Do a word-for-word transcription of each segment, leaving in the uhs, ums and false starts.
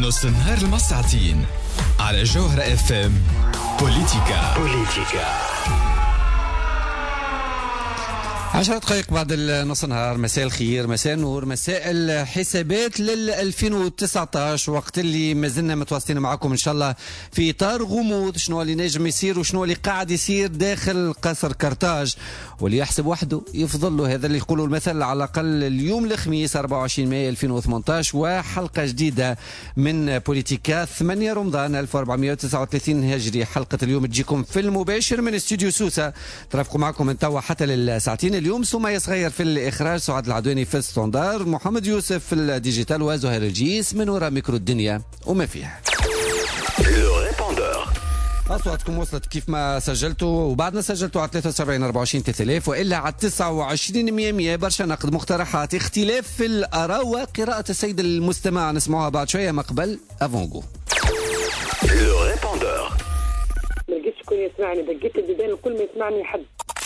نص النهار المساعتين على جوهرة اف ام. بوليتيكا بوليتيكا عشرة دقائق بعد نص النهار. مساء الخير، مساء النور، مساء الحسابات لل ألفين وتسعة عشر، وقت اللي مازلنا متواصلين معكم ان شاء الله في اطار غموض شنو اللي نجم يصير وشنو اللي قاعد يصير داخل قصر كرتاج، واللي يحسب وحده يفضل له. هذا اللي يقولوا المثل. على الاقل اليوم الخميس أربعة وعشرين مايو ألفين وثمانية عشر وحلقه جديده من بوليتيكا ثمانية رمضان ألف وأربعمائة وتسعة وثلاثين هجري. حلقه اليوم تجيكم في المباشر من استوديو سوسه، ترافقوا معكم من توا حتى للساعتين. اليوم سمية صغير في الإخراج، سعاد العدواني في الستاندار، محمد يوسف في الديجيتال، وزهير الجيس من وراء ميكرو الدنيا وما فيها. أصواتكم وصلت كيف ما سجلتوا، وبعدنا سجلتوا على ثلاثة وسبعين أربعة وعشرين ثلاثة آلاف وإلا على تسعة وعشرين مية مية. برشا نقد، مقترحات، اختلاف في الآراء وقراءة السيد المستمع نسمعها بعد شوية. مقبل أفونغو لو ريبوندور. ما لقيتش شكون يسمعني، بقيت البيبان الكل ما يسمعني حد.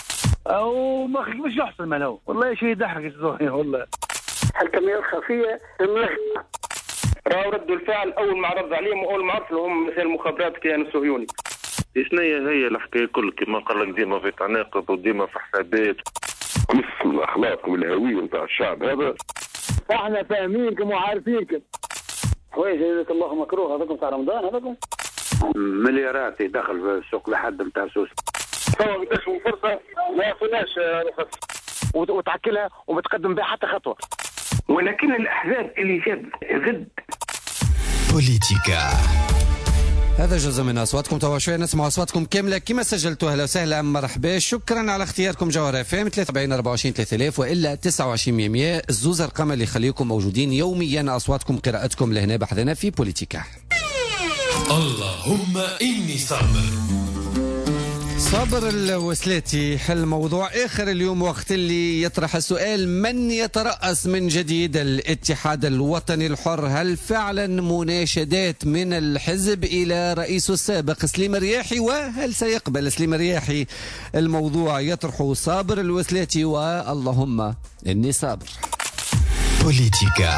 او ما مش يحصل ماله والله شيء يضحك الزوي والله. الكاميرا الخفيه تملخ راهو ردوا الفعل اول ما عرض عليهم واول ما عرفوا هم مثل المخابرات كيان الصهيوني. إثنية هي الحكايه كل كما قال لك، ديما في تناقض وديما في حسابات. قص الاخلاق والهويه نتاع الشعب هذا احنا فاهمينكم وعارفينكم. حوايج جزاك الله مكروه هذاكم تاع رمضان. هذاكم مليارات يدخل في السوق لحد نتاع سوس. سواء قداش من فرصه ما يعطوناش رخص وتعكلها وبتقدم بها حتى خطوه. ولكن الاحزاب اللي جد ضد بوليتيكا. هذا جزء من اصواتكم. توا شويه نسمع اصواتكم كامله كما سجلتوا. اهلا وسهلا، مرحبا، شكرا على اختياركم. جوهر اف ام ثلاثة وأربعين أربعة وعشرين ثلاثة آلاف والا تسعة وعشرين مية مية، الزوز ارقام اللي يخليكم موجودين يوميا. اصواتكم قراءتكم لهنا بحثنا في بوليتيكا. اللهم اني صابر. صابر الوسلاتي حل موضوع آخر اليوم، وقت اللي يطرح السؤال: من يترأس من جديد الاتحاد الوطني الحر؟ هل فعلا مناشدات من الحزب إلى رئيسه السابق سليم الرياحي؟ وهل سيقبل سليم الرياحي الموضوع يطرحه صابر الوسلاتي؟ واللهم إني صابر. بوليتيكا.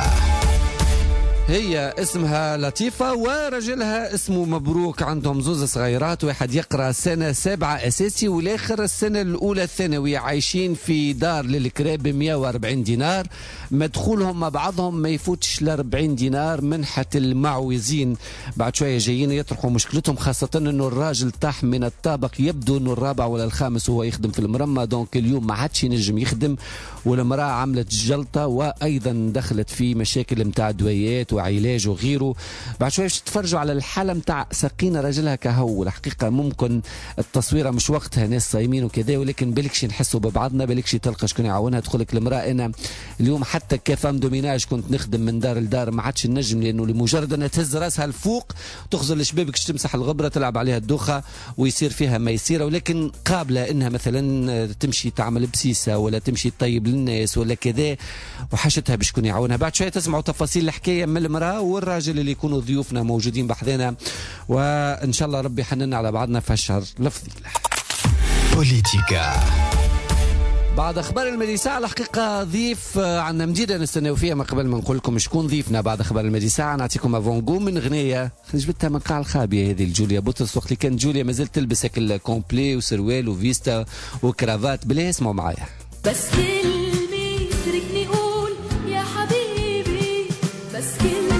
هي اسمها لطيفة ورجلها اسمه مبروك. عندهم زوز صغيرات، واحد يقرأ سنة سابعة أساسي والآخر السنة الأولى الثانوية. عايشين في دار للكراب ب مئة وأربعين دينار، مدخولهم مع بعضهم ما يفوتش ل أربعين دينار. منحة المعوزين بعد شوية جايين يطرحوا مشكلتهم، خاصة انه الراجل طاح من الطابق، يبدو انه الرابع ولا الخامس هو يخدم في المرمى، دونك اليوم ما عادش ينجم يخدم. والمرأة عملت جلطة وأيضا دخلت في مشاكل متاع دويات وعلاج وغيره. بعد شويه باش تتفرجوا على الحاله متاع سقينا راجلها كهو. الحقيقه ممكن التصويره مش وقتها، ناس صايمين وكذا، ولكن بالكش نحسوا ببعضنا، بالكش تلقى شكون يعاونها. تقول لك المراه انا اليوم حتى كفام دوميناج كنت نخدم من دار لدار ما عادش نجم، لانه لمجرد انها تهز راسها الفوق تخزر الشبابك تمسح الغبره تلعب عليها الدوخه ويصير فيها ما يصير. ولكن قابله انها مثلا تمشي تعمل بسيسه ولا تمشي تطيب للناس ولا كذا، وحاجتها بشكون يعاونها. بعد شويه تسمعوا تفاصيل الحكايه من المرأة والراجل اللي يكونوا ضيوفنا موجودين بحذانا، وإن شاء الله ربي يحننا على بعضنا في هالشهر الفضيلة. بوليتيكا. بعد أخبار المديساء الحقيقة ضيف عندنا مديدة نستناو فيها. ما قبل ما نقول لكم شكون ضيفنا بعد أخبار المديساء، نعطيكم أفونغو من غنية جبتها من قاع الخابية هذه الجوليا بوتس، وقت اللي كانت جوليا مازالت تلبس هيك الكومبلي وسروال وفيستا وكرافات. بلا اسمعوا معايا. بس كلمة تركني قول يا حبيبي، بس كلمة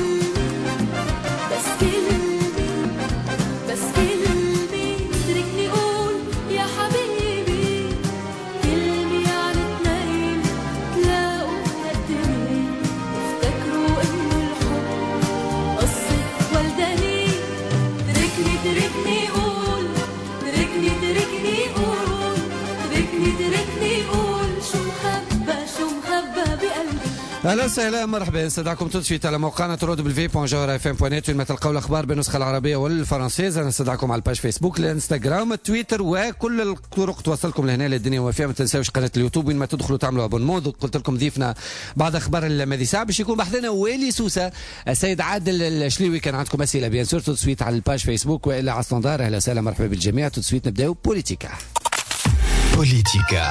بس كلمة بس كلمة تركني قول يا حبيبي، كلمة يعني اتنين تلاقوا هالدنيا افتكروا انه الحب قصة والدني. تركني تركني قول، تركني تركني قول، تركني تركني قول، شو مخبى شو مخبى بقلبي. اهلا وسهلا، مرحبا، نستدعكم تو سويت على موقعنا ترود بالفي بوان جوهر اف ام بوان نت، وين ما تلقاو الاخبار بالنسخه العربيه والفرنسيزه. نستدعكم على الباج فيسبوك، الانستغرام، التويتر، وكل الطرق توصلكم لهنا للدنيا وما فيها. ما تنساوش قناه اليوتيوب وين ما تدخلوا تعملوا ابونمون. قلت لكم ضيفنا بعد اخبار المذيساع باش يكون بحثنا والي سوسه. السيد عادل الشليوي. كان عندكم اسئله بيان سور تو سويت على الباج فيسبوك والا على الستاندار. اهلا وسهلا، مرحبا بالجميع. تو سويت نبداو بوليتيكا. بوليتيكا.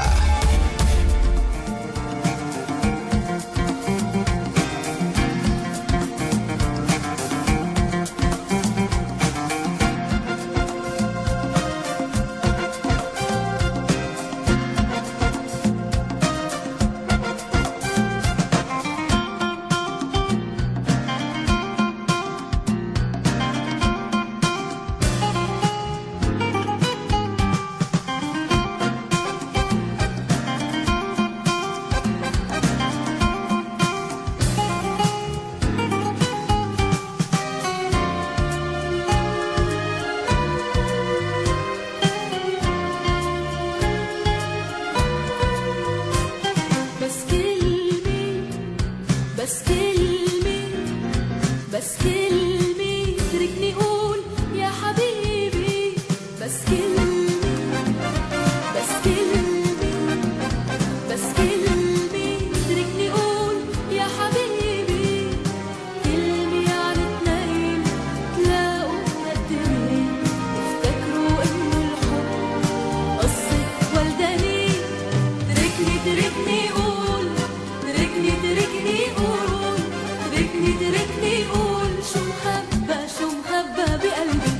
بس كلمة بس كلمة تركني أقول يا حبيبي بس كلمة بس كلمة بس كلمة تركني أقول يا حبيبي كلمة عن اتنين تلاقوا مقدمين افتكروا إنه الحب قصة ولدانين تركني تركني قول تركني تركني قول تركني تركني قول شو مخبى شو مخبى بقلبي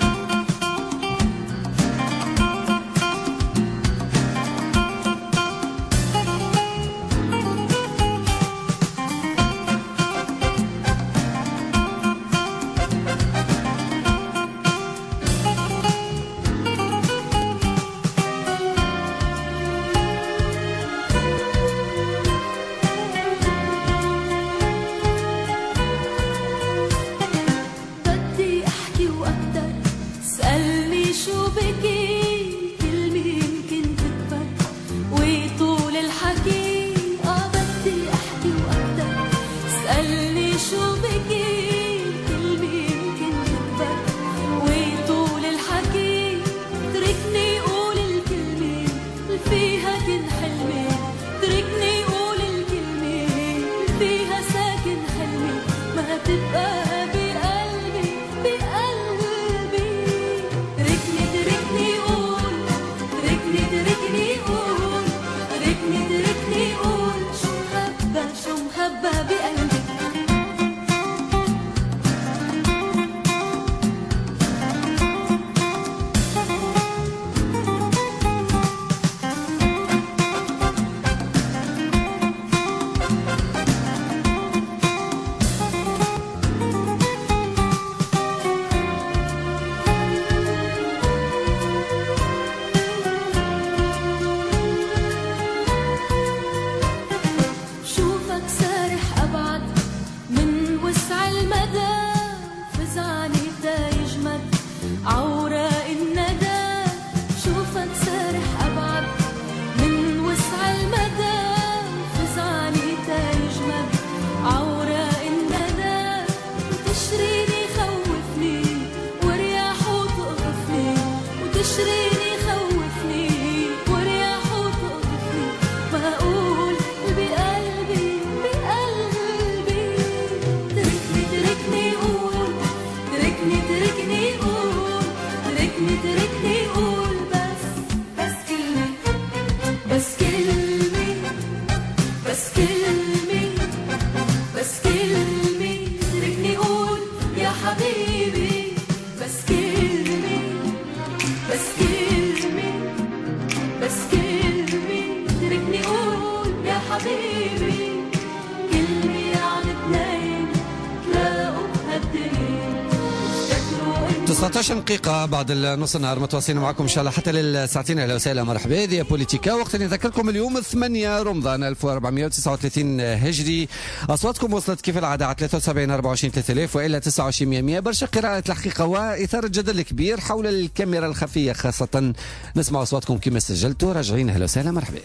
بدي أحكي وأقدر سألني شو بكي كلمة يمكن تكبر ويطول الحكي آه بدي أحكي وأقدر سألني شو بكي كلمة يمكن تكبر ويطول الحكي تركني قول الكلمة اللي فيها كن حلمي تركني قول الكلمة اللي فيها ساكن حلمي ما تبقى بقلبي بقلبي تركني تركني قول تركني تركني قول تركني تركني قول شو مخبى شو مخبى بقلبي شوفك سارح أبعد من وسع المدى فزعني دا يجمد عوراء الندى شوفك سارح أبعد من وسع المدى فزعني دا يجمد عوراء الندى وتشريني خوفني ورياحه تقطفني وتشريني خوفني ورياحه تقطفني وأقول بقلبي بقلبي تركني تركني قول تركني تركني قول تركني تركني قول بس بس كلمة بس كلمة بس كلمة بس كلمة تركني قول يا حبيبي بس كلمة بس كلمة بس كلمة تركني قول يا حبيبي كلمة عن اتنين تلاقوا بهالدنيا افتكروا إنه تسعة عشر دقيقة بعد النص النهار متواصلين معكم إن شاء الله حتى للساعتين. أهلا وسهلا مرحبا. هذه بوليتيكا وقت نذكركم اليوم ثمانية رمضان ألف وأربعمائة وتسعة وثلاثين هجري. أصواتكم وصلت كيف العادة على ثلاثة وسبعين أربعة وعشرين ثلاثة آلاف وإلا تسعة وعشرين مئة. برشا قراءة الحقيقة وإثارة جدل كبير حول الكاميرا الخفية خاصة. نسمع أصواتكم كما سجلتوا. راجعين. أهلا وسهلا مرحبا.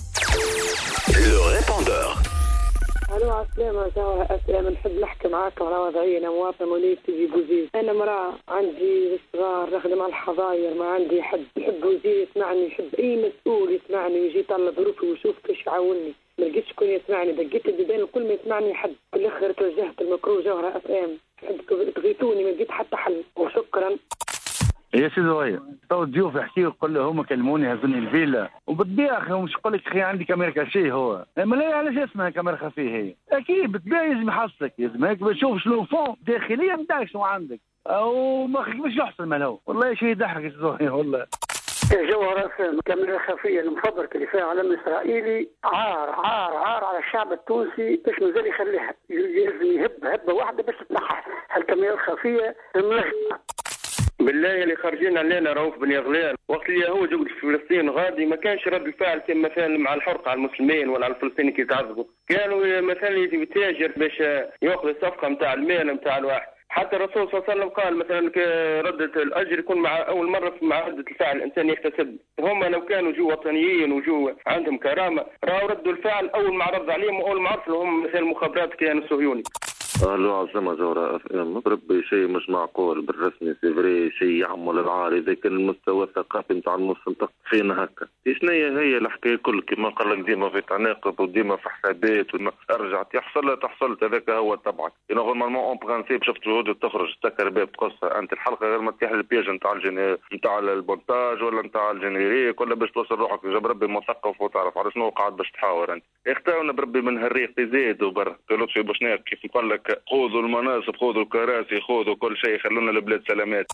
Le répondeur. الو عسلامة زهرة أسلام. نحب نحكي معاك على وضعية. أنا مواطن وليد تيجي بوزيز. أنا مرأة عندي صغار نخدم على الحظاير ما عندي حد يحب وزير يسمعني يحب أي مسؤول يسمعني ويجي يطلع ظروفي ويشوف كيف يعاونني. ما لقيتش شكون يسمعني دقيت البيبان الكل ما يسمعني حد. في الآخر توجهت المكروه جوهرة أسلام تغيتوني ما لقيت حتى حل وشكرا. يا سيدي وهي تو الضيوف يحكيوا يقول له هما كلموني هزوني الفيلا وبالطبيعه اخي مش يقول لك اخي عندي كاميرا كاشيه هو ما لا علاش اسمها كاميرا خفيه هي اكيد بالطبيعه لازم يحصلك لازم هيك بتشوف شنو فون داخليا نتاعك شنو عندك او ما مش يحصل مالو والله شيء يضحك يا سيدي والله. جوهرة الكاميرا الخفية المفبركة اللي فيها علم إسرائيلي عار عار عار على الشعب التونسي باش مازال يخليها لازم يهب هبة واحدة باش تنحى هالكاميرا الخفية الملغمة. بالله اللي خارجين علينا رؤوف بن يغلان وقت اليهود يقعدوا في فلسطين غادي ما كانش رد الفعل كما مثلا مع الحرق على المسلمين ولا على الفلسطينيين كي يتعذبوا. كانوا مثلا يتاجر باش ياخذ الصفقه نتاع المال نتاع الواحد حتى الرسول صلى الله عليه وسلم قال مثلا ردة الأجر يكون مع أول مرة مع ردة الفعل الإنسان يكتسب. هم لو كانوا جو وطنيين وجو عندهم كرامة راهو ردوا الفعل أول ما عرض عليهم وأول ما عرفوا هم مثل المخابرات الكيان الصهيوني. أهلا عاصمة زهراء اف ام. بربي شيء مش معقول بالرسمي سيفري، شيء يعمل العار. إذا كان المستوى الثقافي نتاع المستنطق فينا هكا، شنيا هي الحكاية كل كما قال لك ديما في تناقض وديما في حسابات رجعت يحصل تحصلت هذاك هو تبعك. إنه نورمالمون اون برانسيب شفت جهود تخرج تسكر باب قصة أنت الحلقة غير ما تتيح البيج نتاع الجن نتاع البونتاج ولا نتاع الجنريك ولا باش توصل روحك جاب ربي مثقف وتعرف على شنو قاعد باش تحاور أنت. اختاونا بربي من هالريق يزيدوا برا قالوا شي باش كيف نقول لك خذوا المناصب خذوا الكراسي خذوا كل شيء خلونا البلاد سلامات.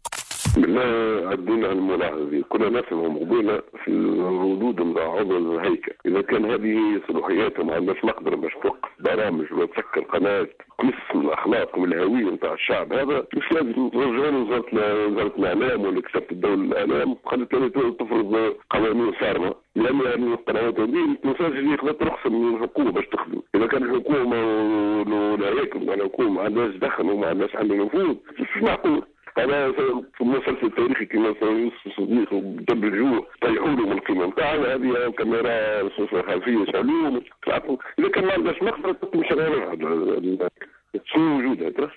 بالله عدينا الملاحظة كنا نفهم قبيلة في الردود نتاع عضو الهيكل. إذا كان هذه صلاحياتهم ما عندناش مقدرة باش توقف برامج ولا تسكر قناة قسم الأخلاق والهوية نتاع الشعب هذا مش لازم ترجع وزارة وزارة الإعلام ولا كتابة الدولة الإعلام خلت تفرض قوانين صارمة، لأن يعني القنوات هذه المساجد اللي أخذت رخصة من الحكومة باش تخدم. إذا كان الحكومة والهيكل مع الحكومة ما عندهاش دخل وما عندهاش عندها نفوذ مش معقول. أنا في المسلسل التاريخي كما يوسف صديق ودب الجوع طيحوا لهم القيمة نتاعنا هذه كاميرا خلفية شعلوهم. إذا كان ما عندهاش مقدرة تكون شغالة شو وجودها.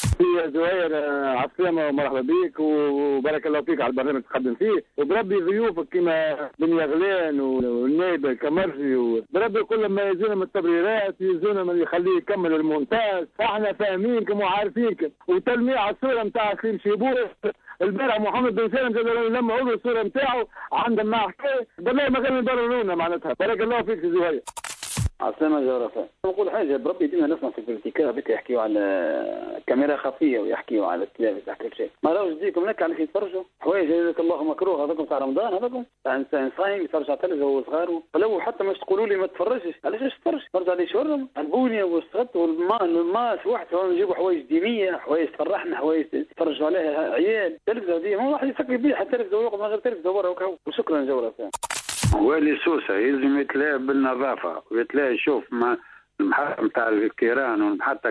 يا زهير عالسلامة ومرحبا بك وبارك الله فيك على البرنامج تقدم فيه وبربي ضيوفك كما بن يغلان والنائب كمرجي وبربي كل ما يزينا من التبريرات يزينا من يخليه يكمل المونتاج. احنا فاهمينكم وعارفينكم وتلميع على الصورة نتاع سليم شيبور البارح محمد بن سالم جاب لما عودوا الصورة نتاعه عندهم مع حكاية بالله ما كانوا يبررونا معناتها. بارك الله فيك يا زهير. عسلامة جارفة. نقول حاجة بربي ديما نسمع في البرتكاه بك يحكيوا على كاميرا خفية ويحكيوا على التلفزيون يحكي شيء. ما راوش يجيكم لك على يتفرجوا حوايج جزاك الله مكروه هذاكم تاع رمضان هذاكم تاع انسان صايم يتفرج على التلفزيون وهو صغار ولو حتى مش تقولوا لي ما تفرجش علاش باش تفرج؟ تفرج على شرب البونية والسقط والماء الماء واحد نجيبوا حوايج دينية حوايج تفرحنا حوايج تفرجوا عليها عيال. التلفزيون دي ما واحد يفكر بيه حتى التلفزيون يقعد من غير تلفزيون برا وكهو. وشكرا جورة. والي سوسة يلزم يتلاعب بالنظافة ويتلاعب يشوف ما المحطة نتاع الكيران ومحطة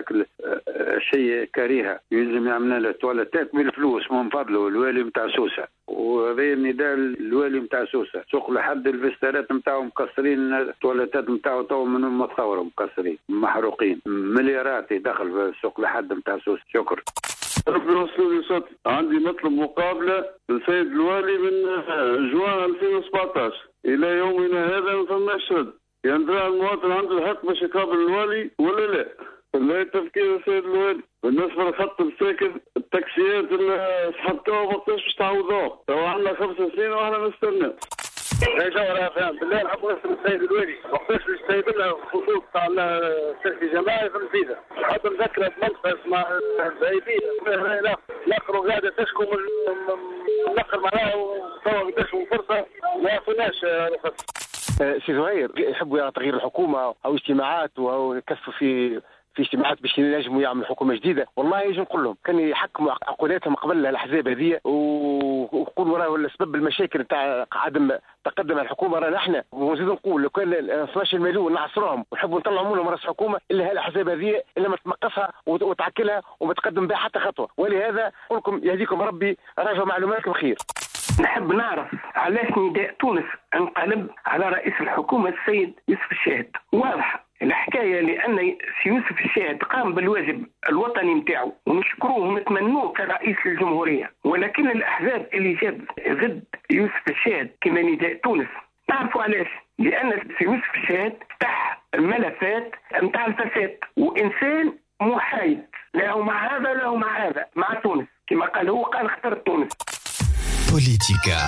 شيء كريهة يلزم يعمل له تواليتات بالفلوس من فضله الوالي نتاع سوسة. وهذا النداء الوالي نتاع سوسة سوق لحد الفسترات نتاعو مكسرين التواليتات نتاعو تو من المتصورة مكسرين محروقين مليارات يدخل في السوق لحد نتاع سوسة. شكرا. ربي يوصلوا لي صوتي. عندي مطلب مقابلة للسيد الوالي من جوان ألفين وسبعطاش إلى يومنا هذا ما فماش رد. يندرى المواطن عنده الحق باش يقابل الوالي ولا لا؟ لا تفكير السيد الوالي. بالنسبة للخط الساكن التاكسيات اللي سحبتوها ما بقاش باش تعوضوها. تو عندنا خمس سنين وإحنا نستنى. يا جوهر فهم بالله نحب نسأل السيد الوالي وقتاش يستجيب لنا خطوط تاع السيرفي جماعي في الفيزا. حتى مذكرة منطقة اسمها الزايدين نقروا قاعدة تشكو من النقر معناها وتوا قداش من فرصة ما يعطوناش رخص. سي زهير يحبوا يرى تغيير الحكومة أو اجتماعات أو يكثفوا في في اجتماعات باش ينجموا يعملوا حكومه جديده. والله يجي نقول لهم كان يحكموا عقولاتهم قبل الاحزاب هذه ويقولوا راه السبب المشاكل تاع عدم تقدم الحكومه رانا احنا. ونزيد نقول لو كان اثناشر مليون نعصرهم ونحبوا نطلعوا لهم راس حكومه الا هالاحزاب هذه الا ما تنقصها وتعكلها وما تقدم بها حتى خطوه. ولهذا نقول لكم يهديكم ربي راجعوا معلوماتكم خير. نحب نعرف علاش نداء تونس انقلب على رئيس الحكومه السيد يوسف الشاهد. واضح الحكاية لأن سي يوسف الشاهد قام بالواجب الوطني متاعه ونشكروه ونتمنوه كرئيس الجمهورية، ولكن الأحزاب اللي جاب ضد يوسف الشاهد كما نداء تونس تعرفوا علاش؟ لأن سي يوسف الشاهد فتح ملفات متاع الفساد وإنسان محايد له مع هذا له مع هذا مع تونس كما قال هو قال اخترت تونس. بوليتيكا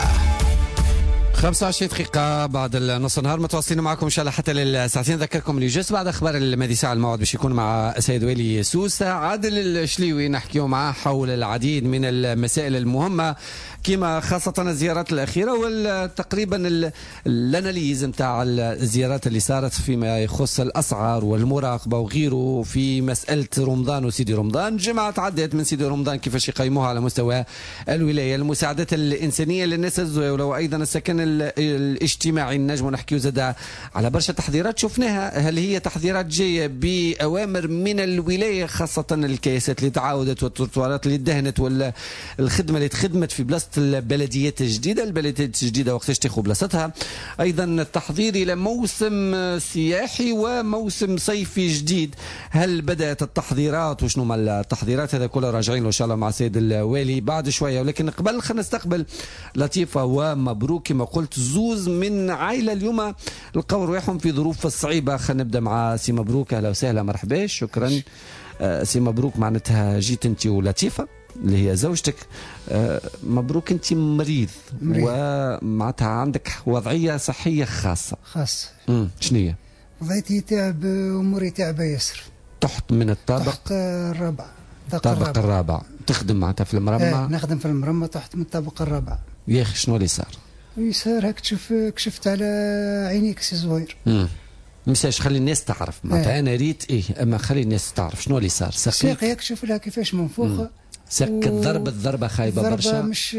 خمسة وعشرين دقيقة بعد نص النهار متواصلين معكم إن شاء الله حتى للساعتين. نذكركم اللي جلس بعد أخبار المادي ساعة الموعد باش يكون مع السيد والي سوسة. عادل الشليوي نحكيو معاه حول العديد من المسائل المهمة كما خاصة الزيارات الأخيرة والتقريبا الاناليز نتاع الزيارات اللي صارت فيما يخص الأسعار والمراقبة وغيره في مسألة رمضان وسيدي رمضان. جمعة عدت من سيدي رمضان كيفاش يقيموها على مستوى الولاية، المساعدات الإنسانية للناس الزويلة وأيضا السكن الاجتماعي نجم نحكيو زاد على برشا تحذيرات شفناها. هل هي تحذيرات جايه باوامر من الولايه خاصه الكياسات اللي تعاودت والتروتوارات اللي دهنت ولا الخدمه اللي تخدمت في بلاصه البلديات الجديده البلديات الجديده وقتاش تاخذ بلاصتها. ايضا التحضير الى موسم سياحي وموسم صيفي جديد. هل بدات التحضيرات وشنو ما التحضيرات؟ هذا كله راجعين له ان شاء الله مع سيد الوالي بعد شويه. ولكن قبل خلينا نستقبل لطيفه ومبروك كما قلت زوز من عائله اليوم لقوا رواحهم في ظروف صعيبه. خلينا نبدا مع سي مبروك. اهلا وسهلا مرحبا شكرا. آه سي مبروك معناتها جيت انت ولطيفه اللي هي زوجتك. آه مبروك انت مريض, مريض. ومعناتها عندك وضعيه صحيه خاصه خاصه. امم شنو هي؟ وضعيتي تعب اموري تعبه ياسر. تحت من الطابق تحت الرابع الطابق الرابع. تخدم معناتها في المرمى؟ اه نخدم في المرمى تحت من الطابق الرابع. يا اخي شنو اللي صار؟ يسار هاك تشوف كشفت على عينيك سي زوير. امم مساج خلي الناس تعرف معناتها. اه. انا ريت ايه اما خلي الناس تعرف شنو اللي صار. ساقيك يكشف لها كيفاش منفوخه. سك الضرب الضربه خايبه برشا. مش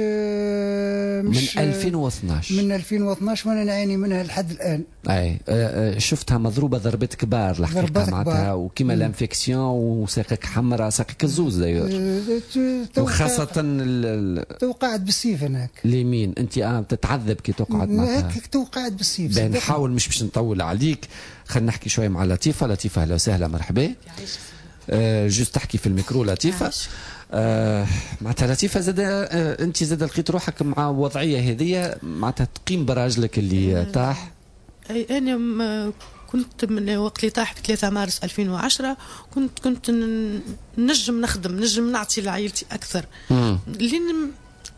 مش من ألفين واثناش من ألفين واثناش وانا نعاني منها لحد الان. اي أه شفتها مضروبه ضربات كبار الحقيقه معناتها وكيما الانفيكسيون وساقك حمراء ساقك الزوز داير. وخاصه توقعت بالسيف هناك اليمين. انت اه تتعذب كي تقعد معناتها هيك توقعت بالسيف. نحاول مش باش نطول عليك. خلينا نحكي شويه مع لطيفه. لطيفه اهلا وسهلا مرحبا. آه جوست تحكي في الميكرو لطيفه. آه معناتها لطيفه زاد آه انت زاد لقيت روحك مع وضعيه هذه معناتها تقيم براجلك اللي آه طاح. اي انا كنت من وقت اللي طاح في ثلاثة مارس ألفين وعشرة كنت كنت نجم نخدم نجم نعطي لعائلتي اكثر. لين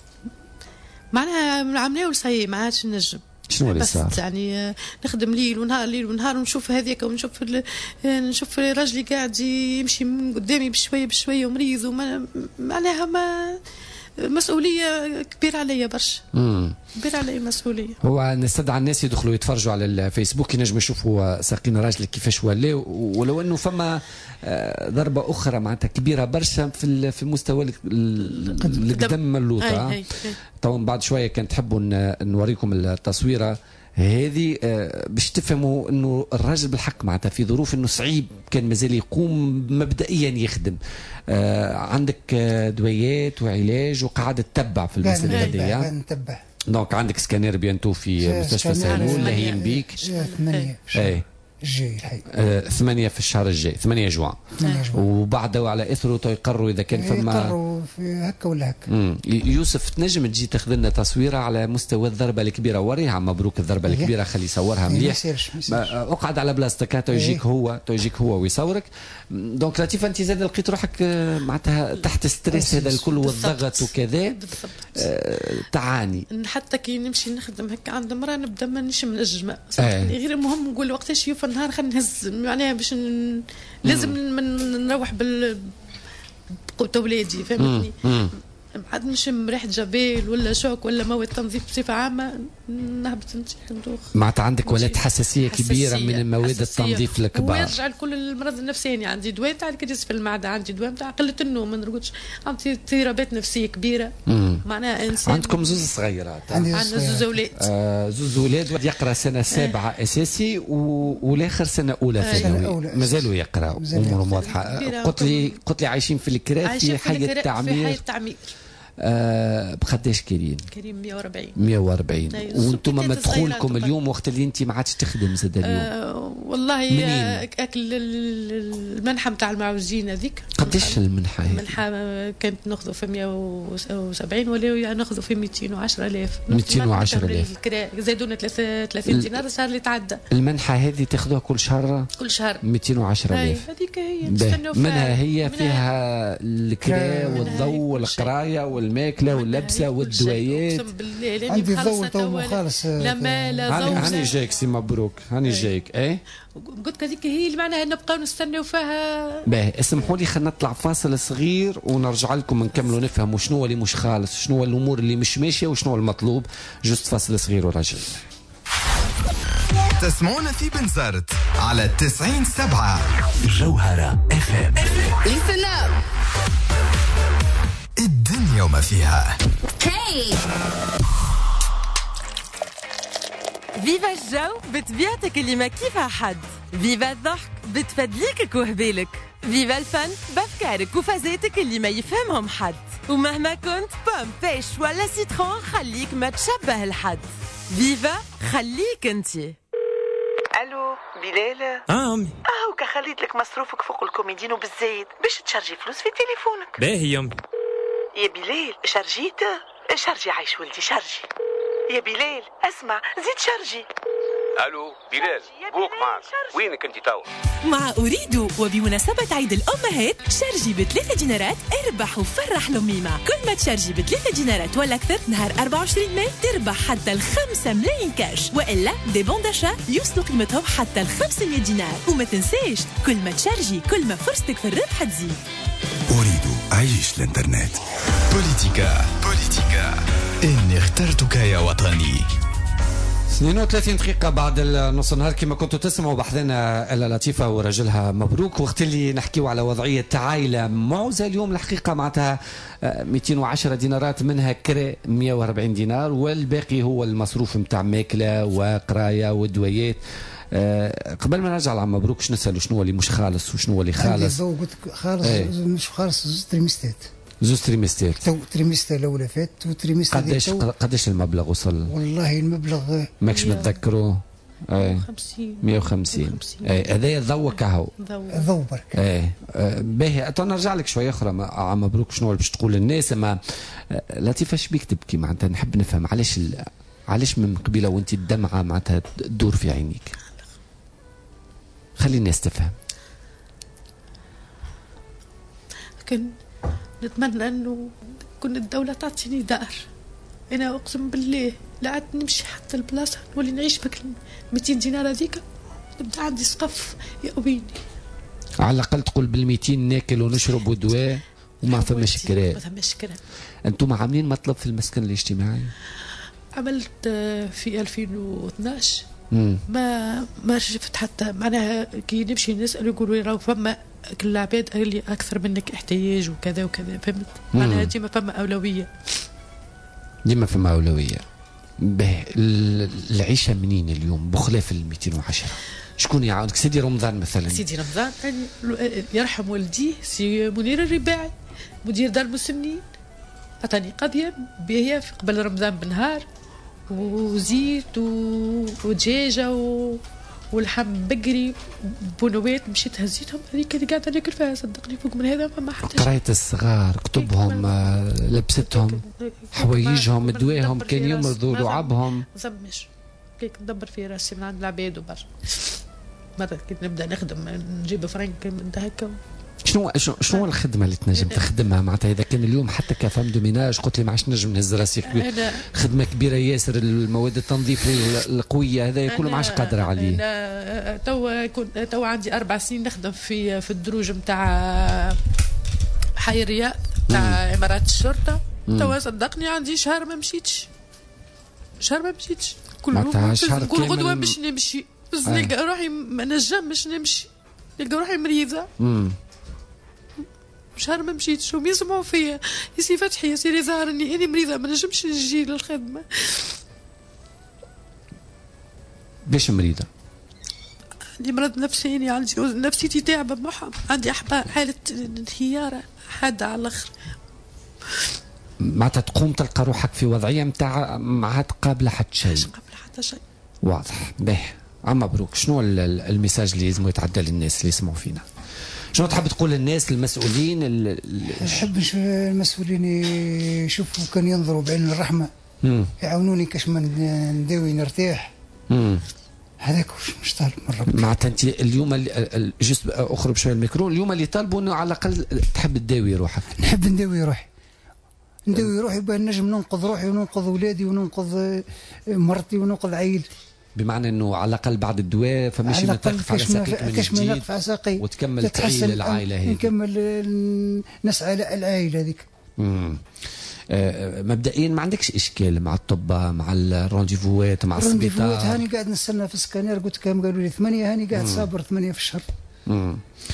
معناها عمليه وصاي ما عادش نجم. شنو اللي صار؟ يعني نخدم ليل ونهار ليل ونهار ونشوف هذيك ونشوف نشوف راجلي قاعد يمشي من قدامي بشويه بشويه ومريض وما معناها ما مسؤوليه كبيره عليا برشا. كبيره عليا مسؤوليه. هو نستدعى الناس يدخلوا يتفرجوا على الفيسبوك ينجموا يشوفوا ساقين راجلك كيفاش ولا ولو انه فما ضربه اخرى معناتها كبيره برشا في في مستوى القدم اللوطه. طبعا بعد شويه كان تحبوا نوريكم التصويره هذه باش تفهموا انه الراجل بالحق معناتها في ظروف انه صعيب كان مازال يقوم مبدئيا يخدم. عندك دويات وعلاج وقاعد تتبع في المساله هذه. نتبع. دونك عندك سكانير بيانتو في مستشفى سالول لاهين بيك. ثمانية اي الجاي الحقيقة. آه ثمانية في الشهر الجاي ثمانية جوان. وبعده على اثره يقرروا اذا كان فما يقرروا في هكا ولا هكا. يوسف تنجم تجي تاخذ لنا تصويره على مستوى الضربه الكبيره وريها مبروك الضربه إيه؟ الكبيره خلي يصورها مليح. اقعد على بلاصتك تو يجيك إيه؟ هو تو يجيك هو ويصورك. دونك لطيفه انت زاد لقيت روحك معناتها تحت ستريس هذا الكل والضغط وكذا. آه تعاني. حتى كي نمشي نخدم هكا عند امراه نبدا مانيش منجمه. آه. غير المهم نقول وقتاش يوفى النهار خلينا نهز معناها باش ن... لازم من نروح بال بولادي فهمتني. عاد نشم ريحه جبال ولا شوك ولا مواد تنظيف بصفه عامه نهبط ندوخ. معناتها عندك ولات حساسيه, حساسية كبيره من مواد التنظيف الكبار. ويرجع لكل المرض النفساني. عندي دواء تاع الكريس في المعده عندي دواء تاع قله النوم ما نرقدش عندي اضطرابات نفسيه كبيره. معناها انسان. عندكم زوز صغيرات. عندنا زوز اولاد. آه زوز اولاد يقرا سنه سابعه آه. اساسي والاخر سنه اولى ثانوي. آه. مازالوا يقراوا امورهم واضحه. قلت لي قلت لي عايشين في الكرا في حي التعمير. في حي التعمير. آه بقداش كريم؟ كريم مية وأربعين. مية وأربعين. وانتم مدخولكم اليوم وقت اللي انت ما عادش تخدم زاد اليوم. آه والله اكل المنحه نتاع المعوزين هذيك. قداش المنحه؟ المنحه كانت ناخذوا في مية وسبعين ولا ناخذوا في مئتين وعشرة آلاف. مئتين وعشرة آلاف. زادونا ثلاثين دينار صار اللي تعدى. المنحه هذه تاخذوها كل شهر؟ كل شهر مئتين وعشرة آلاف. هذيك هي نستناو فيها. منها هي فيها الكرا والضوء والقرايه والماكله واللبسه والدوايات. اقسم بالله عندي ضوء تو خالص. لا ما لا ضوء. هاني جايك سي مبروك هاني جايك. اي قلت هذيك هي اللي معناها نبقاو نستناو فيها. باهي اسمحوا لي خلينا نطلع فاصل صغير ونرجع لكم نكملوا نفهموا شنو اللي مش خالص شنو الامور اللي مش ماشيه وشنو المطلوب. جست فاصل صغير وراجع. تسمعون في بنزرت على تسعين سبعة جوهرة اف ام. Listen up. الدنيا وما فيها. Hey. فيفا الجو بتبيعتك اللي ما كيفها حد. فيفا الضحك بتفدليك كوهبالك. فيفا الفن بافكارك وفازاتك اللي ما يفهمهم حد. ومهما كنت بوم بيش ولا سيترون خليك ما تشبه لحد. فيفا خليك انتي. الو بلال. اه امي. اه وكا خليت لك مصروفك فوق الكوميدين وبالزايد باش تشارجي فلوس في تليفونك. باهي يا امي. يا بلال شارجيت شارجي عايش ولدي شارجي. يا بلال اسمع زيد شارجي. الو بلال بوك معك وينك انت توا؟ مع أريد وبمناسبة عيد الأمهات شارجي بثلاثة دينارات اربح وفرح لميمة. كل ما تشارجي بثلاثة دينارات ولا أكثر نهار أربعة وعشرين ماي تربح حتى الخمسة ملايين كاش، وإلا دي بون داشا يوصلوا قيمتهم حتى الخمسمية دينار. وما تنساش كل ما تشارجي كل ما فرصتك في الربح تزيد. أريد عيش الانترنت. بوليتيكا بوليتيكا إني اخترتك يا وطني. اثنين وثلاثين دقيقة بعد نص النهار كما كنتوا تسمعوا بحثنا إلا لطيفة ورجلها مبروك. وقت اللي نحكيوا على وضعية عائلة معوزة اليوم الحقيقة معناتها مئتين وعشرة دينارات منها كرا مئة وأربعين دينار والباقي هو المصروف متاع ماكلة وقراية ودويات. قبل ما نرجع لعم مبروك شنو نسألوا شنو اللي مش خالص وشنو اللي خالص؟ قلت خالص ايه؟ مش خالص زوج تريمستات. زوج تريمستر. تو تريمستر الاولى فات وتريمستر قداش قداش المبلغ وصل؟ والله المبلغ ماكش متذكره. اي مئة وخمسين. اي هذايا ضوء كهو. ضوء برك. اي باهي تو نرجع لك شويه اخرى عم مبروك شنو باش تقول للناس. اما لطيفه اش بيك تبكي معناتها نحب نفهم علاش ال... علاش من قبيله وانت الدمعه معناتها تدور في عينيك. خلي الناس تفهم. لكن نتمنى انه تكون الدولة تعطيني دار. انا اقسم بالله لا عاد نمشي حتى البلاصة نولي نعيش بك مئتين دينار هذيك نبدا عندي سقف يا أبيني. على الاقل تقول بالمئتين ناكل ونشرب ودواء وما فماش كراء. ما فماش كراء. انتم عاملين مطلب في المسكن الاجتماعي؟ عملت في ألفين واثناش مم. ما ما شفت حتى معناها كي نمشي نسال يقولوا لي راهو فما كل العباد اللي اكثر منك احتياج وكذا وكذا فهمت. معناها ديما فما اولويه. ديما فما اولويه. به العيشه منين اليوم بخلاف ال مئتين وعشرة؟ شكون يعاونك؟ سيدي رمضان مثلا. سيدي رمضان يرحم والديه سي منير الرباعي مدير دار المسنين عطاني قضيه باهيه في قبل رمضان بنهار وزيت ودجاجه و... واللحم بقري بونوات مشيت هزيتهم هذيك اللي قاعده ناكل فيها صدقني. فوق من هذا ما حتى قرايه الصغار كتبهم لبستهم حوايجهم دواهم كان يمرضوا لعبهم زمش كيك ندبر في راسي من عند العباد وبرشا مرات كنت نبدا نخدم نجيب فرنك من هكا. شنو شنو الخدمه اللي تنجم تخدمها معناتها اذا كان اليوم حتى كفام دوميناج قلت لي ما عادش نجم نهز راسي خدمه كبيره ياسر المواد التنظيف القويه هذا كله ما عادش قادره عليه. انا تو كنت تو عندي اربع سنين نخدم في في الدروج نتاع حي الرياض نتاع امارات الشرطه. تو صدقني عندي شهر ما مشيتش شهر ما مشيتش كل كل غدوه باش نمشي بس نلقى روحي ما نجمش نمشي نلقى روحي مريضه. امم شهر ما مشيتش وهم يسمعوا فيا يا سي فتحي يا سي زهر اني انا مريضه ما نجمش نجي للخدمه. باش مريضه؟ عندي مرض نفساني عندي نفسيتي تعبه محا عندي احباط حاله انهيار حاده على الاخر. معناتها تقوم تلقى روحك في وضعيه نتاع ما عاد قابله حتى شيء. مش قابله حتى شيء. واضح. باهي عم مبروك شنو الميساج اللي لازم يتعدى للناس اللي يسمعوا فينا؟ شنو تحب تقول للناس المسؤولين؟ نحب المسؤولين يشوفوا كان ينظروا بعين الرحمه. مم. يعاونوني كاش ما نداوي نرتاح. امم هذاك مش طالب من ربي. معناتها انت اليوم جست اخرج شويه الميكرو اليوم اللي طالبوا انه على الاقل تحب تداوي روحك. نحب نداوي روحي نداوي روحي بان نجم ننقذ روحي وننقذ اولادي وننقذ مرتي وننقذ عائلتي. بمعنى انه على الاقل بعد الدواء فماشي نتقف على ساقيك من جديد نقف على ساقي وتكمل تعيل العائله هذه. نكمل نسعى العائله هذيك. امم آه مبدئيا ما عندكش اشكال مع الطب مع الرونديفوات مع السبيطار؟ الرونديفوات هاني قاعد نستنى في السكانير قلت كم قالوا لي ثمانيه هاني قاعد صابر ثمانيه في الشهر. امم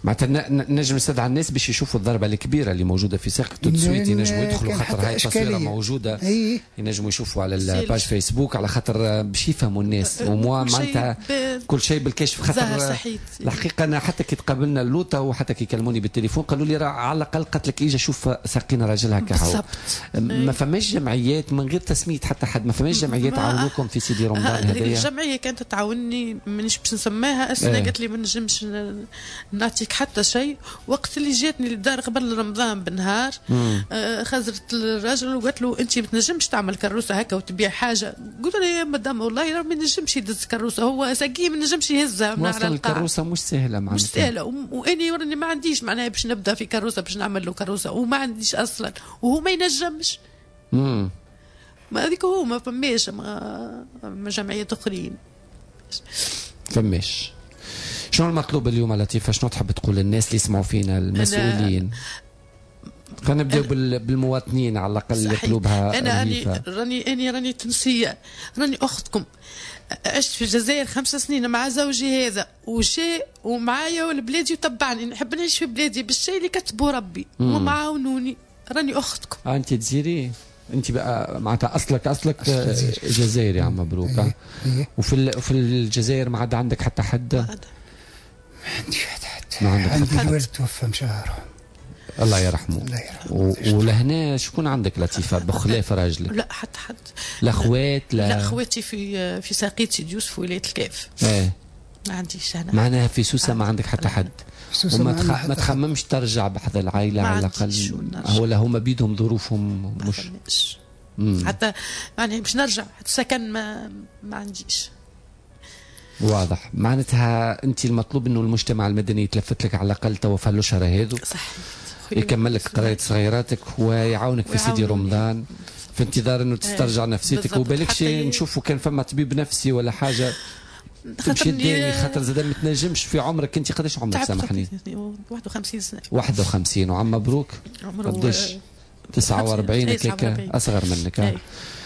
معناتها نجم نستدعى الناس باش يشوفوا الضربه الكبيره اللي موجوده في ساق توتسويت، ينجموا يدخلوا خاطر هاي التصويره موجوده، ينجموا يشوفوا على الباج فيسبوك على خاطر باش يفهموا الناس. وموا معناتها كل شيء بالكشف، خاطر الحقيقه انا حتى كي تقابلنا اللوطه وحتى كي كلموني بالتليفون قالوا لي راه على الاقل قالت لك اجي اشوف ساقين راجلها كهو. ما فماش جمعيات من غير تسميت حتى حد، ما فماش جمعيات عاونوكم في سيدي رمضان هذايا؟ الجمعيه كانت تعاوني مانيش باش نسماها اسمها، قالت لي ما نجمش نعطيك حتى شيء. وقت اللي جاتني للدار قبل رمضان بنهار آه خزرت الراجل وقالت له انت ما تنجمش تعمل كروسه هكا وتبيع حاجه. قلت له يا مدام والله ما نجمش يدز كروسه، هو ساقي ما نجمش يهزها من على القاع. الكروسه مش سهله معناتها، مش سهله، واني وراني ما عنديش معناها باش نبدا في كروسه باش نعمل له كروسه وما عنديش اصلا، وهو ما ينجمش. امم ما هذيك هو ما فماش ما جمعيات اخرين فماش. شنو المطلوب اليوم لطيفه؟ شنو تحب تقول للناس اللي يسمعوا فينا المسؤولين؟ خلينا نبداو بالمواطنين على الاقل اللي قلوبها انا راني راني اني راني تونسيه، راني اختكم، عشت في الجزائر خمس سنين مع زوجي هذا وشيء ومعايا والبلادي وتبعني، نحب نعيش في بلادي بالشيء اللي كتبوا ربي وما عاونوني. راني اختكم. آه انت جزيري؟ انت بقى معناتها اصلك اصلك جزائري يا عم مبروك. إيه. إيه. وفي وفي الجزائر ما عاد عندك حتى حد؟ ما عندي حتى حد. ما عندك عندي الوالد توفى مشاهره الله يرحمه. الله يرحمه. ولهنا شكون عندك لطيفه بخلاف راجلك؟ لا حتى حد. لا خوات؟ لا لا خواتي في في ساقيت سيدي يوسف ولايه الكاف. ايه ما عنديش انا. معناها في سوسه ما عندك حتى حد؟ وما تخ... ما تخممش ترجع بحذا العائله على الاقل؟ ولا هما بيدهم ظروفهم مش مم. حتى يعني باش نرجع حتى سكن ما ما عنديش. واضح. معناتها انت المطلوب انه المجتمع المدني يتلفت لك على الاقل توا في الاشهر هذو، صح، يكمل لك قرايه صغيراتك ويعاونك في سيدي رمضان في انتظار انه تسترجع نفسيتك. وبالكش نشوفوا كان فما طبيب نفسي ولا حاجه تمشي داني، خاطر زاد ما تنجمش في عمرك. انت قداش عمرك سامحني؟ واحد وخمسين سنه. واحد وخمسين. وعم مبروك قداش؟ تسعة وأربعين هيك اصغر منك.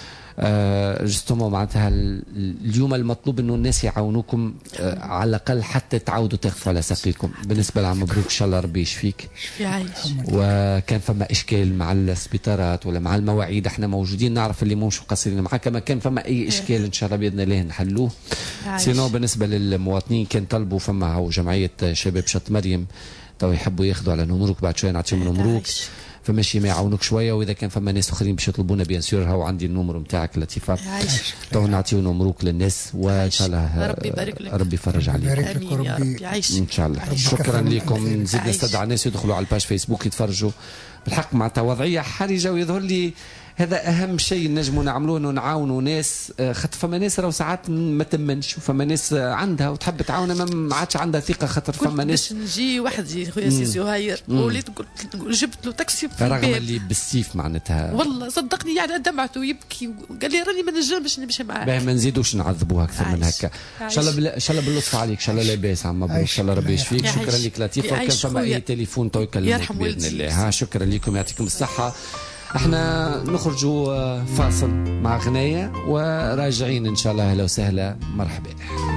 آه جستمو معناتها اليوم المطلوب انه الناس يعاونوكم آه على الاقل حتى تعاودوا تاخذوا على ساقيكم. بالنسبه لعم مبروك ان شاء الله ربي يشفيك. يعيش. وكان فما اشكال مع السبيطارات ولا مع المواعيد، احنا موجودين نعرف اللي مش مقصرين معك، ما كان فما اي اشكال ان شاء الله باذن الله نحلوه. سينو بالنسبه للمواطنين كان طلبوا فما هو جمعيه شباب شط مريم تو يحبوا ياخذوا على نمروك، بعد شويه نعطيهم نمروك فماشي ما يعاونوك شويه. واذا كان فما ناس اخرين باش يطلبونا بيان سور هاو عندي النمر نتاعك لطيفه، تو نعطيو نمروك للناس وان شاء الله ربي يبارك لك، ربي يفرج عليك. امين يا ربي يعيش ان شاء الله. شكرا لكم. نزيد نستدعى الناس يدخلوا على الباج فيسبوك يتفرجوا. بالحق معناتها وضعيه حرجه، ويظهر لي هذا اهم شيء نجموا نعملوه، انه نعاونوا ناس. خاطر فما ناس راهو ساعات ما تمنش، وفما ناس عندها وتحب تعاونها ما عادش عندها ثقه. خاطر فما ناس نجي وحدي خويا سي زهير وليت جبت له تاكسي في رغم اللي بالسيف معناتها والله صدقني يعني دمعته ويبكي وقال لي راني ما نجمش نمشي معاه. باهي ما نزيدوش نعذبوها اكثر من هكا. ان شاء الله بال... ان شاء الله باللطف عليك، ان شاء الله لاباس عم مبروك، ان شاء الله ربي يشفيك. شكرا لك لطيفه. وكان فما اي تليفون تو يكلمك باذن الله. ها شكرا لكم، يعطيكم الصحه. احنا نخرجوا فاصل مع غناية وراجعين ان شاء الله. اهلا وسهلا، مرحبا.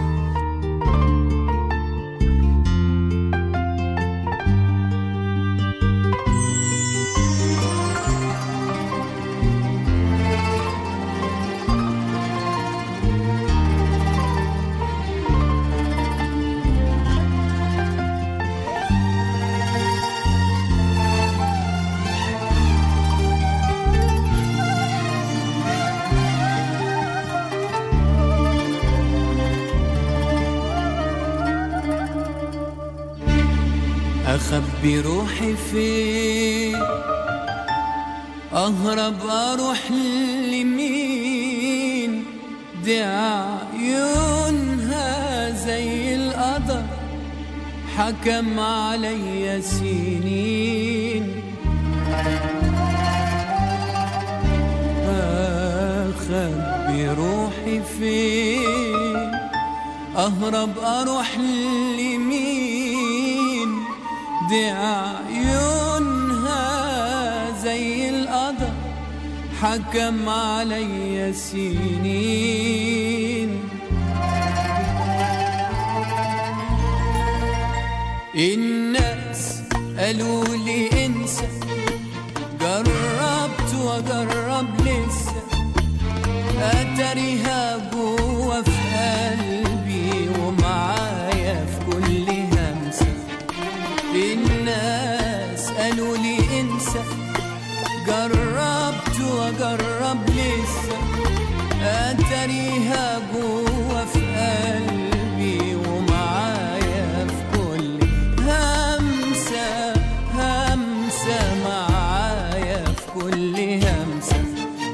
أخبي روحي فين، أهرب أروح لمين، دي عيونها زي القدر حكم عليا سنين. أخبي روحي فين، أهرب أروح لمين، دي عيونها زي القدر حكم عليا سنين. الناس قالوا لي انسى، جربت واجرب لسه، اتاريها جوا في قلبي ومعايا في كل همسة. الناس قالوا لي انسى، جربت واجرب لسه، اتاريها جوا في قلبي ومعايا في كل همسة. همسة معايا في كل همسة.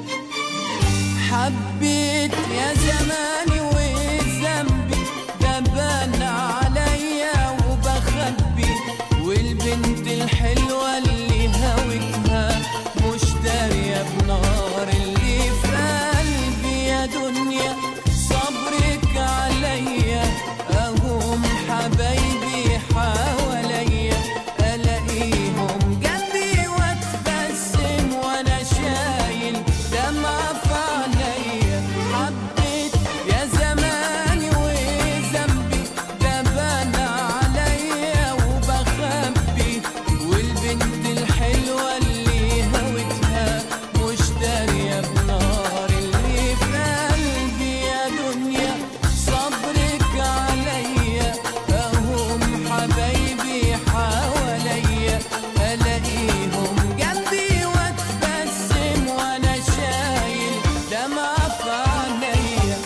حبيت يا زماني وذنبي ده بان عليا وبخبي، والبنت الحلوة اللي هويتها مش دارية بنار اللي في قلبي. يا دنيا صبرك عليا، اهم حبايبي حواليا، الاقيهم جنبي واتبسم وانا شايل دمع في عينيا. حبيت يا زماني وذنبي ده بان عليا وبخبي، والبنت الحلوة اللي هويتها مش دارية بنار اللي في قلبي. يا دنيا صبرك عليا، اهم حبايبي حواليا، الاقيهم جنبي واتبسم وانا شايل دمع في عينيا.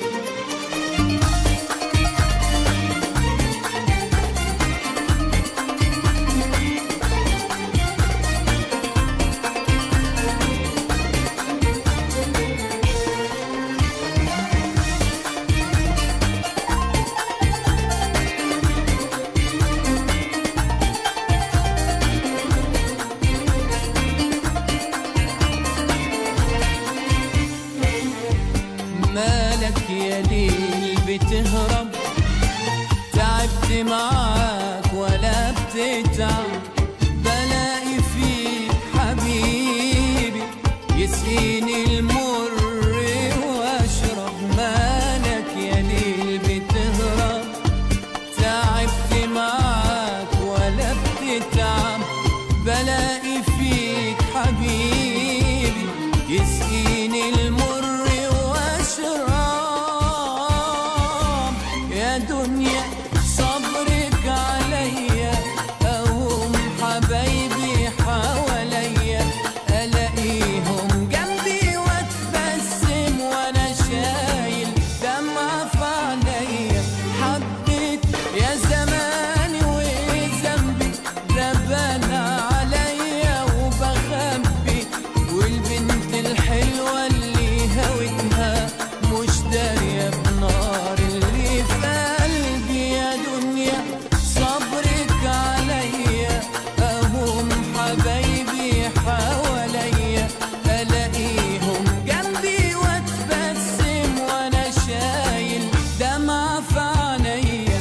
مالك يا ليل بتهرب، تعبت معاك ولا بتتعب، بلاقي فيك حبيبي يسقيني المر واشرب. مالك يا ليل بتهرب، تعبت معاك ولا بتتعب، بلاقي فيك حبيبي يسقيني المر واشرب. يا دنيا صبرك عليا، اهم حبايبي حواليا، الاقيهم جنبي واتبسم وانا شايل دمع في عينيا. حبيت يا زماني وذنبي ده بان عليا وبخبي، والبنت الحلوة اللي هويتها مش دارية بنار اللي في قلبي. يا دنيا صبرك عليا، اهم حبايبي حواليا، الاقيهم جنبي واتبسم وانا شايل دمع في عينيا.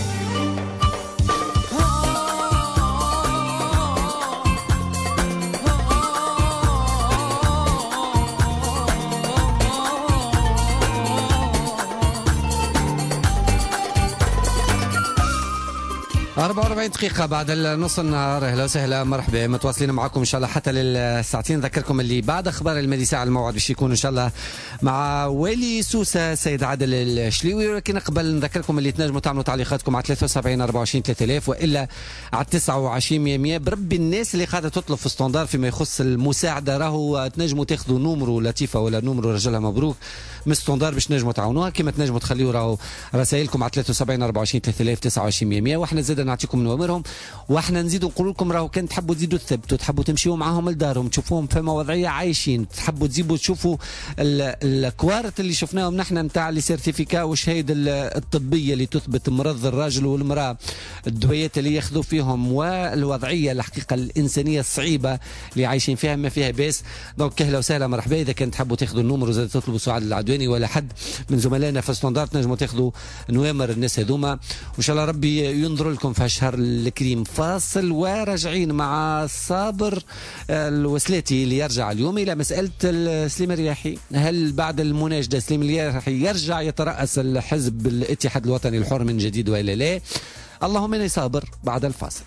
أربعة وأربعين دقيقة بعد نص النهار. أهلا وسهلا مرحبا، متواصلين معكم إن شاء الله حتى للساعتين. نذكركم اللي بعد أخبار المدي ساعة الموعد باش يكون إن شاء الله مع والي سوسة سيد عادل الشليوي، ولكن قبل نذكركم اللي تنجموا تعملوا تعليقاتكم على ثلاثة وسبعين أربعة وعشرين ثلاثة آلاف وإلا على تسعة وعشرين مية مية. بربي الناس اللي قاعدة تطلب في ستاندار فيما يخص المساعدة راهو تنجموا تاخذوا نومرو لطيفة ولا نومرو رجلها مبروك من ستاندار باش تنجموا تعاونوها، كما تنجموا تخليوا راهو رسائلكم على ثلاثة وسبعين أربعة وعشرين ثلاثة آلاف تسعة وعشرين مية مية، واحنا زاد نعطيكم نوامرهم، واحنا نزيدوا نقول لكم راهو كان تحبوا تزيدوا تثبتوا، تحبوا تمشيوا معاهم لدارهم تشوفوهم فما وضعيه عايشين، تحبوا تزيدوا تشوفوا الكوارت اللي شفناهم نحن نتاع لي سيرتيفيكا والشهاده الطبيه اللي تثبت مرض الراجل والمراه، الدويات اللي ياخذوا فيهم، والوضعيه الحقيقه الانسانيه الصعيبه اللي عايشين فيها ما فيها باس. دونك اهلا وسهلا مرحبا. اذا كان تحبوا تاخذوا النمر وزاد تطلبوا سعاد العدواني ولا حد من زملائنا في ستاندارد تنجموا تاخذوا نوامر الناس هذوما، وان شاء الله ربي ينظر لكم في الشهر الكريم. فاصل وراجعين مع صابر الوسلاتي اللي يرجع اليوم الى مساله سليم الرياحي. هل بعد المناجده سليم الرياحي يرجع يترأس الحزب الاتحاد الوطني الحر من جديد والا لا؟ اللهم إني صابر بعد الفاصل.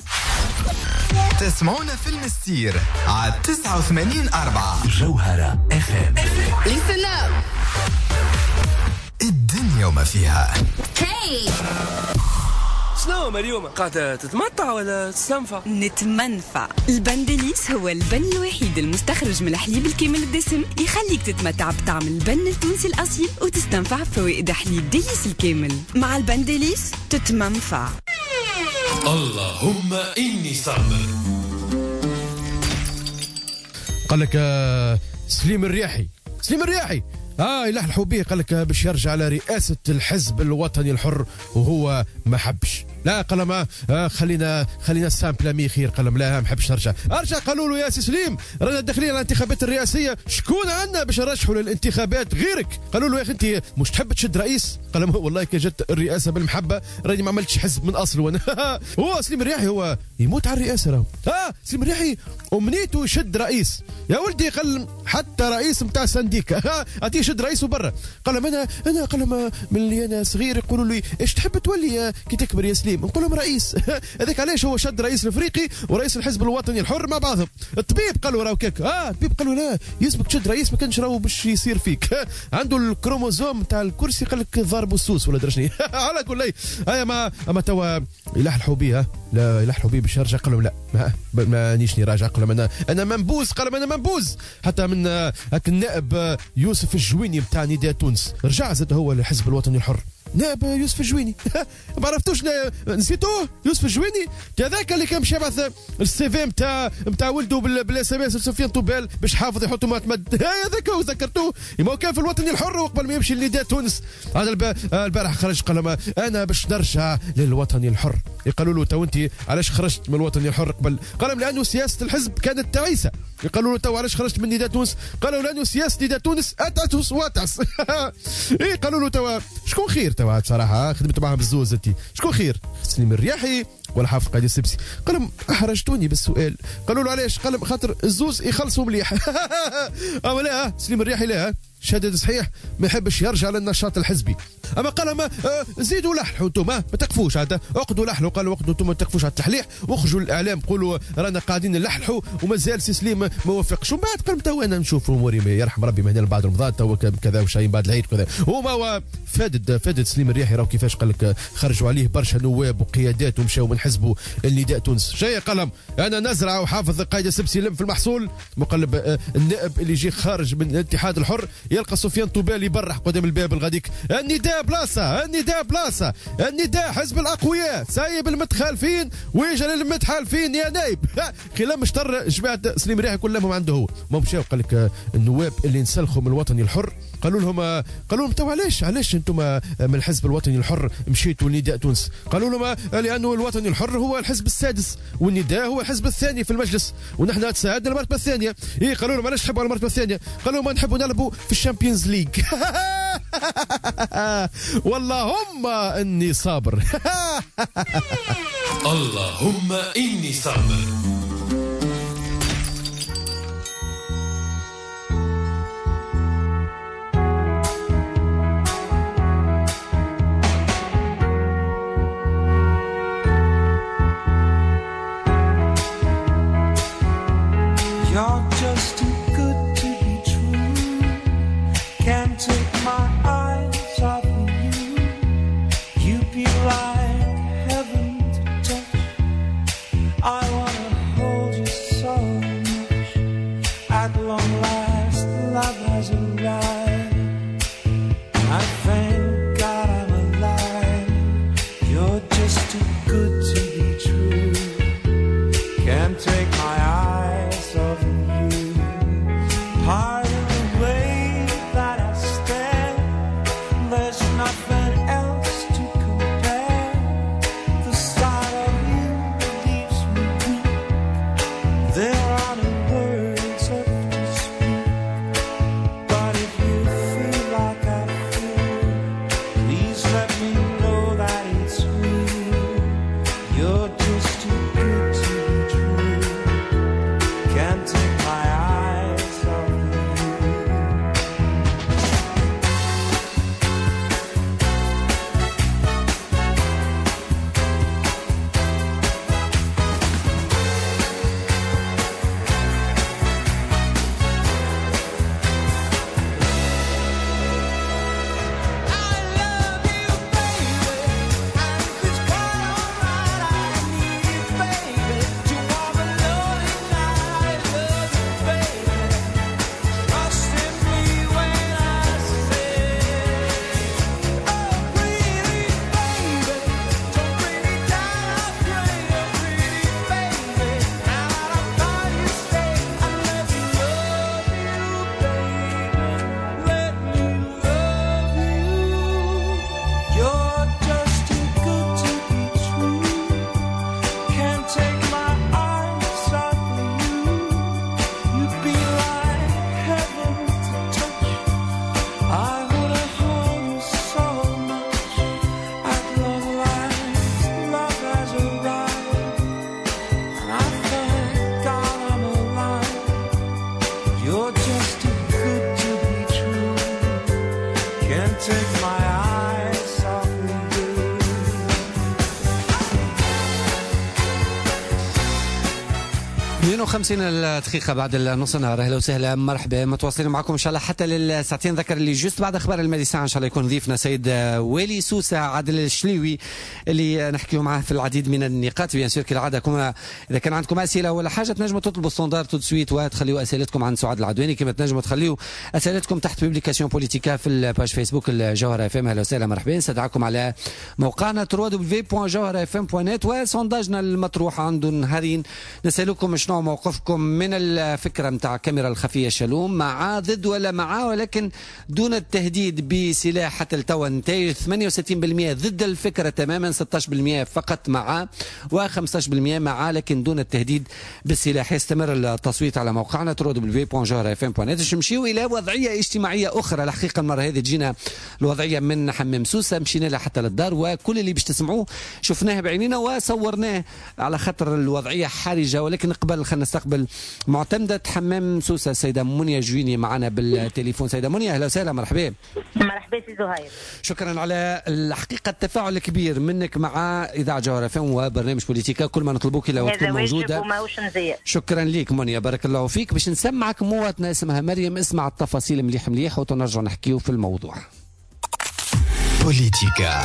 تسمعونا في المستير على تسعة وثمانين أربعة جوهرة اف ام. Listen up. الدنيا وما فيها. Hey. شنو مريومة قاعدة تتمتع ولا تستنفع؟ نتمنفع. البندليس هو البن الوحيد المستخرج من الحليب الكامل الدسم يخليك تتمتع بطعم البن التونسي الأصيل وتستنفع بفوائد حليب ديس الكامل. مع البندليس تتمنفع. اللهم إني صابر. قال لك سليم الرياحي سليم الرياحي اه يلحلحوا به، قال لك باش يرجع على رئاسة الحزب الوطني الحر وهو ما حبش. لا قال ما آه خلينا خلينا سامبل مي خير، قال لا ما حبش نرجع ارجع. قالوا له يا سي سليم رانا داخلين على الانتخابات الرئاسيه، شكون عندنا باش نرشحوا للانتخابات غيرك؟ قالوا له يا اخي انت مش تحب تشد رئيس؟ قال والله كي جت الرئاسه بالمحبه راني ما عملتش حزب من اصل وانا هو سليم الرياحي هو يموت على الرئاسه راهو. اه سليم الرياحي امنيته يشد رئيس يا ولدي، قال حتى رئيس نتاع سنديكا اعطيه يشد رئيس وبرا. قال انا انا قال ما من اللي انا صغير يقولوا لي ايش تحب تولي كي تكبر يا سليم؟ نقول لهم رئيس. هذاك علاش هو شد رئيس الافريقي ورئيس الحزب الوطني الحر مع بعضهم. الطبيب قالوا راهو كيك اه الطبيب قالوا لا يسبق تشد رئيس ما كانش راهو باش يصير فيك عنده الكروموزوم تاع الكرسي قال لك ضارب السوس ولا درشني على كل هاي ما اما توا يلحلحوا بها لا يلحلحوا بيه باش يرجع. قال لهم لا ما مانيش راجع. قال لهم انا انا منبوز. قال انا منبوز حتى من هاك النائب يوسف الجويني نتاع نداء تونس رجع زاد هو للحزب الوطني الحر. نائب يوسف الجويني ما عرفتوش نسيتوه يوسف الجويني كذاك اللي كان باش يبعث السي في نتاع نتاع ولده بالاس ام اس لسفيان طوبال باش حافظ يحطوا معتمد. هذاك هو ذكرتوه ما كان في الوطني الحر وقبل ما يمشي لنداء تونس. هذا البارح خرج قال انا باش نرجع للوطني الحر. يقالوا له تو انت علاش خرجت من الوطني الحر قبل؟ قال لانه سياسه الحزب كانت تعيسه. يقالوا له تو علاش خرجت من نداء تونس؟ قالوا لانه سياسه نداء تونس اتعس واتعس. اي قالوا له تو شكون خير تو بصراحه خدمت معاهم بالزوز انت شكون خير؟ سليم الرياحي ولا حافظ قايد السبسي؟ قال لهم احرجتوني بالسؤال. قالوا له علاش؟ قال خاطر الزوز يخلصوا مليح. اما لا سليم الرياحي لا شهادة صحيح ما يحبش يرجع للنشاط الحزبي. اما قال ما آه زيدوا لحلحوا انتم ما تكفوش عاد اقعدوا لحلوا. قالوا اقعدوا انتم ما تكفوش على التحليح واخرجوا للاعلام قولوا رانا قاعدين نلحلحوا ومازال سي سليم ما وافقش. ومن بعد قال تو انا نشوف اموري يرحم ربي من هنا بعد رمضان تو كذا وشاي بعد العيد كذا. هما فادد فادد سليم الرياحي راهو كيفاش قال لك خرجوا عليه برشا نواب وقيادات ومشاو من حزبه النداء تونس. جاي قال انا نزرع وحافظ قايد السبسي يلم في المحصول مقلب آه النائب اللي يجي خارج من الاتحاد الحر يلقى سفيان طوبال يبرح قدام الباب الغاديك النداء بلاصه النداء بلاصه النداء حزب الاقوياء سايب المتخالفين ويجي للمتحالفين يا نايب. خلال مشتر جماعه سليم الرياحي كلهم عنده هو. ما مشاو قال لك النواب اللي نسلخوا من الوطني الحر قالوا لهم قالوا لهم تو علاش علاش انتم من الحزب الوطني الحر مشيتوا لنداء تونس؟ قالوا لهم لانه الوطني الحر هو الحزب السادس والنداء هو الحزب الثاني في المجلس ونحن تساعدنا المرتبه الثانيه. ايه قالوا لهم علاش تحبوا المرتبه الثانيه؟ قالوا ما نحبوا نلعبوا في الشامبيونز ليج. واللهم اني صابر. اللهم اني صابر. You're just too good to be true. Can't take my eyes off of you. You'd be like heaven to touch. I wanna hold you so much. At long last, love has arrived. I thank God I'm alive. You're just too good to be true. Can't take my eyes off of you. Pardon the way that I stand. There's nothing else to compare. The sight of you leaves me weak. There are no words left to speak. But if you feel like I feel, please let me know that it's real. You're just too good to be true. اثنين وخمسين دقيقة بعد النص نهار. اهلا وسهلا مرحبا متواصلين معكم ان شاء الله حتى للساعتين. ذكر اللي جست بعد اخبار المادي ساعة ان شاء الله يكون ضيفنا سيد ويلي سوسة عادل الشليوي اللي نحكيو معاه في العديد من النقاط. بيان سور كالعادة كما اذا كان عندكم اسئلة ولا حاجة تنجموا تطلبوا الستاندار تو سويت وتخليوا اسئلتكم عند سعاد العدواني، كما تنجموا تخليوا اسئلتكم تحت بيبليكاسيون بوليتيكا في الباج فيسبوك الجوهرة اف ام. اهلا وسهلا مرحبا. نستدعاكم على موقعنا دبليو دبليو دبليو بوان جوهرة اف ام بوان نت وسونداجنا المطروح عنده نهارين نسألكم شنو موقفكم من الفكرة متاع كاميرا الخفية شلوم، مع ضد ولا معاه، ولكن دون التهديد بسلاح. حتى التوا نتائج ثمانية وستين بالمئة ضد الفكرة تماما، ستة عشر بالمئة فقط معاه وخمسة عشر بالمئة معاه لكن دون التهديد بالسلاح. يستمر التصويت على موقعنا دبليو دبليو دبليو بوان جوهرة اف ام بوان نت. نمشيو الى وضعية اجتماعية اخرى. الحقيقة المرة هذه تجينا الوضعية من حمام سوسة، مشينا لها حتى للدار وكل اللي باش تسمعوه شفناه بعينينا وصورناه على خاطر الوضعية حرجة. ولكن قبل خلينا نستقبل معتمدة حمام سوسة السيدة منيا جويني معنا بالتليفون. سيدة منيا اهلا وسهلا مرحبا. مرحبا سي زهير. شكرا على الحقيقة التفاعل الكبير منك مع إذاعة جوهرة اف ام وبرنامج بوليتيكا. كل ما نطلبوك إلا وتكون موجودة. هذا واجب وماهوش نزيد. شكرا ليك منيا بارك الله فيك. باش نسمعك مواطنة اسمها مريم، اسمع التفاصيل مليح مليح وتنرجع نحكيو في الموضوع. بوليتيكا.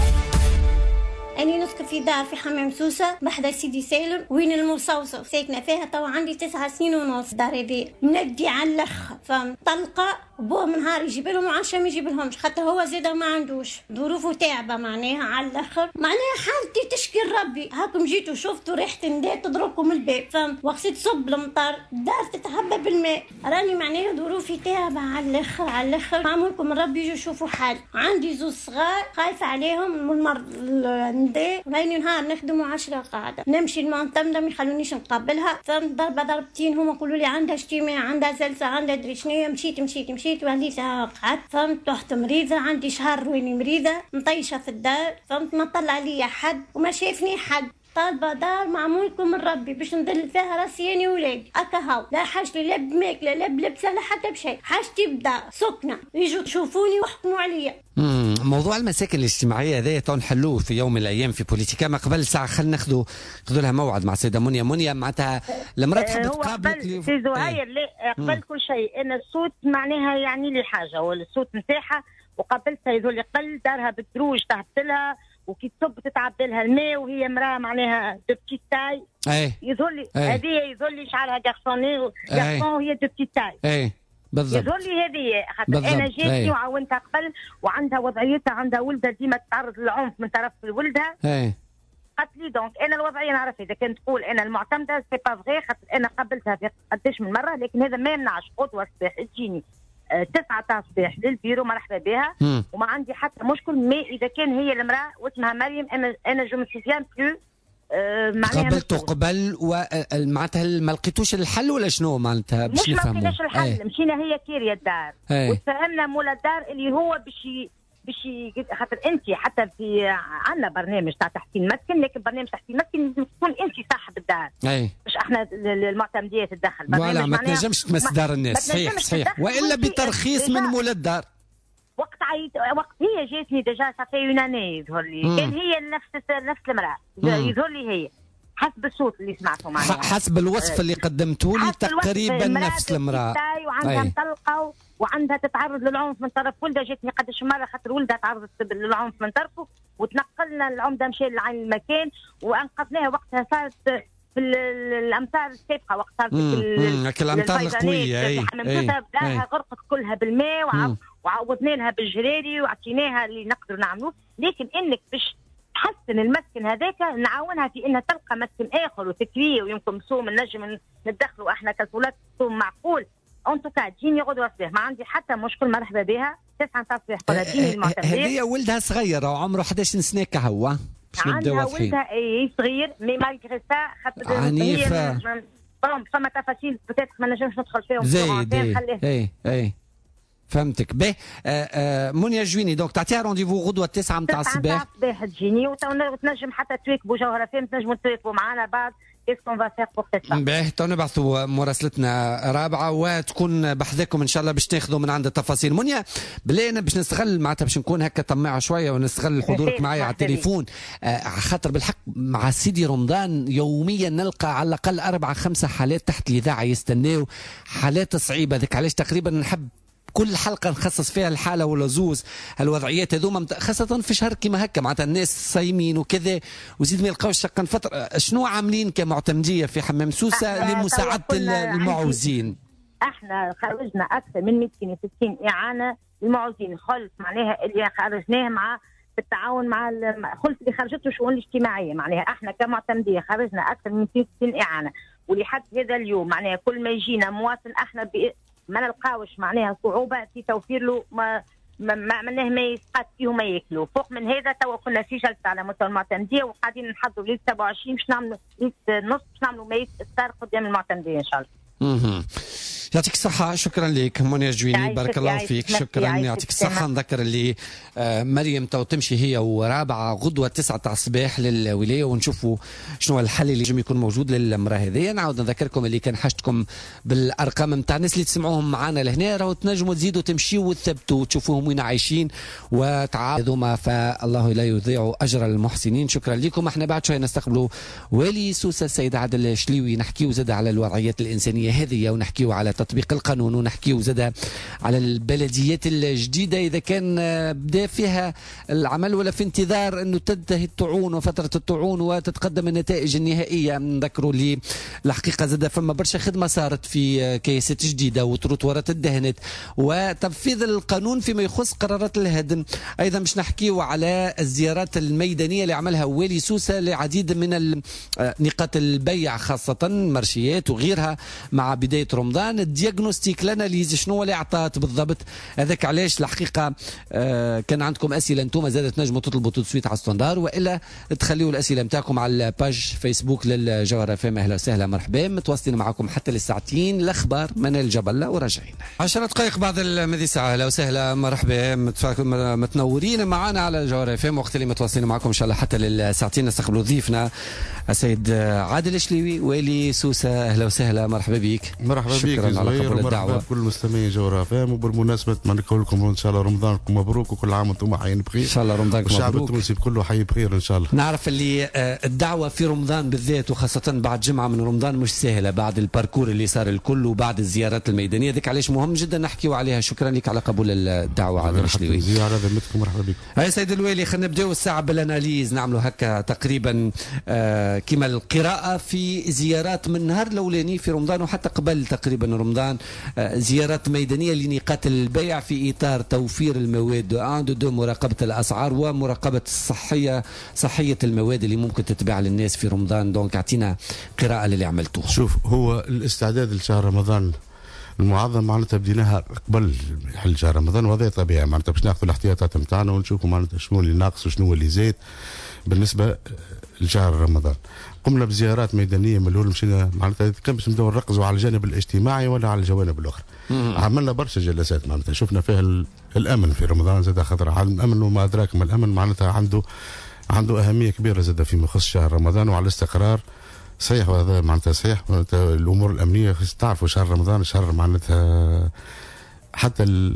أنا نسكن في دار في حمام سوسة بحدا سيدي سالم وين المصوصف ساكنة فيها تو عندي تسعة سنين ونص. دار هذي مندي على الأخ فمطلقة بوه من نهار يجيب لهم وعشرة ما يجيب لهمش، حتى هو زيدا ما عندوش ظروفه تعبة معناها على الآخر. معناها حالتي تشكي ربي. هاكم جيتوا شفتوا ريحة النداء تضربكم الباب فهم وقت تصب المطر دار تتهبى بالماء. راني معناها ظروفي تعبة على الآخر على الآخر. معمولكم ربي يجوا يشوفوا حال. عندي زوج صغار خايفة عليهم من المرض النداء وليني نهار نخدم وعشرة قاعدة نمشي المعتمدة ما يخلونيش نقابلها. فهم ضربة ضربتين هما يقولوا لي عندها اجتماع عندها جلسة عندها دري شنيا. مشيت مشيت مشيت مشيت وهليتها قعدت. فهمت رحت مريضة عندي شهر ويني مريضة مطيشة في الدار. فهمت ما طلع لي حد وما شافني حد. طالبة دار معمولكم من ربي باش ندل فيها راسي اني ولادي هكا هاو. لا حاجتي لا بماكله لا بلبسه لا حتى بشيء. حاجتي بدار سكنه يجوا يشوفوني ويحكموا عليا. امم موضوع المساكن الاجتماعيه هذا تنحلوه في يوم من الايام في بوليتيكا. ما قبل ساعه خلينا ناخذوا ناخذوا لها موعد مع سيده منيا. منيا معناتها المراه تحب تقابلك في زهير. لا قبل كل شيء انا الصوت معناها يعني لي حاجه والصوت نتاعها وقابلتها يقول لي قل دارها بالدروج تهبط لها وكي تصب تتعبد لها الماء وهي مراه معناها دو بتي تاي. يظهر لي هذه يظهر لي شعرها غارسوني غارسون وهي دو بتي تاي. اي بالضبط. يظهر لي هذه خاطر انا جيتني وعاونتها قبل وعندها وضعيتها عندها ولدها ديما تتعرض للعنف من طرف ولدها. اي قالت لي دونك انا الوضعيه نعرف اذا كانت تقول انا المعتمده سي با فغي خاطر انا قابلتها في قداش من مره. لكن هذا ما يمنعش قدوه صباح تجيني تسعة تاع الصباح للبيرو مرحبا بها وما عندي حتى مشكل. ما اذا كان هي المراه واسمها مريم انا انا جو مي سوفيان بلو معناها قابلته قبل ومعناتها ما لقيتوش الحل ولا شنو معناتها باش نفهموا؟ مش ما لقيناش الحل. ايه. مشينا هي كيريا الدار وتفهمنا مولا الدار اللي هو باش باش خاطر انت حتى في عندنا برنامج تاع تحسين مسكن لكن برنامج تحسين مسكن لازم تكون انت صاحب الدار. اي مش احنا المعتمديه تتدخل. ولا ما تنجمش تمس دار الناس. صحيح صحيح والا بترخيص من مولا الدار. وقت عيط وقت هي جاتني ديجا صافي اون اني يظهر لي كان هي نفس نفس المراه يظهر لي هي حسب الصوت اللي سمعته معناها حسب الوصف اللي قدمته لي تقريبا نفس المراه. وعندها مطلقه وعندها تتعرض للعنف من طرف ولدها. جاتني قداش مره خاطر ولدها تعرضت للعنف من طرفه وتنقلنا العمده مشى لعين المكان وانقذناها. وقتها صارت في الامطار السابقه وقت صارت في الامطار القويه. اي بداها غرقت كلها بالماء وعوضنا لها بالجراري وعطيناها اللي نقدروا نعملوه. لكن انك باش تحسن المسكن هذاك نعاونها في انها تلقى مسكن اخر وتكويه ويمكن صوم نجم ندخلوا احنا كسولات صوم معقول. ان توكا تجيني غدوه الصباح ما عندي حتى مشكل مرحبا بها. تسعة تاع الصباح قولها تجيني المعتمدين. هذه ولدها صغيره وعمره إحدى عشر سنه كهو عندها ولدها اي صغير مي مالغري سا خاطر عنيفه. فما تفاصيل بتاتك ما نجمش ندخل فيهم. زايد اي اي فهمتك. باهي منيا جويني دونك تعطيها رونديفو غدوه التاسعة نتاع الصباح. الصباح تجيني وتنجم حتى تواكبوا جوهره فين تنجموا تواكبوا معنا بعد qu'est-ce qu'on va faire pour cette femme. باهي تو نبعثوا مراسلتنا رابعه وتكون بحذاكم ان شاء الله باش تاخذوا من عند التفاصيل. منيا بالله انا باش نستغل معناتها باش نكون هكا طماعه شويه ونستغل حضورك معي على التليفون آه خاطر بالحق مع سيدي رمضان يوميا نلقى على الاقل اربعه خمسه حالات تحت الاذاعه يستناو حالات صعيبه. ذاك علاش تقريبا نحب كل حلقه نخصص فيها الحاله ولا زوز الوضعيات هذوما خاصه في شهر كيما هكا معناتها الناس صايمين وكذا وزيد ما يلقاوش شقا فتره. شنو عاملين كمعتمديه في حمام سوسه لمساعده المعوزين؟ احنا خرجنا اكثر من مئتين وستين اعانه للمعوزين خلف معناها اللي خرجناه مع بالتعاون مع خلف اللي خرجته الشؤون الاجتماعيه. معناها احنا كمعتمديه خرجنا اكثر من مئتين وستين اعانه ولحد هذا اليوم معناها كل ما يجينا مواطن احنا ب... ما نلقاوش معناها صعوبه في توفير له ما ما معناه ما يسقط فيه وما ياكلوا. فوق من هذا توا كنا في جلسه على مستوى المعتمديه وقاعدين نحضروا ليله سبعة وعشرين باش نعملوا ليله نص باش نعملوا ميت افطار قدام المعتمديه ان شاء الله. اها يعطيك الصحة. شكرا لك منيا جويني بارك الله فيك. شكرا يعطيك الصحة. نذكر اللي آه مريم تو تمشي هي ورابعة غدوة تسعة تاع الصباح للولاية ونشوفوا شنو الحل اللي يجب يكون موجود للمرأة هذه. نعاود نذكركم اللي كان حاجتكم بالأرقام نتاع الناس اللي تسمعوهم معنا لهنا راهو تنجموا تزيدوا تمشيوا وتثبتوا وتشوفوهم وين عايشين وتعاودوا فالله لا يضيع أجر المحسنين. شكرا لكم. احنا بعد شوية نستقبلوا والي سوسة السيد عادل الشليوي نحكيو زاد على الوضعيات الإنسانية هذه ونحكيو على تطبيق القانون ونحكيو زاد على البلديات الجديدة إذا كان بدا فيها العمل ولا في انتظار أنه تنتهي الطعون وفترة الطعون وتتقدم النتائج النهائية. نذكروا لي الحقيقة زاد فما برشا خدمة صارت في كياسات جديدة وتروتوارات الدهنت وتنفيذ القانون فيما يخص قرارات الهدم. أيضا مش نحكيو على الزيارات الميدانية اللي عملها والي سوسة لعديد من نقاط البيع خاصة مرشيات وغيرها مع بداية رمضان. الدياغنوستيك لاناليز شنو اللي عطات بالضبط هذاك علاش الحقيقه آه كان عندكم اسئله انتم زادت نجموا تطلبوا تسويت على الستاندار والا تخليوا الاسئله نتاعكم على الباج فيسبوك للجوهره اف ام. اهلا وسهلا مرحبا متواصلين معكم حتى للساعتين. الاخبار من الجبل وراجعين عشرة دقائق بعد المذي ساعه. اهلا وسهلا مرحبا متنورين معنا على الجوهره اف ام وقت اللي متواصلين معكم ان شاء الله حتى للساعتين. نستقبلوا ضيفنا السيد عادل الشليوي والي سوسه. اهلا وسهلا مرحبا بك. مرحبا بك على قبول الدعوه بكل المستمعين جوهره فام. وبالمناسبه نقول لكم ان شاء الله رمضانكم مبروك وكل عام وانتم حيين بخير ان شاء الله. رمضانكم مبروك والشعب التونسي كله حي بخير ان شاء الله. نعرف اللي الدعوه في رمضان بالذات وخاصه بعد جمعه من رمضان مش سهله بعد الباركور اللي صار الكل وبعد الزيارات الميدانيه. ذيك علاش مهم جدا نحكيو عليها. شكرا لك على قبول الدعوه عادل الشليوي. زياره ذمتكم مرحبا بكم. هاي سيد الوالي خلينا نبداو الساعه بالاناليز نعملوا هكا تقريبا آه كما القراءه في زيارات من النهار الاولاني في رمضان وحتى قبل تقريبا رمضان آه زيارات ميدانيه لنقاط البيع في اطار توفير المواد دو دو مراقبه الاسعار ومراقبه الصحيه صحيه المواد اللي ممكن تتباع للناس في رمضان. دونك اعطينا قراءه للي عملتوه. شوف هو الاستعداد لشهر رمضان المعظم معناتها بديناها قبل حل شهر رمضان وهذا طبيعي معناتها باش ناخذوا الاحتياطات نتاعنا ونشوفوا معناتها شنو اللي ناقص وشنو اللي زايد بالنسبه لشهر رمضان. قمنا بزيارات ميدانيه من الاول مشينا معناتها كان باش نبداو نركزوا على الجانب الاجتماعي ولا على الجوانب الاخرى. عملنا برشا جلسات معناتها شفنا فيها الامن في رمضان زاد خطر. الامن وما ادراك ما الامن معناتها عنده عنده اهميه كبيره زاد فيما يخص شهر رمضان وعلى الاستقرار. صحيح وهذا معناتها صحيح معناتها الامور الامنيه تعرفوا شهر رمضان شهر معناتها حتى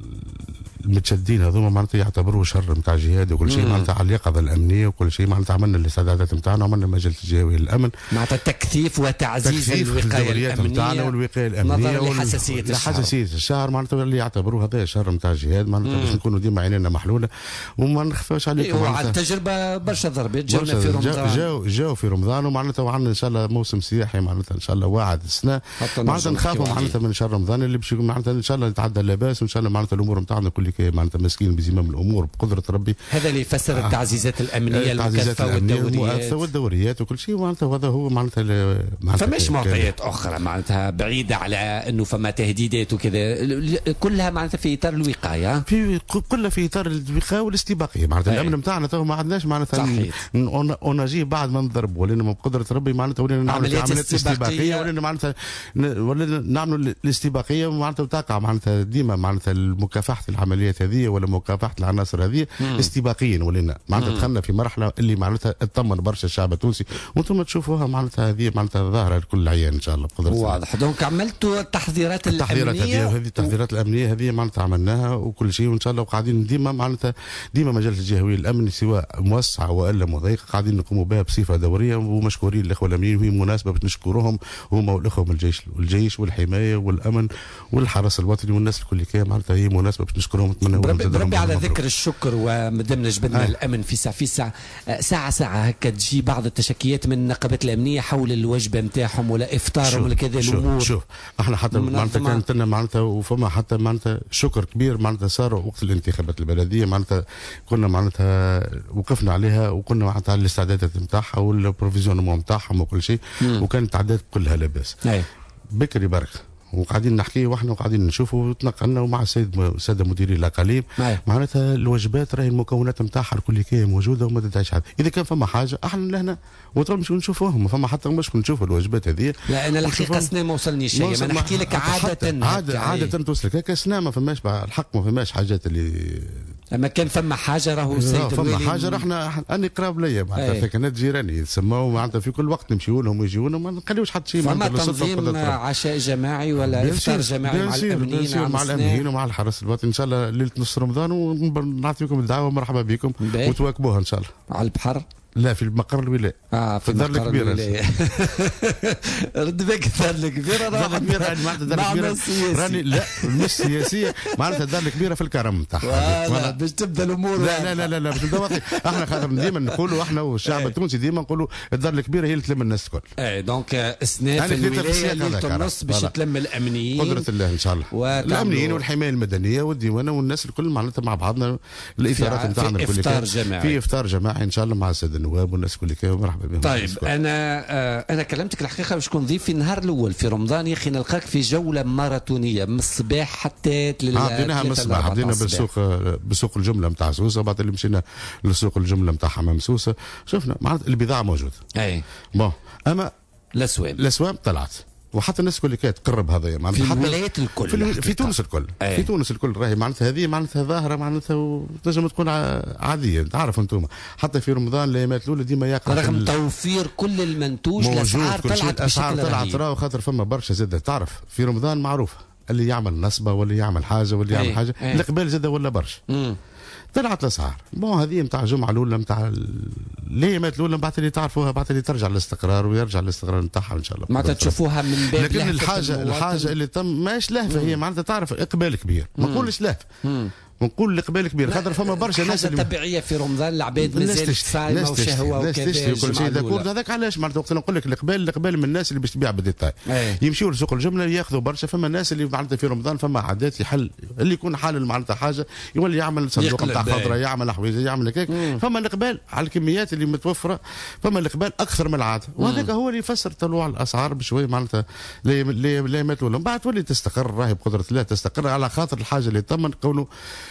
المتشدين هذوما معناتها يعتبروه شهر نتاع جهاد وكل شيء معناتها على اليقظه الامنيه وكل شيء معناتها عملنا الاستعدادات نتاعنا وعملنا مجلس الجهوي للامن معناتها تكثيف وتعزيز الوقايه نتاعنا والوقايه الامنيه نظرا لحساسيه الشهر. لحساسيه الشهر معناتها اللي يعتبروه هذا شهر نتاع جهاد معناتها باش نكونوا ديما عينينا محلوله وما نخفاوش عليكم. ايوه على التجربه برشا ضربات جاونا في رمضان جاو جاو في رمضان ومعناتها وعندنا ان شاء الله موسم سياحي معناتها ان شاء الله واعد السنه معناتها نخافوا معناتها من شهر رمضان اللي باش معناتها ان شاء الله يتعدى اللباس وان شاء الله معناتها الامور نتاعنا كل معناتها مسكين بزمام الامور بقدره ربي. هذا اللي يفسر التعزيزات الامنيه المكثفه والدوريات والدوريات وكل شيء معناتها وهذا هو معناتها فماش معطيات اخرى معناتها بعيده على انه فما تهديدات وكذا كلها معناتها في اطار الوقايه في كلها في اطار الوقايه والاستباقيه معناتها الامن نتاعنا تو ما عندناش معناتها اوناجي بعد ما نضربوا ولينا بقدره ربي معناتها ولينا نعمل عمليات استباقيه ولينا معناتها ولينا نعملوا الاستباقيه معناتها تقع معناتها ديما معناتها مكافحه العمليات العمليات هذه ولا مكافحه العناصر هذه استباقيا ولينا معناتها دخلنا في مرحله اللي معناتها اطمن برشا الشعب التونسي وانتم تشوفوها معناتها هذه معناتها ظاهره لكل العيان ان شاء الله بقدر الله. واضح. دونك عملتوا التحضيرات التحضيرات الامنيه هذه التحضيرات الامنيه هذه معناتها عملناها وكل شيء وان شاء الله وقاعدين ديما معناتها ديما مجالس الجهويه الامن سواء موسع والا مضيق قاعدين نقوموا بها بصفه دوريه ومشكورين الاخوه الامنيين وهي مناسبه باش نشكرهم هما والاخوه من الجيش والجيش والحمايه والامن والحرس الوطني والناس الكل كي معناتها هي مناسبه باش نشكرهم نتمنى بربي على ذكر الشكر ومدامنا جبدنا الامن في ساعه في ساعه ساعه ساعه هكا تجي بعض التشكيات من النقابات الامنيه حول الوجبه نتاعهم ولا افطارهم ولا كذا الامور. شوف احنا حتى معناتها كانت لنا معناتها وفما حتى معناتها شكر كبير معناتها صار وقت الانتخابات البلديه معناتها كنا معناتها وقفنا عليها وكنا معناتها على الاستعدادات نتاعها والبروفيزيون نتاعهم وكل شيء وكانت التعداد كلها لاباس. بكري برك وقاعدين نحكي واحنا وقاعدين نشوفوا وتنقلنا ومع السيد الساده مديري الاقاليم معناتها الوجبات راهي المكونات نتاعها الكل كي موجوده وما تدعيش حد اذا كان فما حاجه احنا لهنا وتمشوا نشوفوهم فما حتى مش نشوفوا الوجبات هذه. لا انا الحقيقه سنه ما وصلنيش شيء ما نحكي لك عاده عاده عاده توصلك هكا سنه ما فماش الحق ما فماش حاجات اللي اما كان فما حاجه راهو السيد فما حاجه احنا اني قراب ليا معناتها في قناه جيراني يتسموا معناتها في كل وقت نمشيو لهم ويجيو لهم ما نخليوش حتى شيء فما تنظيم عشاء جماعي ولا افطار جماعي مع الامنيين مع الامنيين ومع الحرس الوطني ان شاء الله ليله نص رمضان ونعطيكم الدعوه ومرحبا بكم وتواكبوها ان شاء الله على البحر. لا في المقر الولايه. اه في الدار الكبيره رد بك الدار الكبيره الدار الكبيره معناتها الدار الكبيره راني لا مش سياسيه معناتها الدار الكبيره في الكرم نتاعها باش تبدا الامور. لا لا لا لا, لا باش نبدا احنا خاطر ديما نقولوا احنا والشعب التونسي ديما نقولوا الدار الكبيره هي اللي تلم الناس الكل. اي دونك اسناف في الولايه اللي النص باش تلم الامنيين قدره الله ان شاء الله الامنيين والحمايه المدنيه والديوانه والناس الكل معناتها مع بعضنا الاثارات نتاعنا الكل افطار جماعي في افطار جماعي ان شاء الله مع الساده النواب والناس الكل مرحبا بهم. طيب انا آه انا كلمتك الحقيقه باش نكون ضيف في النهار الاول في رمضان يا اخي نلقاك في جوله ماراثونيه من الصباح حتى لل عديناها من الصباح عدينا بالسوق بسوق الجمله نتاع سوسه بعد اللي مشينا لسوق الجمله نتاع حمام سوسه شفنا معناتها البضاعه موجوده. اي بون اما الاسوام الاسوام طلعت وحتى الناس الكل كانت تقرب هذايا معناتها في الولايات الكل في, في تونس الكل أي. في تونس الكل راهي معناتها هذه معناتها ظاهره معناتها وتنجم تكون عاديه تعرف انتم حتى في رمضان الايامات الاولى ديما يقع رغم توفير كل المنتوج الاسعار طلعت الاسعار طلعت راهو خاطر فما برشا زاده تعرف في رمضان معروفه اللي يعمل نصبه واللي يعمل حاجه واللي يعمل حاجه القبال زاده ولا برشا طلعت الاسعار بون هذه نتاع الجمعه الاولى نتاع الايامات الاولى بعد اللي تعرفوها بعد اللي ترجع للاستقرار ويرجع الاستقرار نتاعها ان شاء الله معناتها تشوفوها من باب لكن الحاجه الحاجه اللي تم ماش لهفه هي معناتها تعرف اقبال كبير ما نقولش لهفه ونقول الاقبال كبير خاطر فما برشا ناس حاجه طبيعيه في رمضان العباد مازالت صايمه وشهوه وكذا وكل شيء داكور هذاك علاش معناتها وقت نقول لك الاقبال الاقبال من الناس اللي باش تبيع بالديتاي يمشيوا لسوق الجمله ياخذوا برشا فما الناس اللي معناتها في رمضان فما عادات يحل اللي يكون حال معناتها حاجه يولي يعمل صندوق نتاع خضره يعمل حويجه يعمل هكاك فما الاقبال على الكميات اللي متوفره فما الاقبال اكثر من العاده وهذاك هو اللي يفسر طلوع الاسعار بشوي معناتها لا ما تولوا بعد تولي تستقر راهي بقدره الله تستقر على خاطر الحاجه اللي تطمن كونه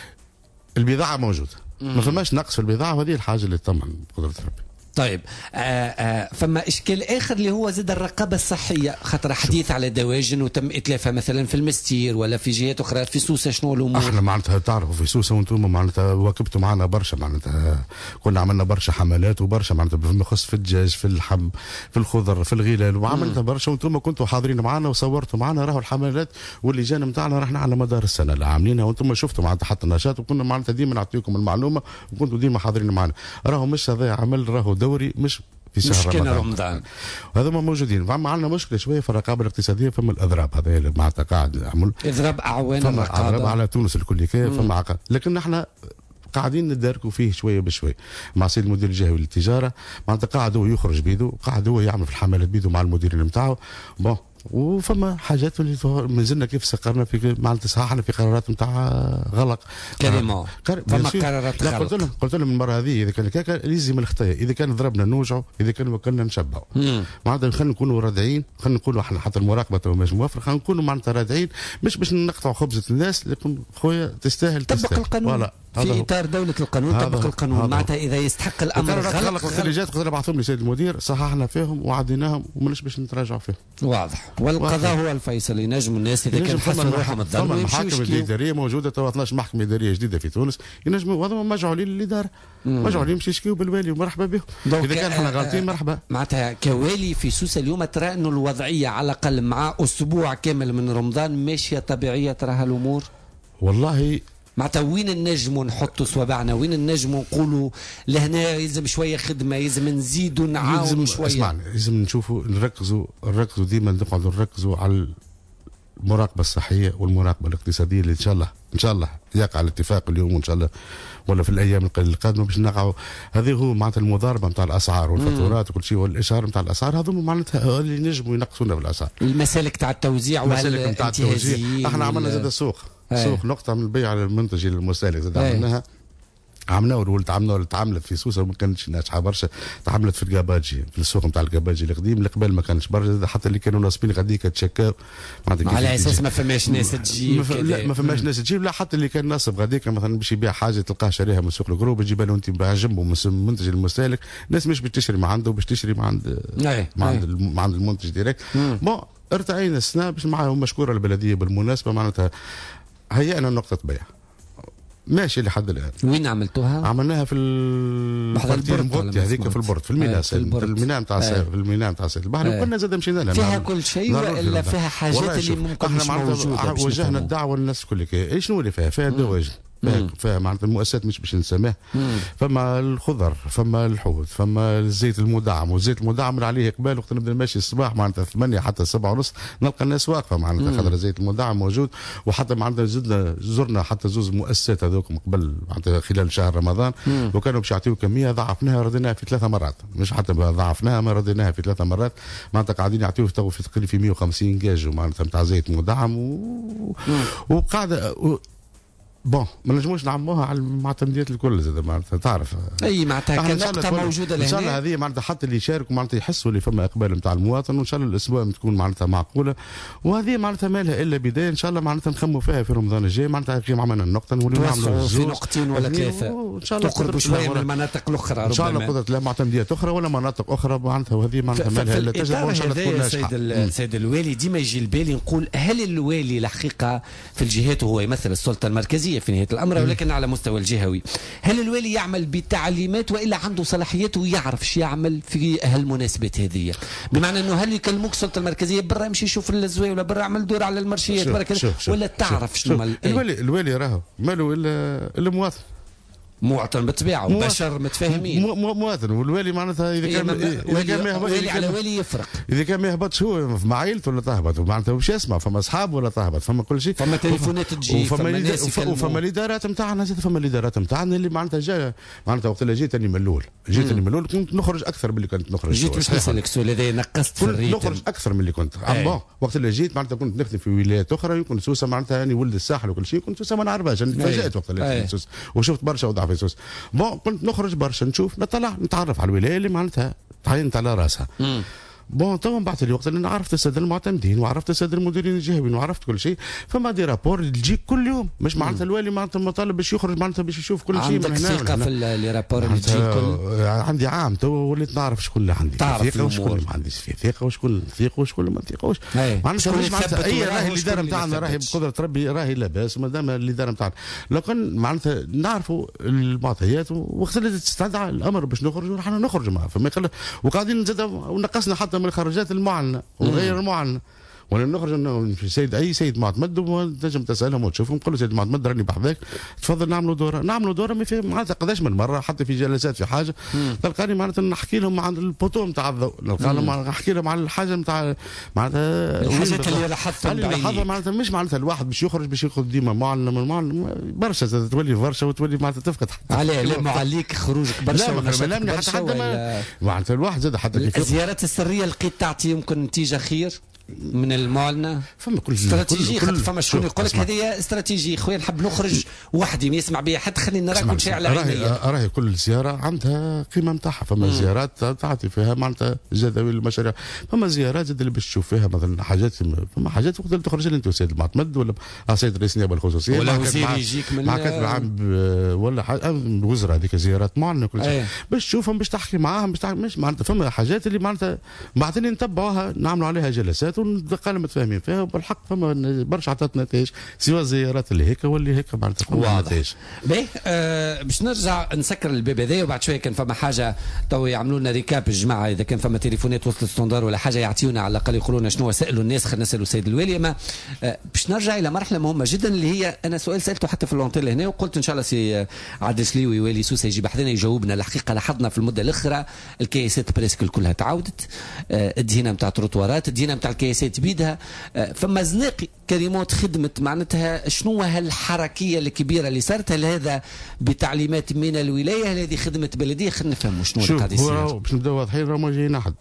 البضاعة موجودة ما فماش نقص في البضاعة وهذه الحاجة اللي تطمن بقدرة ربي. طيب آه آه فما اشكال اخر اللي هو زاد الرقابه الصحيه خاطر حديث على دواجن وتم اتلافها مثلا في المستير ولا في جهات اخرى في سوسه شنو الامور؟ احنا معناتها تعرفوا في سوسه وانتم معناتها واكبتوا معنا برشا معناتها كنا عملنا برشا حملات وبرشا معناتها بما يخص في الدجاج في اللحم في الخضر في الغلال وعملنا برشا وانتم كنتوا حاضرين معنا وصورتوا معنا راهو الحملات واللجان نتاعنا رحنا على مدار السنه اللي عاملينها وانتم شفتوا معناتها حتى النشاط وكنا معناتها ديما نعطيكم المعلومه وكنتوا ديما حاضرين معنا راهو مش هذا عمل راهو دوري مش في شهر رمضان, رمضان. هذا ما موجودين فما عندنا مشكله شويه في الرقابه الاقتصاديه فما الاضراب هذا اللي معناتها قاعد نعمل اضراب اعوان فما اضراب على تونس الكل فما عقد لكن احنا قاعدين نداركوا فيه شويه بشويه مع سيد المدير الجهوي للتجاره معناتها قاعد هو يخرج بيدو قاعد هو يعمل في الحملات بيدو مع المديرين نتاعو بون وفما حاجات اللي مازلنا كيف سقرنا في معناتها صححنا في قرارات نتاع غلق كريمون فما قرارات غلق قلت لهم قلت لهم المره هذه اذا كان هكاك لازم الخطايا اذا كان ضربنا نوجعوا اذا كان وكلنا نشبعوا معناتها خلينا نكونوا رادعين خلينا نقولوا احنا حتى المراقبه تو مش موفر خلينا نكونوا معناتها رادعين مش باش نقطعوا خبزه الناس لكن خويا تستاهل طبق القانون في اطار دوله القانون طبق القانون معناتها اذا يستحق الامر غلق وقت اللي جات قلت له بعثهم لي سيد المدير صححنا فيهم وعديناهم وماناش باش نتراجعوا فيهم واضح والقضاء هو الفيصل. ينجم الناس اذا كان حسوا روحهم الظلم المحاكم الاداريه موجوده تو اثناش محكمه اداريه جديده في تونس ينجموا هذوما مجعولين للاداره مجعولين يمشي يشكيوا بالوالي ومرحبا بهم. اذا كان احنا غالطين مرحبا. معناتها كوالي في سوسه اليوم ترى انه الوضعيه على الاقل مع اسبوع كامل من رمضان ماشيه طبيعيه تراها الامور. والله معناتها وين النجم نحطوا صوابعنا، وين النجم نقولوا لهنا يلزم شويه خدمه، يلزم نزيدوا نعاونوا شويه. اسمعني لازم نشوفوا نركزوا نركزوا ديما نقعدوا نركزوا على المراقبه الصحيه والمراقبه الاقتصاديه اللي ان شاء الله ان شاء الله يقع الاتفاق اليوم وان شاء الله ولا في الايام القليله القادمه باش نقعوا. هذه هو معناتها المضاربه نتاع الاسعار والفاتورات وكل شيء والاشهار نتاع الاسعار هذوما معناتها اللي ينجموا ينقصونا بالاسعار. المسالك نتاع التوزيع المسالك نتاع التوزيع احنا عملنا زاد السوق سوق نقطه من البيع المنتج للمستهلك زاد عملناها عملنا ولد عملنا ولد تعاملت في سوسه وما كانتش ناجحه برشا. تعاملت في الكاباجي في السوق نتاع الكاباجي القديم اللي قبل ما كانش برشا حتى اللي كانوا ناصبين غاديك تشكاو على اساس ما فماش ناس تجيب. لا ما فماش ناس تجيب لا حتى اللي كان ناصب غاديك مثلا باش يبيع حاجه تلقاه شاريها من سوق الجروب تجيبها له انت جنبه منتج المستهلك. الناس مش بتشتري ما عنده باش تشتري ما عند ما عند ما عند المنتج ديريكت. بون ارتعينا السنه باش معاهم مشكوره البلديه بالمناسبه معناتها هيئنا نقطه بيع ماشي لحد الان. وين عملتوها؟ عملناها في الكوارتير مغطي هذيك في البورت في الميناء في الميناء نتاع في الميناء نتاع سيد البحر وكنا زاد مشينا لها. فيها كل شيء والا فيها حاجات اللي ممكن مش موجوده؟ وجهنا الدعوه للناس الكل. ايش شنو اللي فيها؟ فيها دواجن فيها معناتها المؤسسات مش باش نسميها. فما الخضر فما الحوت فما الزيت المدعم والزيت المدعم اللي عليه اقبال وقت نبدا ماشي الصباح معناتها ثمانية حتى سبعة ونص نلقى الناس واقفه معناتها خاطر الزيت المدعم موجود. وحتى معناتها زدنا زرنا حتى زوز مؤسسات هذوك قبل معناتها خلال شهر رمضان وكانوا باش يعطيو كميه ضاعفناها رديناها في ثلاثه مرات مش حتى ضاعفناها ما رديناها في ثلاثه مرات معناتها قاعدين يعطيو في تقريبا في مية وخمسين كاج معناتها نتاع زيت مدعم و... وقاعده و... بون ما نجموش نعموها على المعتمديات الكل زاد معناتها تعرف اي معناتها كنقطه موجوده لهنا ان شاء الله. هذه معناتها حتى اللي يشاركوا معناتها يحسوا اللي فما اقبال نتاع المواطن وان شاء الله الاسبوع تكون معناتها معقوله. وهذه معناتها ما لها الا بدايه ان شاء الله معناتها نخموا فيها في رمضان الجاي معناتها كيما عملنا النقطه نوليو نعملوا في نقطتين ولا ثلاثه ان شاء الله تقربوا شويه من المناطق الاخرى ان شاء الله قدره لا معتمديات اخرى ولا مناطق اخرى معناتها. وهذه معناتها ما لها الا تجربه وان شاء الله تكون ناجحه. سيد سيد الوالي ديما يجي البالي نقول هل الوالي الحقيقه في الجهات وهو يمثل السلطه المركزيه في نهايه الامر ولكن على مستوى الجهوي هل الوالي يعمل بتعليمات والا عنده صلاحيات ويعرف شو يعمل في هالمناسبات هذه؟ بمعنى انه هل يكلموك السلطه المركزيه برا يمشي يشوف الزوايا ولا برا يعمل دور على المرشيات برا كذا ولا تعرف شنو مال الوالي الوالي راهو ماله الا المواطن مواطن بالطبيعه وبشر متفاهمين مواطن. والوالي معناتها اذا كان اذا كان ما والي على والي يفرق. اذا كان ما يهبطش هو مع عائلته ولا تهبط معناتها واش يسمع فما اصحاب ولا تهبط فما كل شيء فما تليفونات تجي فما ناس وفما الادارات نتاعنا زاد فما الادارات نتاعنا اللي معناتها جا معناتها وقت اللي جيت اني من الاول جيت اني من الاول كنت نخرج اكثر من اللي كنت نخرج. جيت باش نسالك سؤال هذا نقصت في الريتم نخرج اكثر من اللي كنت بون وقت اللي جيت معناتها كنت نخدم في ولايات اخرى يكون سوسه معناتها اني ولد الساحل وكل شيء كنت سوسه ما نعرفهاش تفاجات وقت اللي في سوسه وشفت برشا وضع في سوسه. بون كنت نخرج برشا نشوف نطلع نتعرف على الولايه اللي معناتها تعينت على راسها. بون تو من بعد الوقت اللي عرفت الساده المعتمدين وعرفت الساده المديرين الجهويين وعرفت كل شيء فما دي رابور تجيك كل يوم مش معناتها الوالي معناتها مطالب باش يخرج معناتها باش يشوف كل شيء. عندك ثقه في لي رابور اللي تجيك كل عندي عام تو وليت نعرف شكون اللي عندي ثقه وشكون اللي ما عنديش فيه ثقه وشكون ثقه وشكون ما ثقوش معناتها مش معناتها اي راهي الاداره نتاعنا راهي بقدره ربي راهي لاباس وما دام الاداره نتاعنا لو كان معناتها نعرفوا المعطيات وقت اللي تستدعى الامر باش نخرجوا راح نخرجوا معاه فما يخلي وقاعدين زاد ونقصنا حتى من الخرجات المعلنه وغير المعلنه ولا نخرج انه سيد اي سيد معتمد تنجم تسالهم وتشوفهم قول له سيد معتمد راني بحذاك تفضل نعملوا دوره نعملوا دوره ما في معناتها قداش من مره حتى في جلسات في حاجه تلقاني معناتها نحكي لهم عن البوتو نتاع الضوء نلقى لهم نحكي لهم عن الحاجه نتاع معناتها الحاجات اللي لاحظتها اللي لاحظها معناتها مش معناتها الواحد باش يخرج باش ياخذ ديما معلم معلم برشا تولي برشا وتولي معناتها تفقد عليه لا معليك خروجك برشا ولا لا حتى حتى معناتها الواحد زاد حتى الزيارات السريه لقيت تعطي يمكن نتيجه خير من المعلنه فما كل استراتيجيه خاطر فما شكون يقول لك هذه استراتيجيه خويا نحب نخرج وحدي ما يسمع بيا حتى خليني نرى كل شيء على عينيا. راهي كل زياره عندها قيمه نتاعها فما زيارات تعطي فيها معناتها جداول المشاريع فما زيارات زاد اللي باش تشوف فيها مثلا حاجات فما حاجات وقت اللي تخرج انت وسيد المعتمد ولا سيد رئيس النيابه الخصوصيه ولا وزير يجيك من مع كاتب العام ولا الوزراء هذيك زيارات معلنه كل شيء باش تشوفهم باش تحكي معاهم باش مش معناتها فما حاجات اللي معناتها بعدين نتبعوها نعملوا عليها جلسات حاجات ونبقى متفاهمين فيها وبالحق فما برشا عطات نتائج سواء الزيارات اللي هيك واللي هيك معناتها فما نتائج. باهي آه باش نرجع نسكر الباب هذايا وبعد شويه كان فما حاجه تو يعملوا لنا ريكاب الجماعه اذا كان فما تليفونات وصلت ستوندار ولا حاجه يعطيونا على الاقل يقولوا لنا شنو سالوا الناس. خلينا نسالوا السيد الوالي. اما آه باش نرجع الى مرحله مهمه جدا اللي هي انا سؤال سالته حتى في اللونتيل هنا وقلت ان شاء الله سي عبد السليوي والي سوسه يجي بحثنا يجاوبنا. الحقيقه لاحظنا في المده الاخرى الكياسات بريسك كلها تعاودت، آه الدهينه نتاع التروطوارات، الدهينه نتاع الكياسات بيدها، آه فما زناقي كلمات خدمت معناتها شنو هالحركيه الكبيره اللي صارت؟ هل هذا بتعليمات من الولايه؟ هل هذه خدمه بلديه؟ خلينا نفهموا شنو اللي قاعد يصير. شوف باش نبداو واضحين راه ما جايين احد.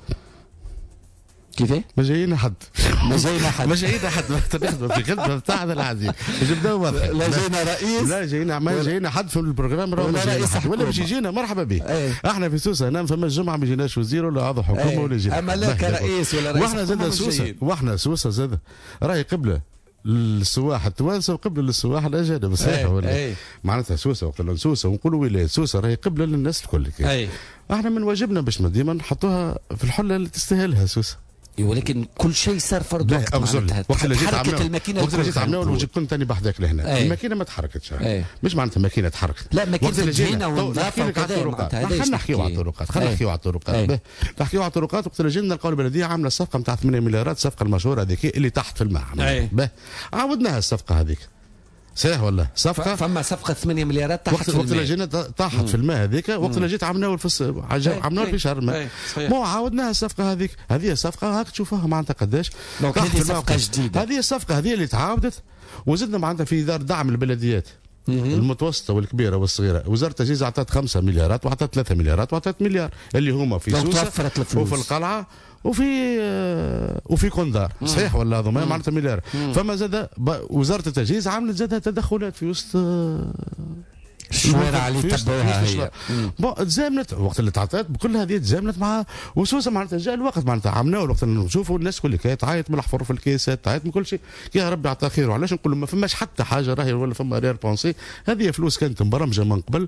كيفاه؟ ما جايين احد. ما جايين احد. ما جايين احد نخدموا في خدمه بتاعنا العادي. باش نبداو واضحين. لا جاينا رئيس. لا جاينا ما جاينا حد في البروجرام راه ما جاينا حد. ولا باش يجينا مرحبا به. ايه. احنا في سوسه هنا فما الجمعه ما جيناش وزير ولا عضو حكومه ايه. ولا جينا. اما لا كرئيس ولا رئيس. واحنا زاد سوسه واحنا سوسه زاد راهي قبله للسواح التوانسه وقبله للسواح الاجانب صحيح ولا ايه. معناتها سوسه وقت سوسه ونقولوا ولايه سوسه راهي قبله للناس الكل. ايه. احنا من واجبنا باش ديما نحطوها في الحله اللي تستاهلها سوسه. ولكن كل شيء صار فرض وقت معناتها وقت اللي جيت عملنا الماكينه وقت اللي جيت عملنا وجيت كنت ثاني بحذاك لهنا أي. الماكينه ما تحركتش أي. مش معناتها ماكينه تحركت لا ماكينه الجهينه والنظافه وكذا. خلينا نحكيو على الطرقات خلينا نحكيو على الطرقات نحكيو على الطرقات. وقت اللي جينا نلقاو البلديه عامله صفقه نتاع ثمانية مليارات الصفقه المشهوره هذيك اللي تحت في الماء عاودناها الصفقه هذيك صحيح ولا صفقه فما صفقه ثمانية مليارات تحت وقت في الماء. وقت اللي جينا طاحت في الماء هذيك وقت اللي جيت عملناها في عملناها في شهر الماء مو عاودناها الصفقه هذيك. هذه الصفقه هاك تشوفوها معناتها قداش هذه صفقه جديده. هذه الصفقه هذه اللي تعاودت وزدنا معناتها في دار دعم البلديات المتوسطه والكبيره والصغيره. وزاره التجهيز اعطت خمسة مليارات واعطت ثلاثة مليارات واعطت مليار اللي هما في سوسه وفي القلعه وفي آه وفي كوندار صحيح ولا هذا ما معناتها مليار. فما زاد وزاره التجهيز عملت زادها تدخلات في وسط آه الشوارع اللي تبعوها هي تزامنت وقت اللي تعطيت بكل هذه تزامنت مع وسوسه معناتها جاء الوقت معناتها عملناه الوقت نشوفوا الناس كل كانت تعيط من الحفر في الكيسات تعيط من كل شيء يا ربي عطاه خير. وعلاش نقول ما فماش حتى حاجه راهي ولا فما ريال بونسي. هذه فلوس كانت مبرمجه من قبل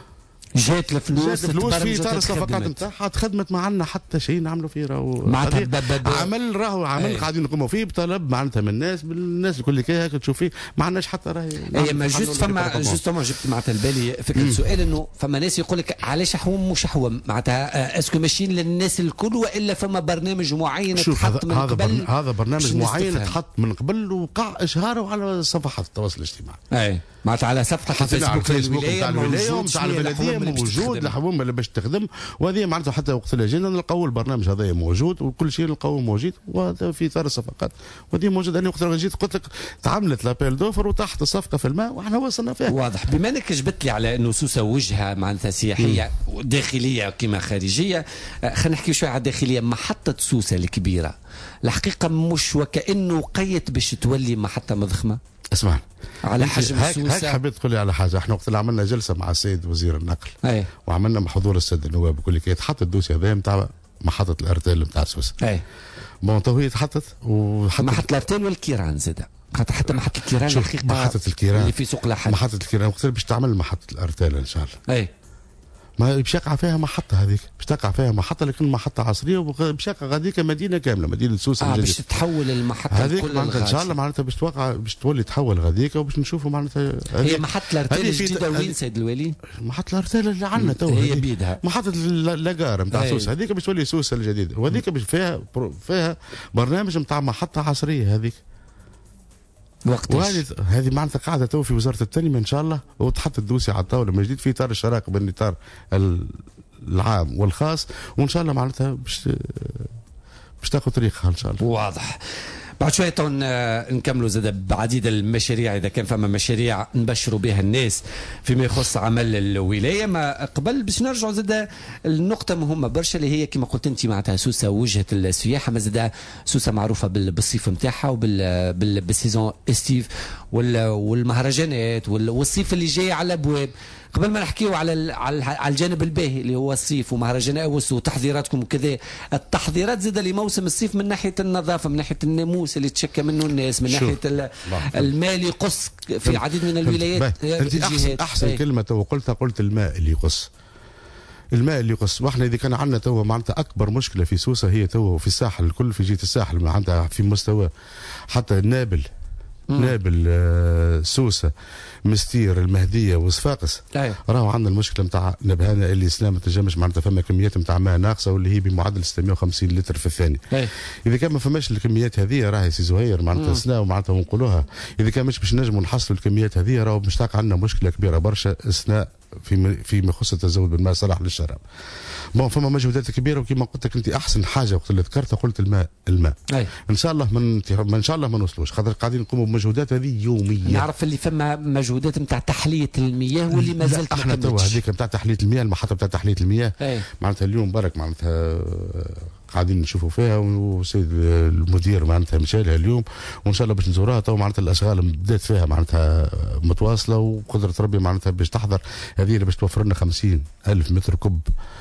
جات الفلوس الفلوس في اطار الصفقات نتاعها تخدمت ما عندنا حتى شيء نعملوا فيه راهو عمل راهو عمل قاعدين نقوموا فيه بطلب معناتها من الناس بالناس الكل كي هيك تشوفي ما عندناش حتى راهي. اي ما جوست فما جوستومون جبت معناتها البالي فكره مم. سؤال انه فما ناس يقول لك علاش حوم مش حوم معناتها اسكو ماشيين للناس الكل والا فما برنامج معين تحط من هذا قبل. هذا برنامج معين تحط من قبل وقع اشهاره على صفحات التواصل الاجتماعي. اي معناتها على صفحه الفيسبوك نتاع الولايه ونتاع البلديه موجود الحوم اللي باش تخدم. وهذه معناتها حتى وقت اللي جينا نلقاو البرنامج هذا موجود وكل شيء نلقاوه موجود وهذا في اطار الصفقات وهذه موجود. انا وقت اللي جيت قلت لك تعملت لابيل دوفر وتحت الصفقه في الماء واحنا وصلنا فيها. واضح. بما انك جبت لي على انه سوسه وجهه معناتها سياحيه داخليه كما خارجيه خلينا نحكي شويه على الداخليه. محطه سوسه الكبيره الحقيقه مش وكانه قيت باش تولي محطه مضخمه. اسمعني على حجم هاك سوسه هاك حبيت تقول لي على حاجه. احنا وقت اللي عملنا جلسه مع السيد وزير النقل أي. وعملنا مع حضور الساده النواب وكل كي تحط الدوسيه هذا نتاع محطه الارتيل نتاع سوسه. اي بون تو هي تحطت وحطت محطه الارتيل والكيران زاد خاطر حتى محطه الكيران الحقيقه محطه الكيران اللي في سوق لاحد محطه الكيران وقت باش تعمل محطه الارتيل ان شاء الله. اي ما باش يقع فيها محطه هذيك باش تقع فيها محطه لكن محطه عصريه وباش يقع غاديك مدينه كامله مدينه سوسه آه باش تتحول المحطه هذيك معناتها ان شاء الله معناتها باش توقع باش تولي تحول غاديك وباش نشوفوا معناتها هي محطه الارتيل الجديده وين سيد الوالي؟ محطه الارتيل اللي عندنا تو هي بيدها محطه لاكار نتاع سوسه هذيك باش تولي سوسه الجديده وهذيك باش فيها فيها برنامج نتاع محطه عصريه هذيك وهذه هذه معناتها قاعده تو في وزاره التنميه ان شاء الله وتحط الدوسي على الطاوله من جديد في اطار الشراكه بين الاطار العام والخاص وان شاء الله معناتها باش باش تاخذ طريقها ان شاء الله. واضح. بعد شويه نكملوا زاد بعديد المشاريع اذا كان فما مشاريع نبشروا بها الناس فيما يخص عمل الولايه. ما قبل باش نرجعوا زاد النقطه مهمه برشا اللي هي كما قلت انت معناتها سوسه وجهه السياحه. ما زاد سوسه معروفه بالصيف نتاعها وبالسيزون استيف والمهرجانات والصيف اللي جاي على الابواب. قبل ما نحكيو على على الجانب الباهي اللي هو الصيف ومهرجانات وتحضيراتكم وكذا التحضيرات زاد لموسم الصيف من ناحيه النظافه من ناحيه الناموس اللي تشكى منه الناس من ناحيه الماء اللي يقص في عديد من الولايات. انت احسن احسن كلمه تو قلتها قلت الماء اللي يقص. الماء اللي يقص. واحنا اذا كان عندنا توا معناتها اكبر مشكله في سوسه هي توا في الساحل الكل، في جهه الساحل معناتها في مستوى حتى نابل مم. نابل آه سوسه مستير المهديه وصفاقس راهو عندنا المشكله نتاع نبهانه اللي سنه ما تنجمش معناتها فما كميات نتاع ماء ناقصه واللي هي بمعدل ستمائة وخمسين لتر في الثانيه. أي. اذا كان ما فماش الكميات هذه راهي سي زهير معناتها سنه ومعناتها ونقولوها اذا كان مش باش نجموا نحصلوا الكميات هذه راهو باش تلقى عندنا مشكله كبيره برشا اثناء في فيما يخص التزود بالماء صلاح للشراب. بون فما مجهودات كبيره وكما قلت لك انت احسن حاجه وقت اللي ذكرتها قلت الماء الماء. أي. ان شاء الله من ان شاء الله ما نوصلوش خاطر قاعدين نقوموا بمجهودات هذه يوميا. نعرف اللي فما مجهودات نتاع تحليه المياه واللي ما زالت احنا توا هذيك نتاع تحليه المياه المحطه نتاع تحليه المياه أي. معناتها اليوم برك معناتها قاعدين نشوفوا فيها والسيد المدير معناتها مشى لها اليوم وان شاء الله باش نزورها تو معناتها الاشغال بدات فيها معناتها متواصله وقدره ربي معناتها باش تحضر هذه اللي باش توفر لنا خمسين ألف متر كوب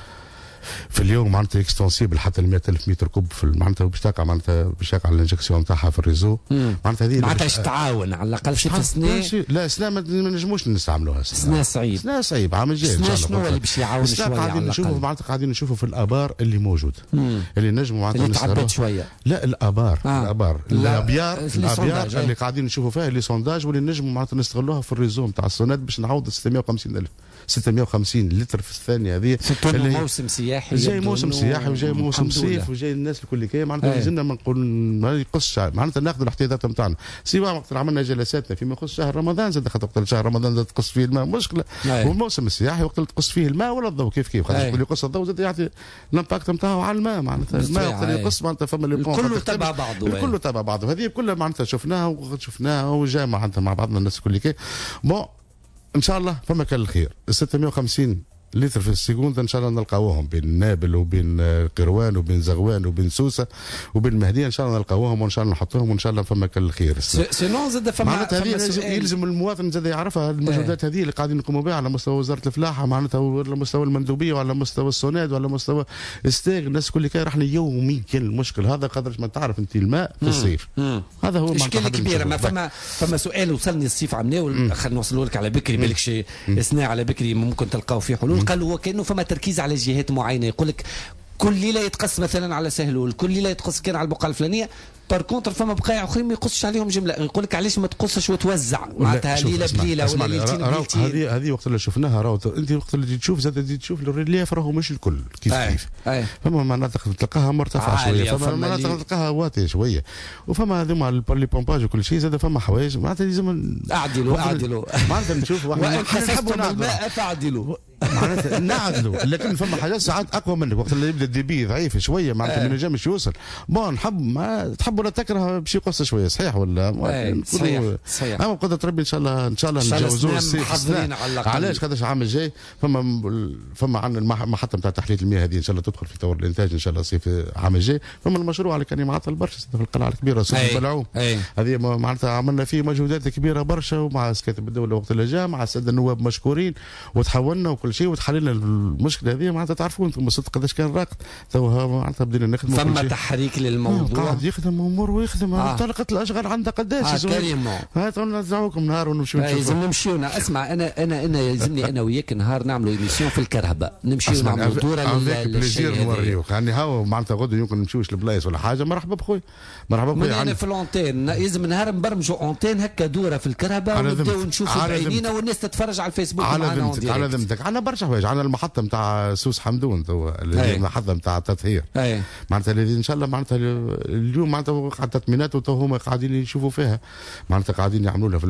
في اليوم معناتها اكستنسيبل حتى ل مائة ألف متر كوب في معناتها باش تقع معناتها باش تقع الانجكسيون نتاعها في الريزو معناتها هذه معناتها باش تعاون على الاقل في سنه. لا سنه ما نجموش نستعملوها سنه صعيب سنه صعيب عام الجاي ان شاء الله. شنو اللي باش يعاون شويه قاعدين نشوفوا معناتها قاعدين نشوفوا في الابار اللي موجود مم. اللي نجموا معناتها اللي تعبت شويه. لا الابار آه. الابار الابيار الابيار اللي قاعدين نشوفوا فيها اللي سونداج واللي نجموا معناتها نستغلوها في الريزو نتاع السونات باش نعوض ستمائة وخمسين ألف ستمائة وخمسين لتر في الثانيه هذه اللي موسم سياحي جاي موسم سياحي وجاي موسم صيف وجاي الناس الكل كي معناتها لازمنا ما نقول ما يقصش معناتها ناخذ الاحتياطات نتاعنا سواء وقت عملنا جلساتنا فيما يخص شهر رمضان زاد خاطر وقت شهر رمضان زاد تقص فيه الماء مشكله والموسم السياحي وقت اللي تقص فيه الماء ولا الضوء كيف كيف خاطر اللي يقص الضوء زاد يعطي الامباكت نتاعو على الماء معناتها الماء وقت اللي يقص معناتها فما اللي كله تبع بعضه كله تبع بعضه هذه كلها معناتها شفناها وشفناها وجا معناتها مع بعضنا الناس الكل كي بون ان شاء الله فما كان الخير ستمائة وخمسين لتر في السكوند ان شاء الله نلقاوهم بين نابل وبين قروان وبين زغوان وبين سوسه وبين المهديه ان شاء الله نلقاوهم وان شاء الله نحطوهم وان شاء الله فما كل خير. سينون زاد فما معناتها هذه يلزم المواطن زاد يعرفها المجهودات هذه اللي قاعدين نقوموا بها على مستوى وزاره الفلاحه معناتها وعلى مستوى المندوبيه وعلى مستوى السوناد وعلى مستوى استاغ الناس كل كي راح يوميا المشكل هذا قدرش ما تعرف انت الماء في الصيف هذا هو مشكله كبيره. ما فما فما سؤال وصلني الصيف عمناه خلينا نوصلوا لك على بكري بالك شيء اثناء على بكري ممكن تلقاو فيه حلول. قال هو كانه فما تركيز على جهات معينه يقول لك كل ليله يتقص مثلا على سهلول كل ليله يتقص كان على البقعه الفلانيه بار كونتر فما بقايع اخرين ما يقصش عليهم جمله يقول لك علاش ما تقصش وتوزع معناتها ليله بليله ولا ليلتين بليلتين. هذه هذه وقت اللي شفناها راهو انت وقت اللي تشوف زاد تشوف الريلياف راهو مش الكل كيف أي. كيف أي. فما مناطق تلقاها مرتفعه شويه فما مناطق تلقاها واطيه شويه وفما هذوما لي بومباج وكل شيء زاد فما حوايج معناتها لازم اعدلوا اعدلوا معناتها نشوف واحد نحبوا الماء فاعدلوا معناتها نعدلوا لكن فما حاجات ساعات اقوى منك وقت اللي يبدا الديبي ضعيف شويه معناتها ما ينجمش يوصل بون نحب ما تحب ولا تكره باش يقص شويه صحيح ولا صحيح صحيح اما قدرة ربي ان شاء الله ان شاء الله نتجاوزوا الصيف علاش خاطرش عام الجاي فما فما عندنا المحطه نتاع تحليه المياه هذه ان شاء الله تدخل في طور الانتاج ان شاء الله الصيف عام الجاي فما المشروع اللي كان معطل برشا في القلعه الكبيره سوق البلعوم هذه معناتها عملنا فيه مجهودات كبيره برشا ومع كاتب الدوله وقت اللي جاء مع الساده النواب مشكورين وتحولنا وكل شيء وتحللنا المشكله هذه معناتها تعرفوا انتم الصدق قداش كان راقد تو معناتها بدينا نخدموا فما تحريك للموضوع قاعد يخدم امور ويخدم انطلقت آه. الاشغال عندها قداش آه كريمون هات نرجعوكم نهار ونمشيو نشوفوا لازم نمشيو اسمع انا انا انا يلزمني انا وياك نهار نعملوا ايميسيون في الكرهبه نمشيو نعملوا دوره للشيء نوريوك يعني هاو معناتها غدو يمكن نمشيوش لبلايص ولا حاجه مرحبا بخويا مرحبا بخويا انا في الأونتين لازم نهار نبرمجوا أونتين هكا دوره في الكرهبه ونبداو نشوفوا بعينينا والناس تتفرج على الفيسبوك على ذمتك على ذمتك عندنا برشا حوايج عندنا المحطه نتاع سوس حمدون تو المحطه نتاع التطهير معناتها ان شاء الله معناتها اليوم معناتها قاعد تطمينات وتو هما قاعدين يشوفوا فيها معناتها قاعدين يعملوا لها في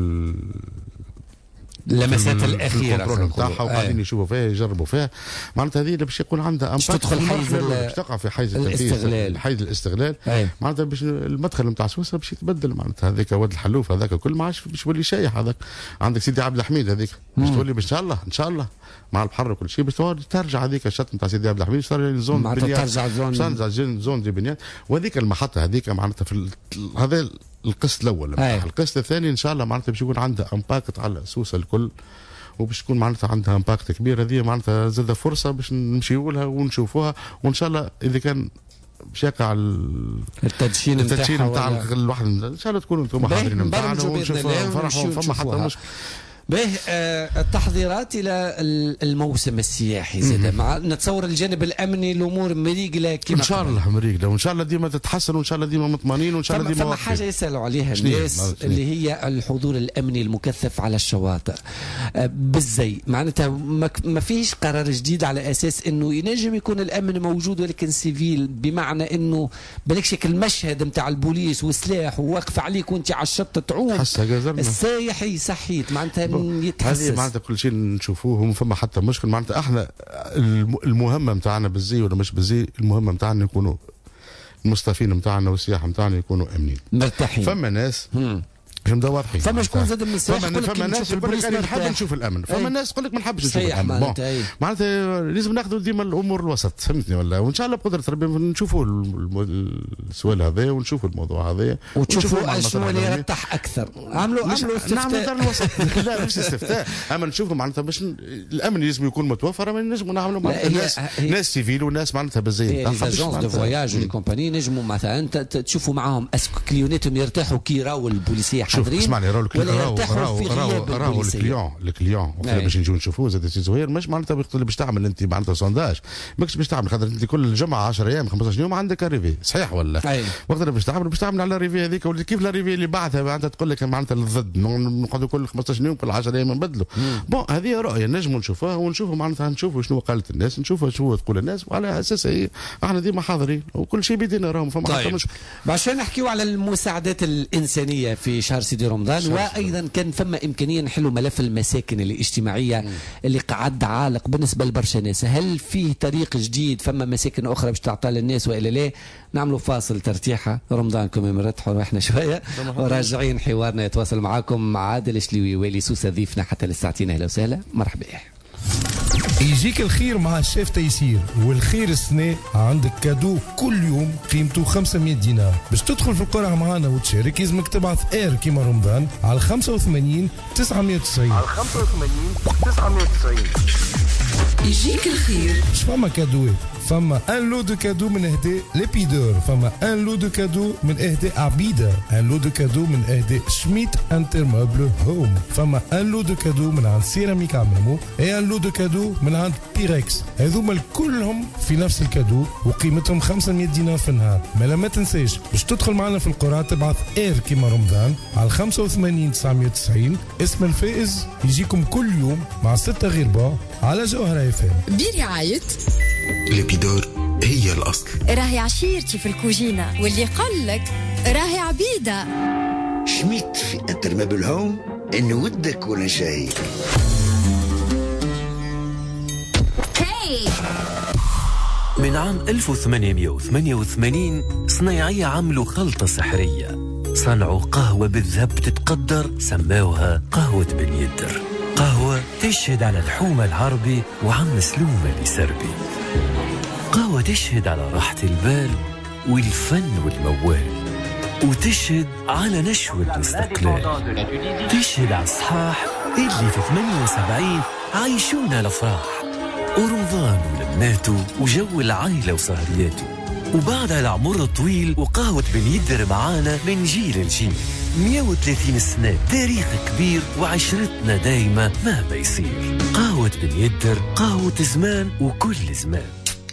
اللمسات الاخيره نتاعها وقاعدين يشوفوا فيها يجربوا فيها معناتها هذه باش يكون عندها باش تدخل حيز باش تقع في حيز الاستغلال حيز الاستغلال معناتها باش المدخل نتاع سويسرا باش يتبدل معناتها هذاك واد الحلوف هذاك كل ما عادش باش يولي شايح هذاك عندك سيدي عبد الحميد هذيك باش تولي ان شاء الله ان شاء الله مع البحر وكل شيء باش ترجع هذيك الشط نتاع سيدي عبد الحميد صار الزون معناتها ترجع زون زون دي بنيات وهذيك المحطه هذيك معناتها في هذا القسط الاول القسط الثاني ان شاء الله معناتها باش يكون عندها امباكت على سوسه الكل وباش تكون معناتها عندها امباكت كبير هذه معناتها زاد فرصه باش نمشيو لها ونشوفوها وان شاء الله اذا كان باش يقع التدشين التدشين نتاع الواحد ان شاء الله تكونوا انتم حاضرين نتاعنا ونشوفوا فرحوا فما حتى مشكل به آه التحضيرات الى الموسم السياحي زاد مع نتصور الجانب الامني الامور مريقله كما ان شاء الله مريقله وان شاء الله ديما تتحسن وان شاء الله ديما مطمئنين وان شاء الله ديما فما حاجه يسالوا عليها الناس اللي هي الحضور الامني المكثف على الشواطئ آه بالزي معناتها ما فيش قرار جديد على اساس انه ينجم يكون الامن موجود ولكن سيفيل بمعنى انه بالك شكل المشهد نتاع البوليس وسلاح وواقف عليك وانت على الشط تعوم السايح يصحيت معناتها يتحسس هذه معناتها كل شيء نشوفوه وما فما حتى مشكل معناتها احنا المهمه نتاعنا بالزي ولا مش بالزي المهمه نتاعنا يكونوا المصطفين نتاعنا والسياحه نتاعنا يكونوا امنين مرتاحين فما ناس فهمنا واضحين فما شكون زاد من السياح فما, فما ناس يقول لك انا نحب نشوف الامن فما ناس تقول لك ما نحبش نشوف الامن معناتها لازم ناخذوا ديما الامور الوسط فهمتني ولا وان شاء الله بقدره ربي نشوفوا السؤال هذا ونشوفوا الموضوع هذا ونشوفوا شنو اللي يرتاح اكثر عملوا عملوا استفتاء نعملوا دار الوسط لا مش استفتاء اما نشوفوا معناتها باش الامن لازم يكون متوفر ما نجموا نعملوا معناتها ناس ناس سيفيل وناس معناتها بالزي تاعهم الاجونس دو فواياج ولي كومباني نجموا مثلا تشوفوا معاهم اسكو كليوناتهم يرتاحوا كي راهو البوليسيه حاضرين اسمعني راهو راهو الكليون الكليون باش نجيو نشوفوه زاد سي زهير مش معناتها باش تعمل انت معناتها سونداج ماكش باش تعمل خاطر انت كل جمعه عشرة ايام خمسطاش يوم عندك ريفي صحيح ولا وقت باش تعمل باش تعمل على الريفي هذيك ولا كيف الريفي اللي بعدها معناتها تقول لك معناتها الضد نقعدوا كل خمسطاش يوم كل عشرة ايام نبدلوا بون هذه رؤيه نجموا نشوفوها ونشوفوا معناتها نشوفوا شنو قالت الناس نشوفوا شنو تقول الناس وعلى اساس هي احنا ديما حاضرين وكل شيء بيدينا راهم فما حتى مشكل عشان نحكيوا على المساعدات الانسانيه في شهر سيدي رمضان وايضا كان فما امكانيه نحلوا ملف المساكن الاجتماعيه مم. اللي قعد عالق بالنسبه لبرشا ناس هل فيه طريق جديد فما مساكن اخرى باش تعطى للناس والا لا نعملوا فاصل ترتيحه رمضانكم مرتاحوا روحنا شويه وراجعين حوارنا يتواصل معاكم مع عادل شليوي والي سوسه ضيفنا حتى للساعتين اهلا وسهلا مرحبا يجيك الخير مع الشيف تيسير والخير السنة عندك كادو كل يوم قيمته خمسمية دينار باش تدخل في القرعة معنا وتشارك يلزمك تبعث اير كيما رمضان على خمسة وثمانين تسعمية وتسعين على خمسة وثمانين تسعمية وتسعين يجيك الخير مش فما كادوات فما ان لو دو كادو من اهداء ليبيدور فما ان لو دو كادو من اهداء عبيدة ان لو دو كادو من اهداء شميت انتر موبل هوم فما ان لو دو كادو من عند سيراميك عمامو اي ان لو دو كادو من عند بيركس هذوما كلهم في نفس الكادو وقيمتهم خمسمية دينار في النهار ما ما تنساش باش تدخل معنا في القرعة تبعث اير كيما رمضان على خمسة وثمانين تسعمية وتسعين اسم الفائز يجيكم كل يوم مع ستة غير باع على جوهرة اف ام برعاية ليبيدور هي الأصل راهي عشيرتي في الكوجينة واللي قالك راهي عبيدة شميت في انتر موبل هوم إن ودك ولا شيء من عام ألف وثمانمية وثمانية وثمانين صنايعية عملوا خلطة سحرية صنعوا قهوة بالذهب تتقدر سماوها قهوة بن يدر قهوة تشهد على الحومة العربي وعم سلومة بسربي قهوة تشهد على راحة البال والفن والموال وتشهد على نشوة الاستقلال تشهد على الصحاح اللي في ثمانية وسبعين عايشونا الأفراح ورمضان ولماته وجو العائلة وسهرياته وبعد العمر الطويل وقهوة بن يدر معانا من جيل لجيل مية وثلاثين سنة تاريخ كبير وعشرتنا دايما مهما يصير قهوة بن يدر قهوة زمان وكل زمان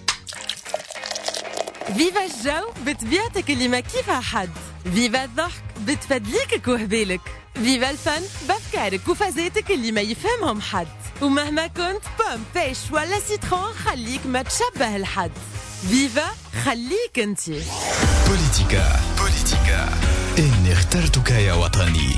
فيفا الجو بتبيعتك اللي ما كيفها حد فيفا الضحك بتفدليك وهبالك فيفا الفن بافكارك وفازاتك اللي ما يفهمهم حد ومهما كنت بوم بيش ولا سيترون خليك ما تشبه لحد فيفا خليك انتي بوليتيكا بوليتيكا إني اخترتك يا وطني.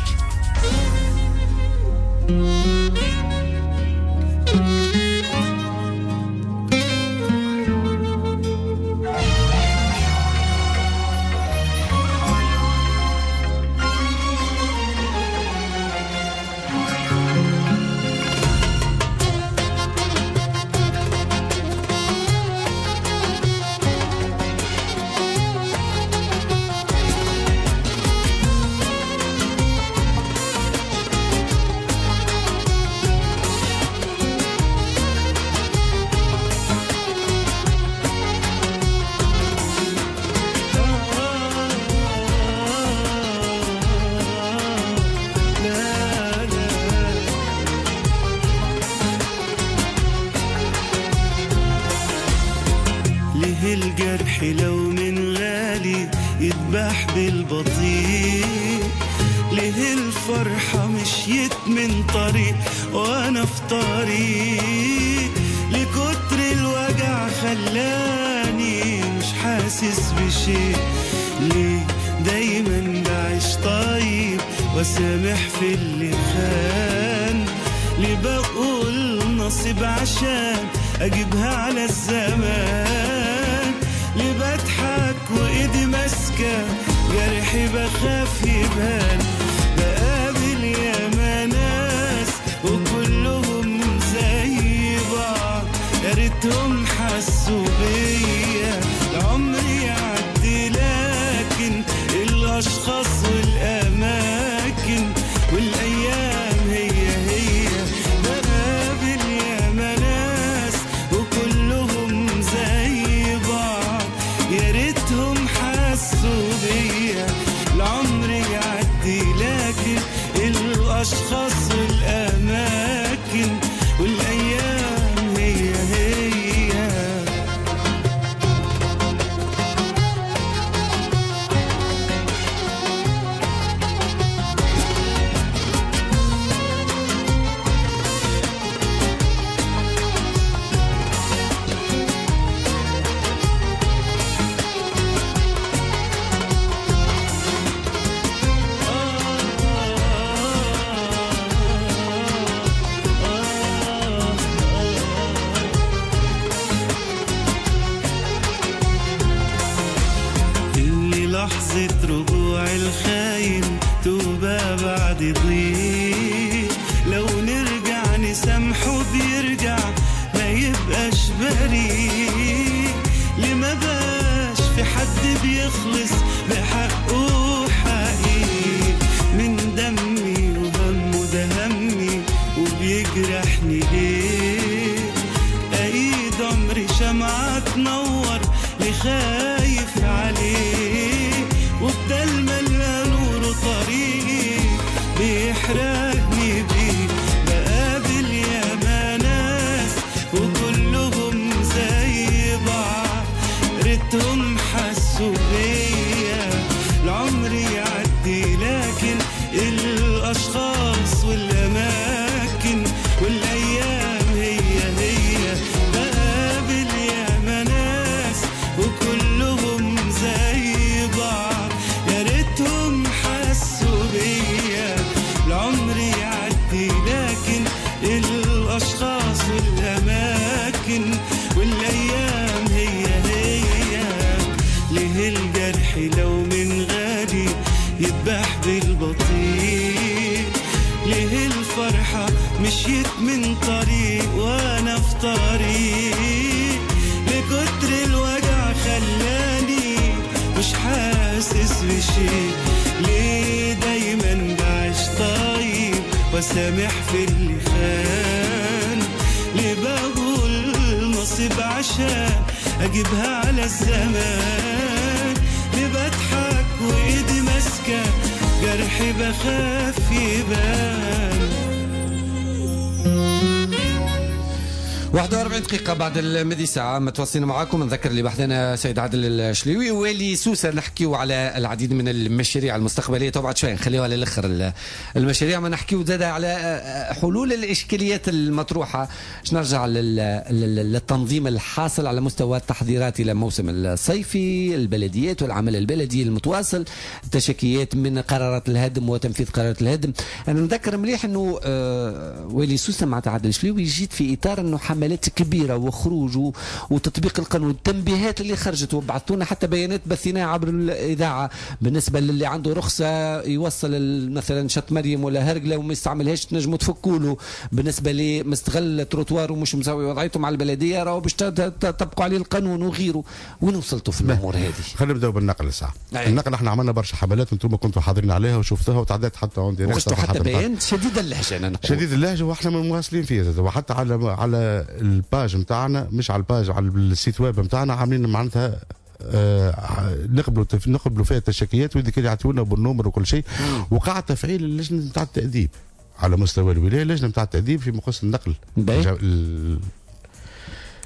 يذبح بالبطيء. ليه الفرحة مشيت من طريق وانا في طريق، لكتر الوجع خلاني مش حاسس بشيء. ليه دايما بعيش طيب وسامح في اللي خان، ليه بقول نصيب عشان اجيبها على الزمان، ليه بضحك وايدي ماسكه جرحي بخاف يبان. بقابل ياما ناس وكلهم زي بعض، يا ريتهم حسوا بيا العمر يعدي، لكن الاشخاص والاماكن والايام هي هي. بقابل ياما ناس وكلهم زي بعض، يا ريتهم حسوا بيا العمر يعدي، لكن الاشخاص والاماكن والايام هي هي. لحظة رجوع الخاين توبة بعد ضيق، لو نرجع نسامحه بيرجع ما يبقاش بريء. لما باش في حد بيخلص بحقه حقيقي، من دمي وهمه ده همي وبيجرحني ليه. ايد عمري شمعة تنور لخايف عليه، وبدل ما الاقي نور طريقي بيحرقني بيه. بقابل ياما ناس وكلهم زي بعض، ريتهم حسوا بيا العمر يعدي، لكن الاشخاص والاماكن والايام هي هي. بقابل ياما ناس وكلهم زي بعض، يا ريتهم حسوا بيا العمر يعدي، لكن الاشخاص والاماكن والايام هي هي. ليه الجرح لو من غالي يذبح بالبطيء، ليه الفرحة مشيت من طريق وانا في طريق، لكتر الوجع خلاني مش حاسس بشيء. ليه دايما بعيش طيب وسامح في اللي خان، ليه بقول نصيب عشان اجيبها على الزمان، ليه بضحك وايدي ماسكه جرحي بخاف يبان. واحد وأربعين دقيقة بعد المدي ساعة متواصلين معاكم. نذكر اللي بحثنا سيد عادل الشليوي واللي سوسة نحكيو على العديد من المشاريع المستقبلية. طبعا شوية نخليوها للآخر المشاريع، ما نحكيو زاد على حلول الإشكاليات المطروحة. نرجع للتنظيم الحاصل على مستوى التحضيرات إلى موسم الصيفي، البلديات والعمل البلدي المتواصل، تشكيات من قرارات الهدم وتنفيذ قرارات الهدم. أنا نذكر مليح أنه واللي سوسة مع عادل الشليوي جيت في إطار أنه حملات كبيرة وخروج وتطبيق القانون، التنبيهات اللي خرجت وبعثونا حتى بيانات بثيناها عبر الإذاعة بالنسبة للي عنده رخصة يوصل مثلا شط مريم ولا هرقلة وما يستعملهاش تنجموا تفكوا له. بالنسبة لمستغل تروتوار ومش مسوي وضعيته مع البلدية راهو باش تطبقوا عليه القانون وغيره. وين وصلتوا في الأمور هذه؟ خلينا نبداو بالنقل الساعة. النقل احنا عملنا برشا حملات انتم كنتوا حاضرين عليها وشفتوها وتعديت حتى عندي وخشتوا حتى بيان شديد اللهجة. أنا نقول شديد اللهجة واحنا مواصلين فيه، وحتى على على الباج نتاعنا مش على الباج على السيت ويب نتاعنا عاملين معناتها آه نقبلوا نقبلوا فيها التشكيات ويديك يعطيونا بالنمر وكل شيء. وقع تفعيل اللجنه نتاع التاديب على مستوى الولايه، اللجنه نتاع التاديب في مقص النقل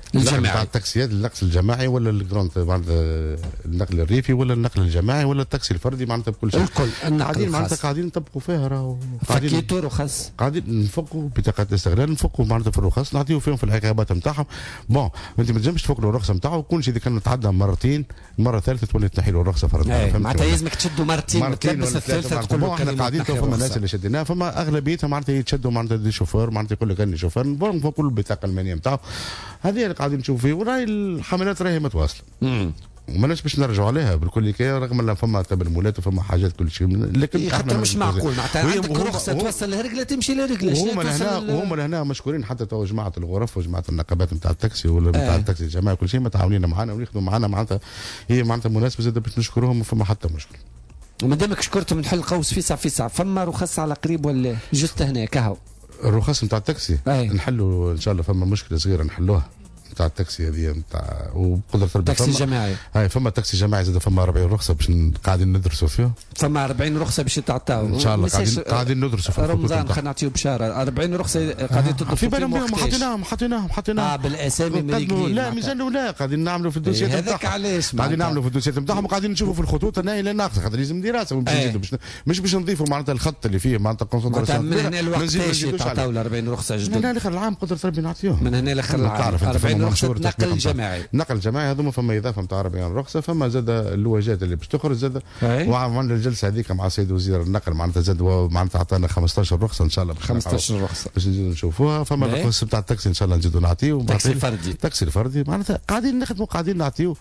الجماعي تاع التاكسيات، النقل الجماعي ولا الجراند معناتها النقل الريفي ولا النقل الجماعي ولا التاكسي الفردي معناتها بكل شيء الكل قاعدين معناتها قاعدين نطبقوا فيها راهو فكيتوا رخص قاعدين نفكوا بطاقات الاستغلال نفكوا معناتها في الرخص نعطيو فيهم في العقابات نتاعهم. بون انت ما تنجمش تفك له الرخصه نتاعو كل شيء اذا كان تعدى مرتين المره الثالثه تولي تنحي له الرخصه فرضا معناتها لازمك تشدوا مرتين تلبس الثالثه تقول له احنا قاعدين فما الناس اللي شديناها فما اغلبيتها معناتها يتشدوا معناتها دي شوفور معناتها يقول لك اني شوفور نفكوا له البطاقه الماليه نتاعو. هذه اللي قاعدين نشوف فيه وراي الحملات راهي متواصله. امم وماناش باش نرجعوا عليها بالكل كي رغم ان فما تبرمولات وفما حاجات كل شيء لكن خاطر مش معقول معناتها عندك رخصه توصل لرجله تمشي لرجله. وهم لهنا وهم لهنا مشكورين حتى تو جماعه الغرف وجماعه النقابات نتاع التاكسي ولا نتاع آه. التاكسي الجماعي كل شيء متعاونين معنا وياخذوا معنا معناتها هي معناتها مناسبه زاد باش نشكرهم وفما حتى مشكل. وما دامك شكرتهم نحل قوس فيسع فيسع فما رخص على قريب ولا جست هنا كهو الرخص نتاع التاكسي نحلوا ان شاء الله فما مشكله صغيره نحلوها نتاع التاكسي هذه نتاع وبقدره ربي تاكسي جماعي هاي فما تاكسي جماعي زاد فما أربعين رخصه باش قاعدين ندرسوا فيها فما أربعين رخصه باش يتعطاو ان شاء الله قاعدين قاعدين ندرسوا في رمضان خلينا نعطيو بشاره أربعين رخصه قاعدين تدرسوا في بالهم بهم حطيناهم حطيناهم حطيناهم اه بالاسامي من لا ميزان لا قاعدين نعملوا في الدوسيات هذاك علاش قاعدين نعملوا في الدوسيات نتاعهم وقاعدين نشوفوا في الخطوط انها لا ناقصه خاطر لازم دراسه مش باش نضيفوا معناتها الخط اللي فيه معناتها كونسنتراسيون من هنا الوقت يتعطاو ال أربعين رخصه جدد من هنا لاخر العام قدره ربي نعطيوهم من هنا لاخر العام أربعين رخصه نقل جماعي نقل جماعي هذوما فما اضافه نتاع أربعين رخصه فما زاد اللواجات اللي باش تخرج زاد وعملنا الجلسه هذيك مع السيد وزير النقل معناتها زاد معناتها عطانا خمسطاش رخصه ان شاء الله خمسطاش رخصه باش نزيدوا نشوفوها فما الرخص نتاع التاكسي ان شاء الله نزيدوا نعطيو التاكسي الفردي التاكسي الفردي معناتها قاعدين نخدموا قاعدين نعطيو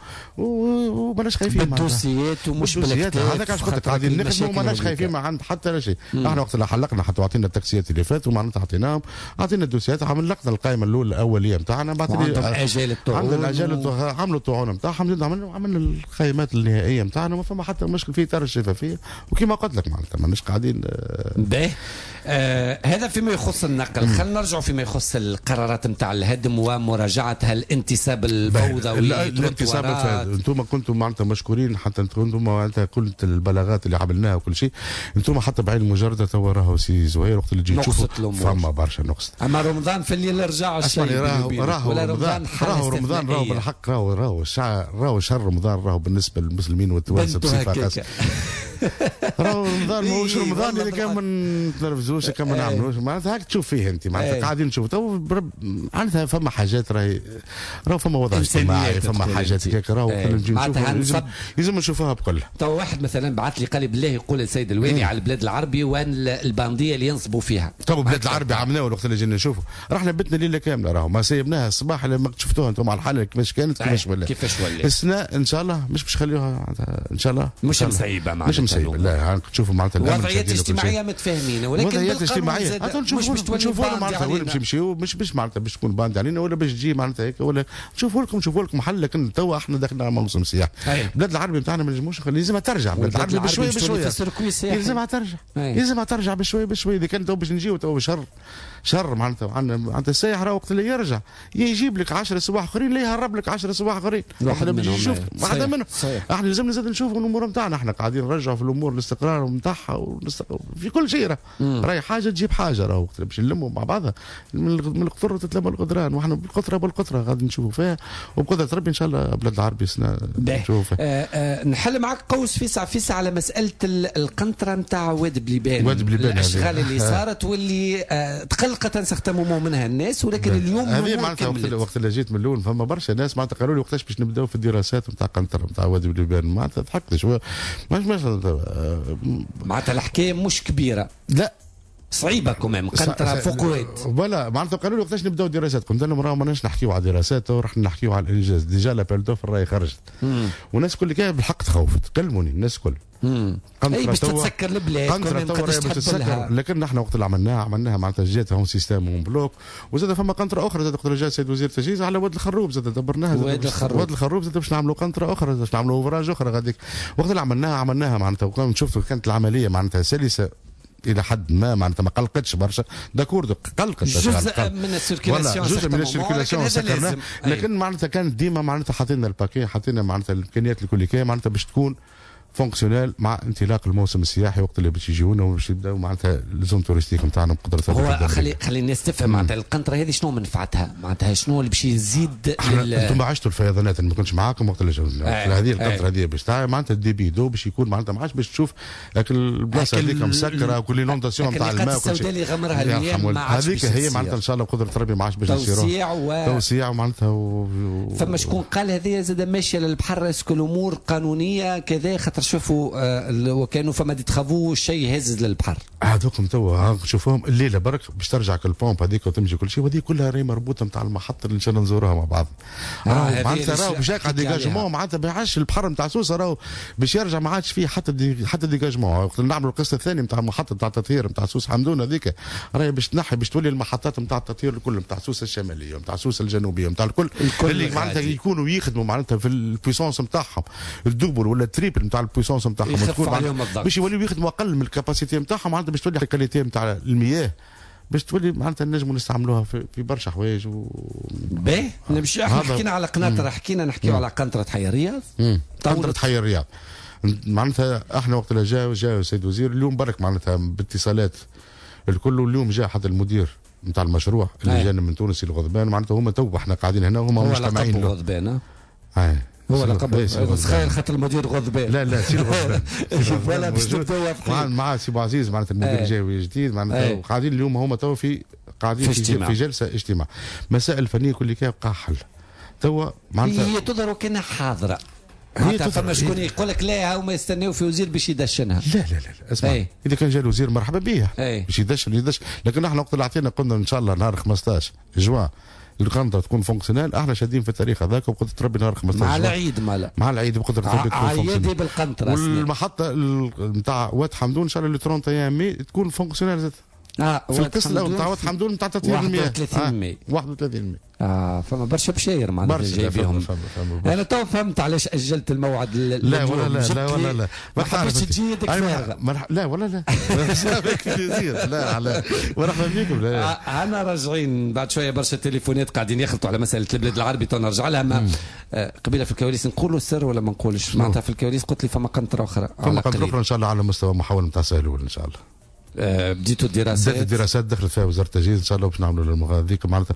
وماناش خايفين بالدوسيات ومش بالكتاب هذاك علاش قلت قاعدين نخدموا وماناش خايفين ما عند حتى لا شيء. احنا وقت اللي حلقنا حتى عطينا التاكسيات اللي فاتوا معناتها عطيناهم عطينا الدوسيات عملنا القائمه الاولى الاوليه نتاعنا بعد عندنا اجال الطعون عندنا الاجال عملوا الطعون نتاعهم زدنا عملنا عملنا الخيمات النهائيه نتاعنا ما فما حتى مشكل في اطار الشفافيه وكما قلت لك معناتها ماناش قاعدين باهي آه هذا فيما يخص النقل. خلينا نرجعوا فيما يخص القرارات نتاع الهدم ومراجعتها الانتساب الفوضوي الانتساب الفوضوي. انتم كنتم معناتها مشكورين حتى انتم معناتها كل البلاغات اللي عملناها وكل شيء انتم حتى بعين المجرده تو راهو سي زهير وقت اللي تجي تشوفوا فما برشا نقص. اما رمضان في الليل رجع الشيء راهو راهو رمضان راهو رمضان راهو بالحق راهو راهو راهو شهر رمضان راهو بالنسبه للمسلمين والتوانسه بصفه خاصه راهو رمضان ماهوش رمضان اللي كان ما نتنرفزوش كان ما نعملوش معناتها هاك تشوف فيه انت معناتها قاعدين نشوف تو معناتها فما حاجات راهي راهو فما وضع اجتماعي فما حاجات هكاك راهو نجي نشوفها لازم نشوفوها بكلها. تو واحد مثلا بعث لي قال لي بالله يقول السيد الوالي على البلاد العربي وين البانديه اللي ينصبوا فيها. تو البلاد العربي عملناه الوقت اللي جينا نشوفوا رحنا بتنا ليله كامله راهو ما سيبناها الصباح لما شفتوها انتم على الحاله كيفاش كانت كيفاش ولا كيفاش ولا السنه ان شاء الله مش باش نخليوها ان شاء الله مش مسيبه معناتها مش مسيبه لا تشوفوا معناتها وضعيات اجتماعيه متفاهمين ولكن وضعيات اجتماعيه مش باش تشوفوا معناتها وين باش نمشيو مش باش معناتها باش تكون باند علينا ولا باش تجي معناتها هيك ولا نشوفوا لكم نشوفوا لكم محل لكن توا احنا داخلين على موسم سياحي. البلاد العربي نتاعنا ما نجموش لازمها ترجع البلاد العربي بشويه بشويه لازمها ترجع لازمها ترجع بشويه بشويه اذا كان تو باش نجيو تو شهر شهر معناتها عندنا السائح راه وقت اللي يرجع يجيب لك عشرة صباح اخرين لا يهرب لك عشرة صباح اخرين واحد منهم نشوف واحده منهم احنا لازمنا زاد نشوفوا الامور نتاعنا احنا قاعدين نرجعوا في الامور الاستقرار نتاعها في كل شيء راهي حاجه تجيب حاجه راه وقت باش نلموا مع بعضها من القطر تتلم القدران واحنا بالقطره بالقطره غادي نشوفوا فيها وبقدره ربي ان شاء الله بلاد العربي سنه نشوفوا آه آه نحل معك قوس فيسع فيسع على مساله القنطره نتاع واد بليبان واد بليبان الاشغال اللي صارت واللي آه تقلقت نستخدموا منها الناس ولكن اليوم هذه معناتها وقت, وقت اللي جيت من الاول فما برشا ناس معناتها قالوا لي وقتاش باش نبداو في الدراسات نتاع قنطره نتاع واد بليبان معناتها ضحكت شويه مش مش معناتها الحكايه مش كبيره لا صعيبه كمان قنطره فوق واد ولا معناتها قالوا لي وقتاش نبداو دراسات قلت لهم راه ماناش نحكيو على دراسات رح نحكيو على الانجاز ديجا لابيل دوفر راهي خرجت والناس كل كان بالحق تخوفت كلموني الناس الكل اي باش تتسكر البلاد قنطره تو باش تتسكر لكن نحن وقت اللي عملناها عملناها معناتها جات هون سيستم اون بلوك وزاد فما قنطره اخرى زاد وقت اللي جا السيد وزير التجهيز على واد الخروب زاد دبرناها واد الخروب واد الخروب زاد باش نعملوا قنطره اخرى باش نعملوا اوفراج اخرى غاديك وقت اللي عملناها عملناها معناتها شفتوا كانت العمليه معناتها سلسه الى حد ما معناتها ما قلقتش برشا داكور قلقت جزء من السيركيلاسيون جزء من السيركيلاسيون سكرناه لكن معناتها كانت ديما معناتها حاطين الباكي حاطين معناتها الامكانيات الكل كي معناتها باش تكون فونكسيونيل مع انطلاق الموسم السياحي وقت اللي باش يجيونا وباش يبداو معناتها الزون توريستيك نتاعنا بقدره. هو خلي خلي الناس تفهم معناتها القنطره هذه شنو منفعتها؟ معناتها شنو اللي باش يزيد لل... انتم عشتوا الفيضانات اللي ما كنتش معاكم وقت اللي جاونا هذه القنطره هذه باش تاع معناتها الديبي دو باش يكون معناتها ما عادش باش تشوف البلاصه هذيك مسكره وكل لونتاسيون نتاع الماء وكل شيء اللي غمرها المياه هذيك هي معناتها ان شاء الله بقدره ربي ما عادش باش يصيروا توسيع و... توسيع معناتها و... فما شكون قال هذه زاد ماشيه للبحر اسكو الامور قانونيه كذا خاطر شوفوا آه وكانوا فما دي تخافو شيء هزز للبحر هذوكم توا نشوفوهم الليله برك باش ترجع البومب هذيك وتمشي كل شيء وهذه كلها راهي مربوطه نتاع المحطه اللي ان شاء الله نزوروها مع بعض. آه معناتها راهو باش يقعد ديجاجمون معناتها ما عادش البحر نتاع سوسه راهو باش يرجع ما عادش فيه حتى دي حتى ديجاجمون وقت نعملوا القسط الثاني نتاع المحطه نتاع التطهير نتاع سوسه حمدون هذيك راهي باش تنحي باش تولي المحطات نتاع التطهير الكل نتاع سوسه الشماليه ونتاع سوسه الجنوبيه نتاع الكل, الكل اللي معناتها يكونوا يخدموا معناتها في البويسونس نتاعهم الدوبل ولا التريبل نتاع البويسونس نتاعهم باش يوليو يخدموا اقل من الكاباسيتي نتاعهم معناتها باش تولي الكاليتي نتاع المياه باش تولي معناتها نجموا نستعملوها في, في برشا حوايج و... باهي نمشي احنا حكينا على قناطره حكينا نحكيو على قنطره حي الرياض قنطره حي الرياض معناتها احنا وقت اللي جا جا السيد وزير اليوم برك معناتها باتصالات الكل اليوم جاء حتى المدير نتاع المشروع اللي جانا من تونس الغضبان معناتها هما تو احنا قاعدين هنا وهما مجتمعين له غضبان اه هو لقب تخيل خاطر المدير غضبان لا لا سي غضبان ولا باش تبداو مع سي ابو عزيز معناتها المدير جاي جديد معناتها قاعدين اليوم هما تو في قاعدين في, في جلسه اجتماع مسائل فنيه كل كان بقى حل توا معناتها هي تظهر كانها حاضره معناتها فما شكون يقول لك لا هما يستناو في وزير باش يدشنها لا لا لا اسمع أي. اذا كان جا الوزير مرحبا به باش يدشن يدشن لكن احنا وقت اللي عطينا قلنا ان شاء الله نهار خمسطاش جوان القنطره تكون فونكسيونال احنا شادين في التاريخ هذاك وبقدره ربي نهار خمسطاش مع العيد مالا مع العيد بقدره ربي تكون فونكسيونال بالقنطره والمحطه نتاع واد حمدون ان شاء الله ثلاثين ايام مي تكون فونكسيونال زاد اه في القسط الاول نتاع واد حمدون نتاع تطهير المياه واحد وثلاثين مي واحد وثلاثين مي اه فما برشا بشاير معناتها جاي فيهم انا تو فهمت علاش اجلت الموعد لا ولا لا لا ولا لا ما حبيتش تجي يدك فارغه لا ولا لا لا على مرحبا بكم لا انا راجعين بعد شويه برشا تليفونات قاعدين يخلطوا على مساله البلاد العربي تو نرجع لها ما قبيله في الكواليس نقولوا السر ولا ما نقولش معناتها في الكواليس قلت لي فما قنطره اخرى فما قنطره اخرى ان شاء الله على مستوى محاول نتاع سهلول ان شاء الله بديتوا الدراسات بدات الدراسات دخلت فيها وزاره التجهيز ان شاء الله باش نعملوا المغادره هذيك معناتها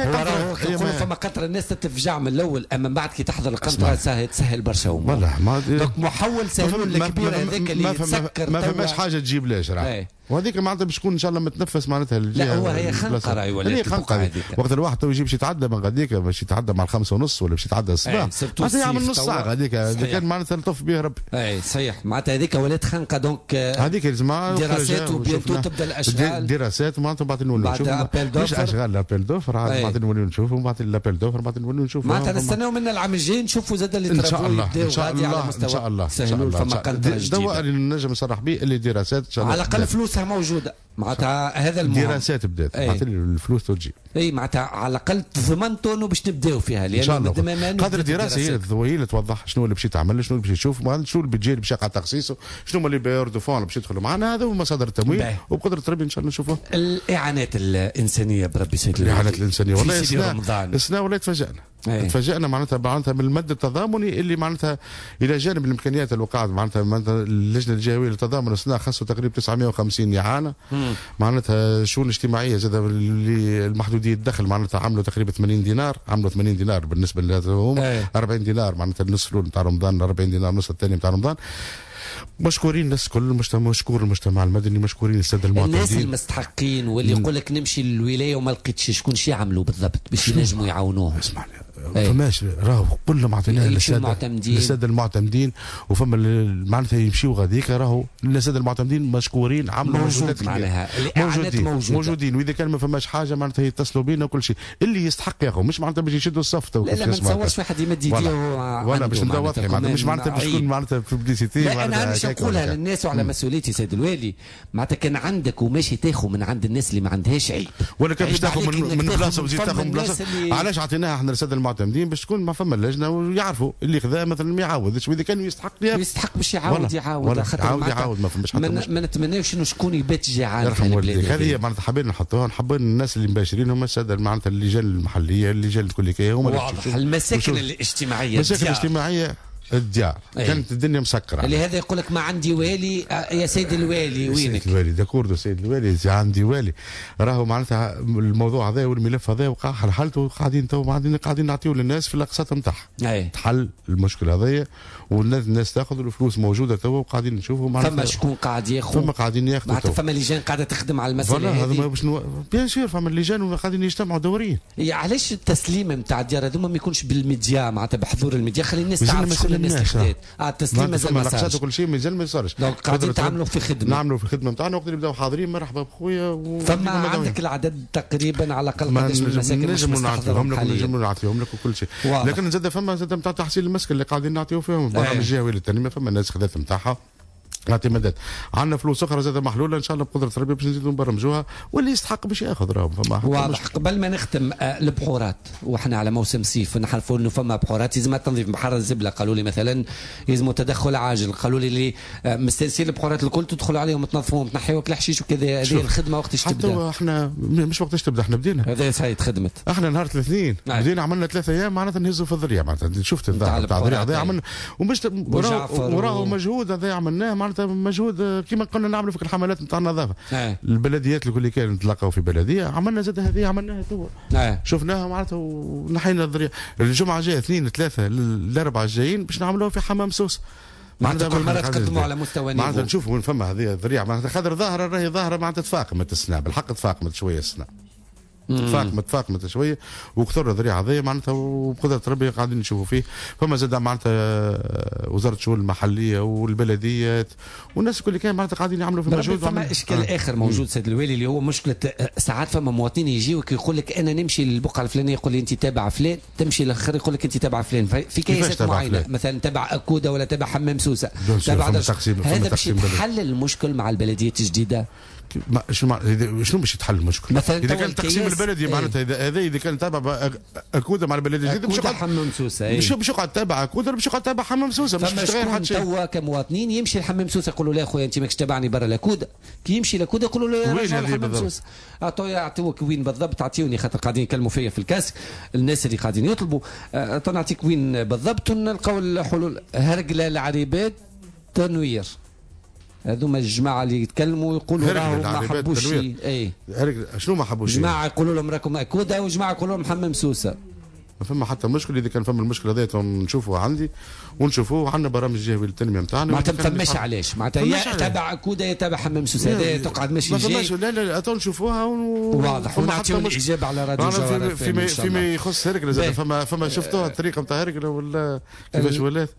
يقولوا فما قطره الناس تتفجع من الاول اما بعد كي تحضر القطره تسهل برشا امور والله ما دونك محول سهل الكبير هذاك اللي يتسكر ما فماش حاجه تجيب لاش راه وهذيك معناتها باش تكون ان شاء الله متنفس معناتها الجهه لا هو هي خنقه راهي ولا هي خنقه وقت الواحد تو يجي باش يتعدى من غاديك باش يتعدى مع الخمسة ونص ولا باش يتعدى الصباح معناتها يعمل نص ساعه غاديك اذا كان معناتها لطف به ربي اي صحيح معناتها هذيك ولات خنقه دونك هذيك لازم دراسات وبيانتو تبدا الاشغال دراسات معناتها بعد نولوا نشوفوا مش اشغال لابيل دوفر بعد نولوا نشوفوا بعد لابيل دوفر بعد نولوا نشوفوا معناتها نستناو من العام الجاي نشوفوا زاد اللي ان شاء الله ان شاء الله ان شاء الله سهلوا فما قنطره جديده دواء اللي نجم نصرح به اللي دراسات ان شاء الله على الاقل فلوسها موجوده معناتها هذا المهم دراسات بدات معناتها الفلوس تجي اي معناتها على الاقل ضمنتوا انه باش نبداو فيها لان قدر الدراسه هي هي اللي توضح شنو اللي باش يتعمل شنو اللي باش يشوف شنو البيدجي اللي باش يقع تخصيصه شنو هما اللي باير دو فون باش يدخلوا معنا هذا هو مصادر التمويل وبقدره ربي ان شاء الله نشوفوه الاعانات الانسانيه بربي سيدي الاعانات الانسانيه والله السنه السنه ولا تفاجئنا تفاجئنا معناتها معناتها من المد التضامني اللي معناتها الى جانب الامكانيات اللي وقعت معناتها اللجنه الجهويه للتضامن السنه خصوا تقريبا تسعمائة وخمسين اعانه معناتها شؤون اجتماعيه زاد اللي المحدوديه الدخل معناتها عملوا تقريبا ثمانين دينار عملوا ثمانين دينار بالنسبه لهم أربعين دينار معناتها النصف الاول نتاع رمضان أربعين دينار النصف الثاني نتاع رمضان مشكورين الناس كل المجتمع مشكور المجتمع المدني مشكورين الساده المعتمدين الناس المستحقين واللي يقول لك نمشي للولايه وما لقيتش شكون شي يعملوا بالضبط باش ينجموا يعاونوهم اسمعني فماش راهو كلهم عطيناه للساده للساده المعتمدين وفما معناتها يمشيوا غاديك راهو الساده المعتمدين مشكورين عملوا مجهودات معناها موجودين موجودين, موجودين واذا كان ما فماش حاجه معناتها يتصلوا بينا وكل شيء اللي يستحق ياخذ مش معناتها باش يشدوا الصف لا لا ما نتصورش واحد يمد يديه ولا باش نبدا واضح معناتها مش معناتها باش تكون معناتها ببليسيتي لا انا عندي نقولها للناس وعلى مسؤوليتي سيد الوالي معناتها كان عندك وماشي تاخذ من عند الناس اللي ما عندهاش عيب ولا كان باش تاخذ من, من بلاصه وتزيد تاخذ من بلاصه علاش عطيناها احنا للساده المعتمدين باش تكون ما فما اللجنه ويعرفوا اللي خذا مثلا ما يعاودش واذا كان يستحق يستحق باش يعاود يعاود خاطر يعاود يعاود ما فماش حتى ما نتمناوش انه شكون يبات جيعان في البلاد هذه هي معناتها حابين نحطوها حابين الناس اللي مباشرين هم الساده معناتها اللجان المحليه اللجان الكليه هما واضح المساكن الاجتماعيه المساكن الاجتماعيه الديار أي. كانت الدنيا مسكره اللي هذا يقول لك ما عندي والي يا سيد الوالي وينك؟ سيد الوالي داكوردو سيد الوالي عندي والي راهو معناتها الموضوع هذا والملف هذا وقع حلته وقاعدين تو قاعدين قاعدين نعطيو للناس في الاقساط نتاعها تحل المشكله هذيا والناس الناس تاخذ الفلوس موجوده تو وقاعدين نشوفوا معناتها فما شكون قاعد ياخذ فما قاعدين ياخذوا معناتها فما لجان قاعده تخدم على المساله هذه هذا باش نو... بيان سور فما لجان وقاعدين يجتمعوا دوريا علاش التسليم نتاع الديار هذوما ما يكونش بالميديا معناتها بحضور الميديا خلي الناس تعرف شكون الناس خدات اه التسليم مازال ما صارش كل شيء مازال ما صارش دونك قاعدين تعملوا في خدمه نعملوا في الخدمه نتاعنا وقت نبداو حاضرين مرحبا بخويا و... فما عندك العدد تقريبا على الاقل قداش من المساكن مش نعطيهم لك نجموا نعطيهم لك وكل شيء لكن زاد فما زاد نتاع تحصيل المسكن اللي قاعدين نعطيو فيهم البرامج الجهويه للتنميه فما الناس خذات نتاعها اعتمادات عندنا فلوس اخرى زاد محلوله ان شاء الله بقدره ربي باش نزيدوا نبرمجوها واللي يستحق باش ياخذ راهم فما واضح. قبل ما نختم آه البحورات وحنا على موسم صيف نعرفوا انه فما بحورات يلزم تنظيف بحر الزبله قالوا لي مثلا يلزم تدخل عاجل قالوا لي اللي آه مستانسين البحورات الكل تدخلوا عليهم تنظفوهم تنحيوا الحشيش وكذا هذه الخدمه وقتاش تبدا؟ حتى احنا مش وقتاش تبدا احنا بدينا هذا صحيح خدمت احنا نهار الاثنين بدينا عملنا ثلاثة ايام معناتها نهزوا في الذريعه معناتها شفت الضرب تاع الذريعه هذا عملنا ومش وراه مجهود هذا عملناه معناتها مجهود كما قلنا نعملوا في الحملات نتاع النظافه آه. البلديات الكل اللي كانوا نتلاقاو في بلديه عملنا زاد هذه عملناها توا آه. شفناها معناتها ونحينا الذريعه الجمعه الجايه اثنين ثلاثه الاربعه الجايين باش نعملوها في حمام سوس معناتها كل مره تقدموا على مستوى نيفو معناتها نشوفوا وين فما هذه الذريعه معناتها خاطر ظاهره راهي ظاهره معناتها تفاقمت السنه بالحق تفاقمت شويه السنه تفاقمت تفاقمت شويه وكثر الذريعه هذه معناتها وبقدره ربي قاعدين نشوفوا فيه فما زاد معناتها وزاره الشؤون المحليه والبلديات والناس الكل كان معناتها قاعدين يعملوا في مجهود فما اشكال آه. اخر موجود سيد الوالي اللي هو مشكله ساعات فما مواطنين يجيوك يقول لك انا نمشي للبقعه الفلانيه يقول لي انت تابع فلان تمشي للاخر يقول لك انت تابع فلان في كيسات معينه مثلا تابع اكوده ولا تابع حمام سوسه تابع هذا باش يتحل المشكل مع البلديات الجديده شنو شنو باش يتحل المشكل؟ اذا كان تقسيم البلدي ايه؟ معناتها اذا هذا اذا كان تابع اكوده مع البلديه الجديده مش يقعد حمام سوسه مش مش يقعد تابع اكوده مش يقعد تابع حمام سوسه مش تغير حتى شيء توا كمواطنين يمشي لحمام سوسه يقولوا لا اخويا انت ماكش تابعني برا الاكوده كي يمشي لاكوده يقولوا له وين هذه بالضبط؟ اعطوا يعطوك وين بالضبط اعطيوني خاطر قاعدين يكلموا فيا في الكاس الناس اللي قاعدين يطلبوا اعطوا نعطيك وين بالضبط ونلقاو الحلول هرقله العريبات تنوير هذوما الجماعه اللي يتكلموا يقولوا راهو ما حبوش اي شنو ما حبوش جماعه يقولوا لهم راكم اكوده وجماعه يقولوا لهم حمام سوسه ما فما حتى مشكل اذا كان فما المشكله هذه نشوفوها عندي ونشوفوه عندنا برامج جهوي للتنميه نتاعنا معناتها ما فماش علاش معناتها يا تابع اكوده يا تابع حمام سوسه هذا تقعد ماشي جاي لا لا لا نشوفوها واضح ونعطيو الاجابه على راديو جوهره فيما فيما يخص هرقله زاد فما فما شفتوها الطريقه نتاع هرقله ولا كيفاش ولات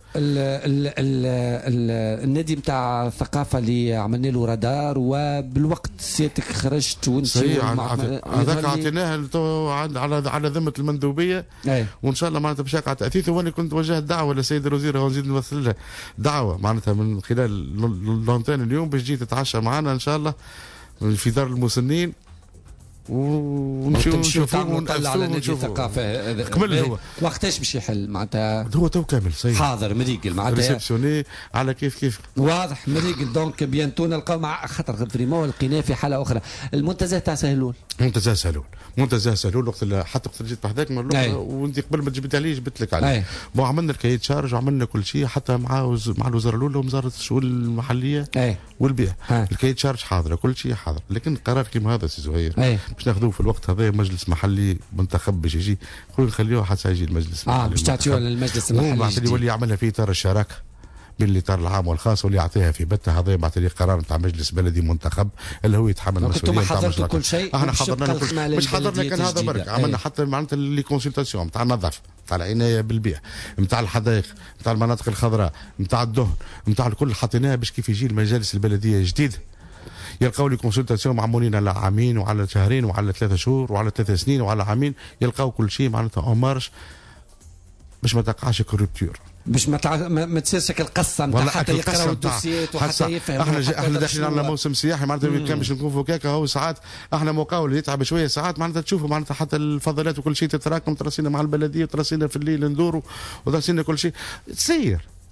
النادي نتاع الثقافه اللي عملنا له رادار وبالوقت سيادتك خرجت وانت هذاك عطيناه على على ذمه المندوبيه وان شاء الله معناتها باش يقع تاثيره وانا كنت وجهت دعوه للسيد الوزير ونزيد نوصل له دعوه معناتها من خلال لونتين اليوم باش تجي تتعشى معنا ان شاء الله في دار المسنين ونمشيو نشوفوا ونطلع على نادي الثقافه كمل هو وقتاش باش يحل معناتها هو تو كامل صحيح حاضر مريقل معناتها ريسبسيوني على كيف كيف واضح مريقل دونك بيانتو نلقاو مع خاطر فريمون لقيناه في حاله اخرى المنتزه تاع سهلول منتزه سهلول منتزه سهلول وقت حتى وقت جيت بحذاك وانت قبل ما جبت عليه جبت لك عليه بون عملنا الكايت شارج وعملنا كل شيء حتى مع مع الوزاره الاولى ووزاره الشؤون المحليه أي. والبيئه الكايت شارج حاضره كل شيء حاضر لكن القرار كيما هذا سي زهير باش ناخذوه في الوقت هذا مجلس محلي منتخب باش يجي نقول نخليوه حتى يجي المجلس المحلي اه باش تعطيوه للمجلس المحلي هو بعد اللي يولي يعملها في اطار الشراكه بين الاطار العام والخاص واللي يعطيها في بته هذا بعد اللي قرار نتاع مجلس بلدي منتخب اللي هو يتحمل المسؤوليه نتاع حضرتوا كل شيء احنا حضرنا مش حضرنا كان هذا برك عملنا حتى معناتها لي كونسلتاسيون نتاع النظافه نتاع العنايه بالبيئه نتاع الحدائق نتاع المناطق الخضراء نتاع الدهن نتاع الكل حطيناها باش كيف يجي المجالس البلديه جديد يلقاو لي كونسلتاسيون معمولين على عامين وعلى شهرين وعلى ثلاثة شهور وعلى ثلاث سنين وعلى عامين يلقاو كل شيء معناتها اون مارش باش ما تقعش كوربتور باش ما تع... ما, ما تصيرش القصه نتاع حتى يقراو الدوسيات وحتى يفهموا احنا احنا داخلين على موسم سياحي معناتها كان باش نكون فوكاكا هو ساعات احنا مقاول يتعب شويه ساعات معناتها تشوفوا معناتها حتى الفضلات وكل شيء تتراكم ترسينا مع البلديه وترسينا في الليل ندوروا وترسينا كل شيء تسير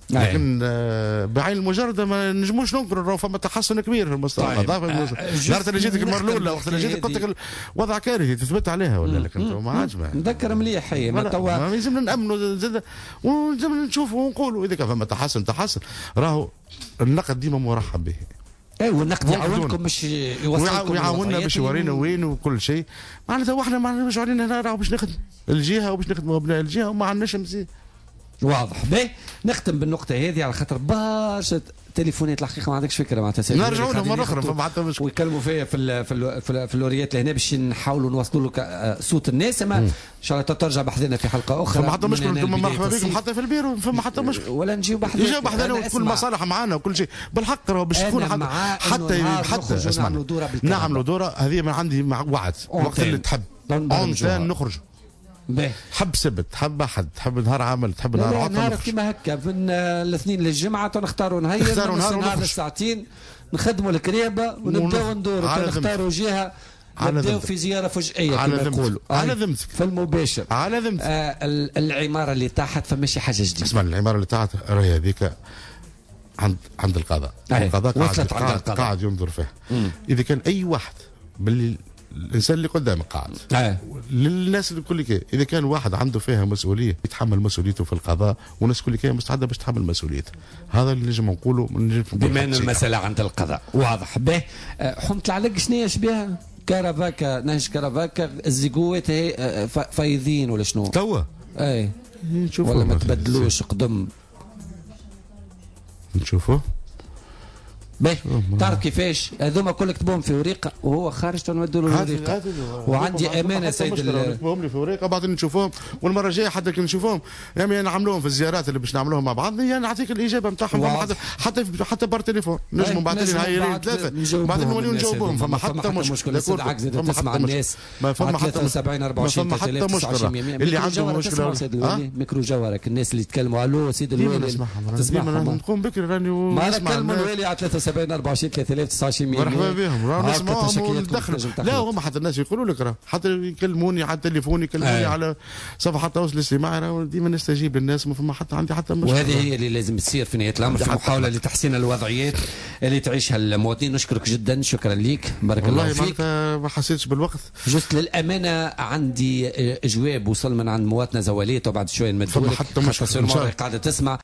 لكن آه بعين المجرده ما نجموش ننكروا راهو فما تحسن كبير في المستوى النظافه. نهار اللي جيتك المره الاولى وقت اللي جيتك قلت لك الوضع كارثي تثبت عليها ولا لك انت ما عادش نذكر مليح هي ما توا ما لازمنا نامنوا زاد ولازمنا نشوفوا ونقولوا اذا كان فما تحسن تحسن راهو النقد ديما مرحب به. اي والنقد يعاونكم باش يوصلكم ويعاوننا باش يورينا وين وكل شيء. معناتها واحنا ما عندناش علينا هنا راهو باش نخدم الجهه وباش نخدموا ابناء الجهه وما عندناش مزيد. واضح. باهي نختم بالنقطه هذه على خاطر برشا تليفونات الحقيقه ما عندكش فكره معناتها نرجعوا لهم مره اخرى فما حتى مشكل ويكلموا فيا في ال في ال في, ال في اللوريات لهنا باش نحاولوا نوصلوا لك صوت الناس. اما ان شاء الله ترجع بحذنا في حلقه اخرى. فما حتى مشكل انتم مرحبا بكم حتى في البيرو فما حتى مشكل ولا نجيو بحذنا يجيو بحذنا وكل مصالح معنا وكل شيء بالحق راهو باش تكون حتى حتى حتى اسمعنا نعملوا دوره هذه ما عندي مع وعد وقت اللي تحب اون نخرج باهي. تحب سبت تحب احد تحب نهار عمل تحب نهار عطله نهار كيما هكا من الاثنين للجمعه نختاروا نهار نختاروا نهار للساعتين نخدموا الكريبه ونبداو ندوروا نختاروا جهه نبداو في زياره فجائيه كما يقولوا على ذمتك في المباشر على ذمتك. آه العماره اللي طاحت فماشي حاجه جديده. اسمع العماره اللي طاحت راهي هذيك عند عند القضاء. القضاء قاعد, قاعد, قاعد ينظر فيها. مم. اذا كان اي واحد باللي الانسان اللي قدامك قاعد آه. للناس الكل كي اذا كان واحد عنده فيها مسؤوليه يتحمل مسؤوليته في القضاء والناس كل كي مستعده باش تحمل مسؤوليتها. هذا اللي نجم نقوله بما ان المساله عند القضاء واضح. به حمت العلق شنو بها كرافاكا نهج كرافاكا الزيقوات هي فايضين ولا شنو توا اي نشوفوا ولا ما تبدلوش قدم نشوفوا. باهي تعرف كيفاش هذوما كل كتبهم في ورقه وهو خارج تنودوا له الورقه وعندي امانه سيد نكتبهم لي في ورقه بعدين نشوفهم والمره الجايه حتى كي نشوفهم يعني نعملوهم في الزيارات اللي باش نعملوهم مع بعض يعني نعطيك الاجابه نتاعهم حتى حتى حتى بار تليفون نجموا بعدين هايرين ثلاثه بعدين نوليو نجاوبوهم فما حتى مشكله فما تسمع الناس ما فما حتى ثلاثة وسبعين أربعة وعشرين فما حتى مشكله اللي عنده مشكله ميكرو جوهرك الناس اللي يتكلموا الو سيد الوالي تسمعهم نقوم بكري راني ما نكلموا الوالي على ثلاثة وسبعين أربعة وعشرين ثلاثة آلاف وتسعة وعشرين مرحبا بهم راه نسمعهم وندخلوا. لا هما حتى الناس يقولوا لك راه حتى يكلموني على التليفون يكلموني على صفحه التواصل الاجتماعي راه ديما نستجيب للناس ما فما حتى عندي حتى مشكله. وهذه هي اللي لازم تصير في نهايه الامر في محاوله لتحسين الوضعيات اللي تعيشها المواطنين. نشكرك جدا شكرا ليك بارك الله فيك. والله ما حسيتش بالوقت جست للامانه عندي جواب وصل من عند مواطنه زواليت وبعد شويه نمدوا لك حتى مشكله قاعده تسمع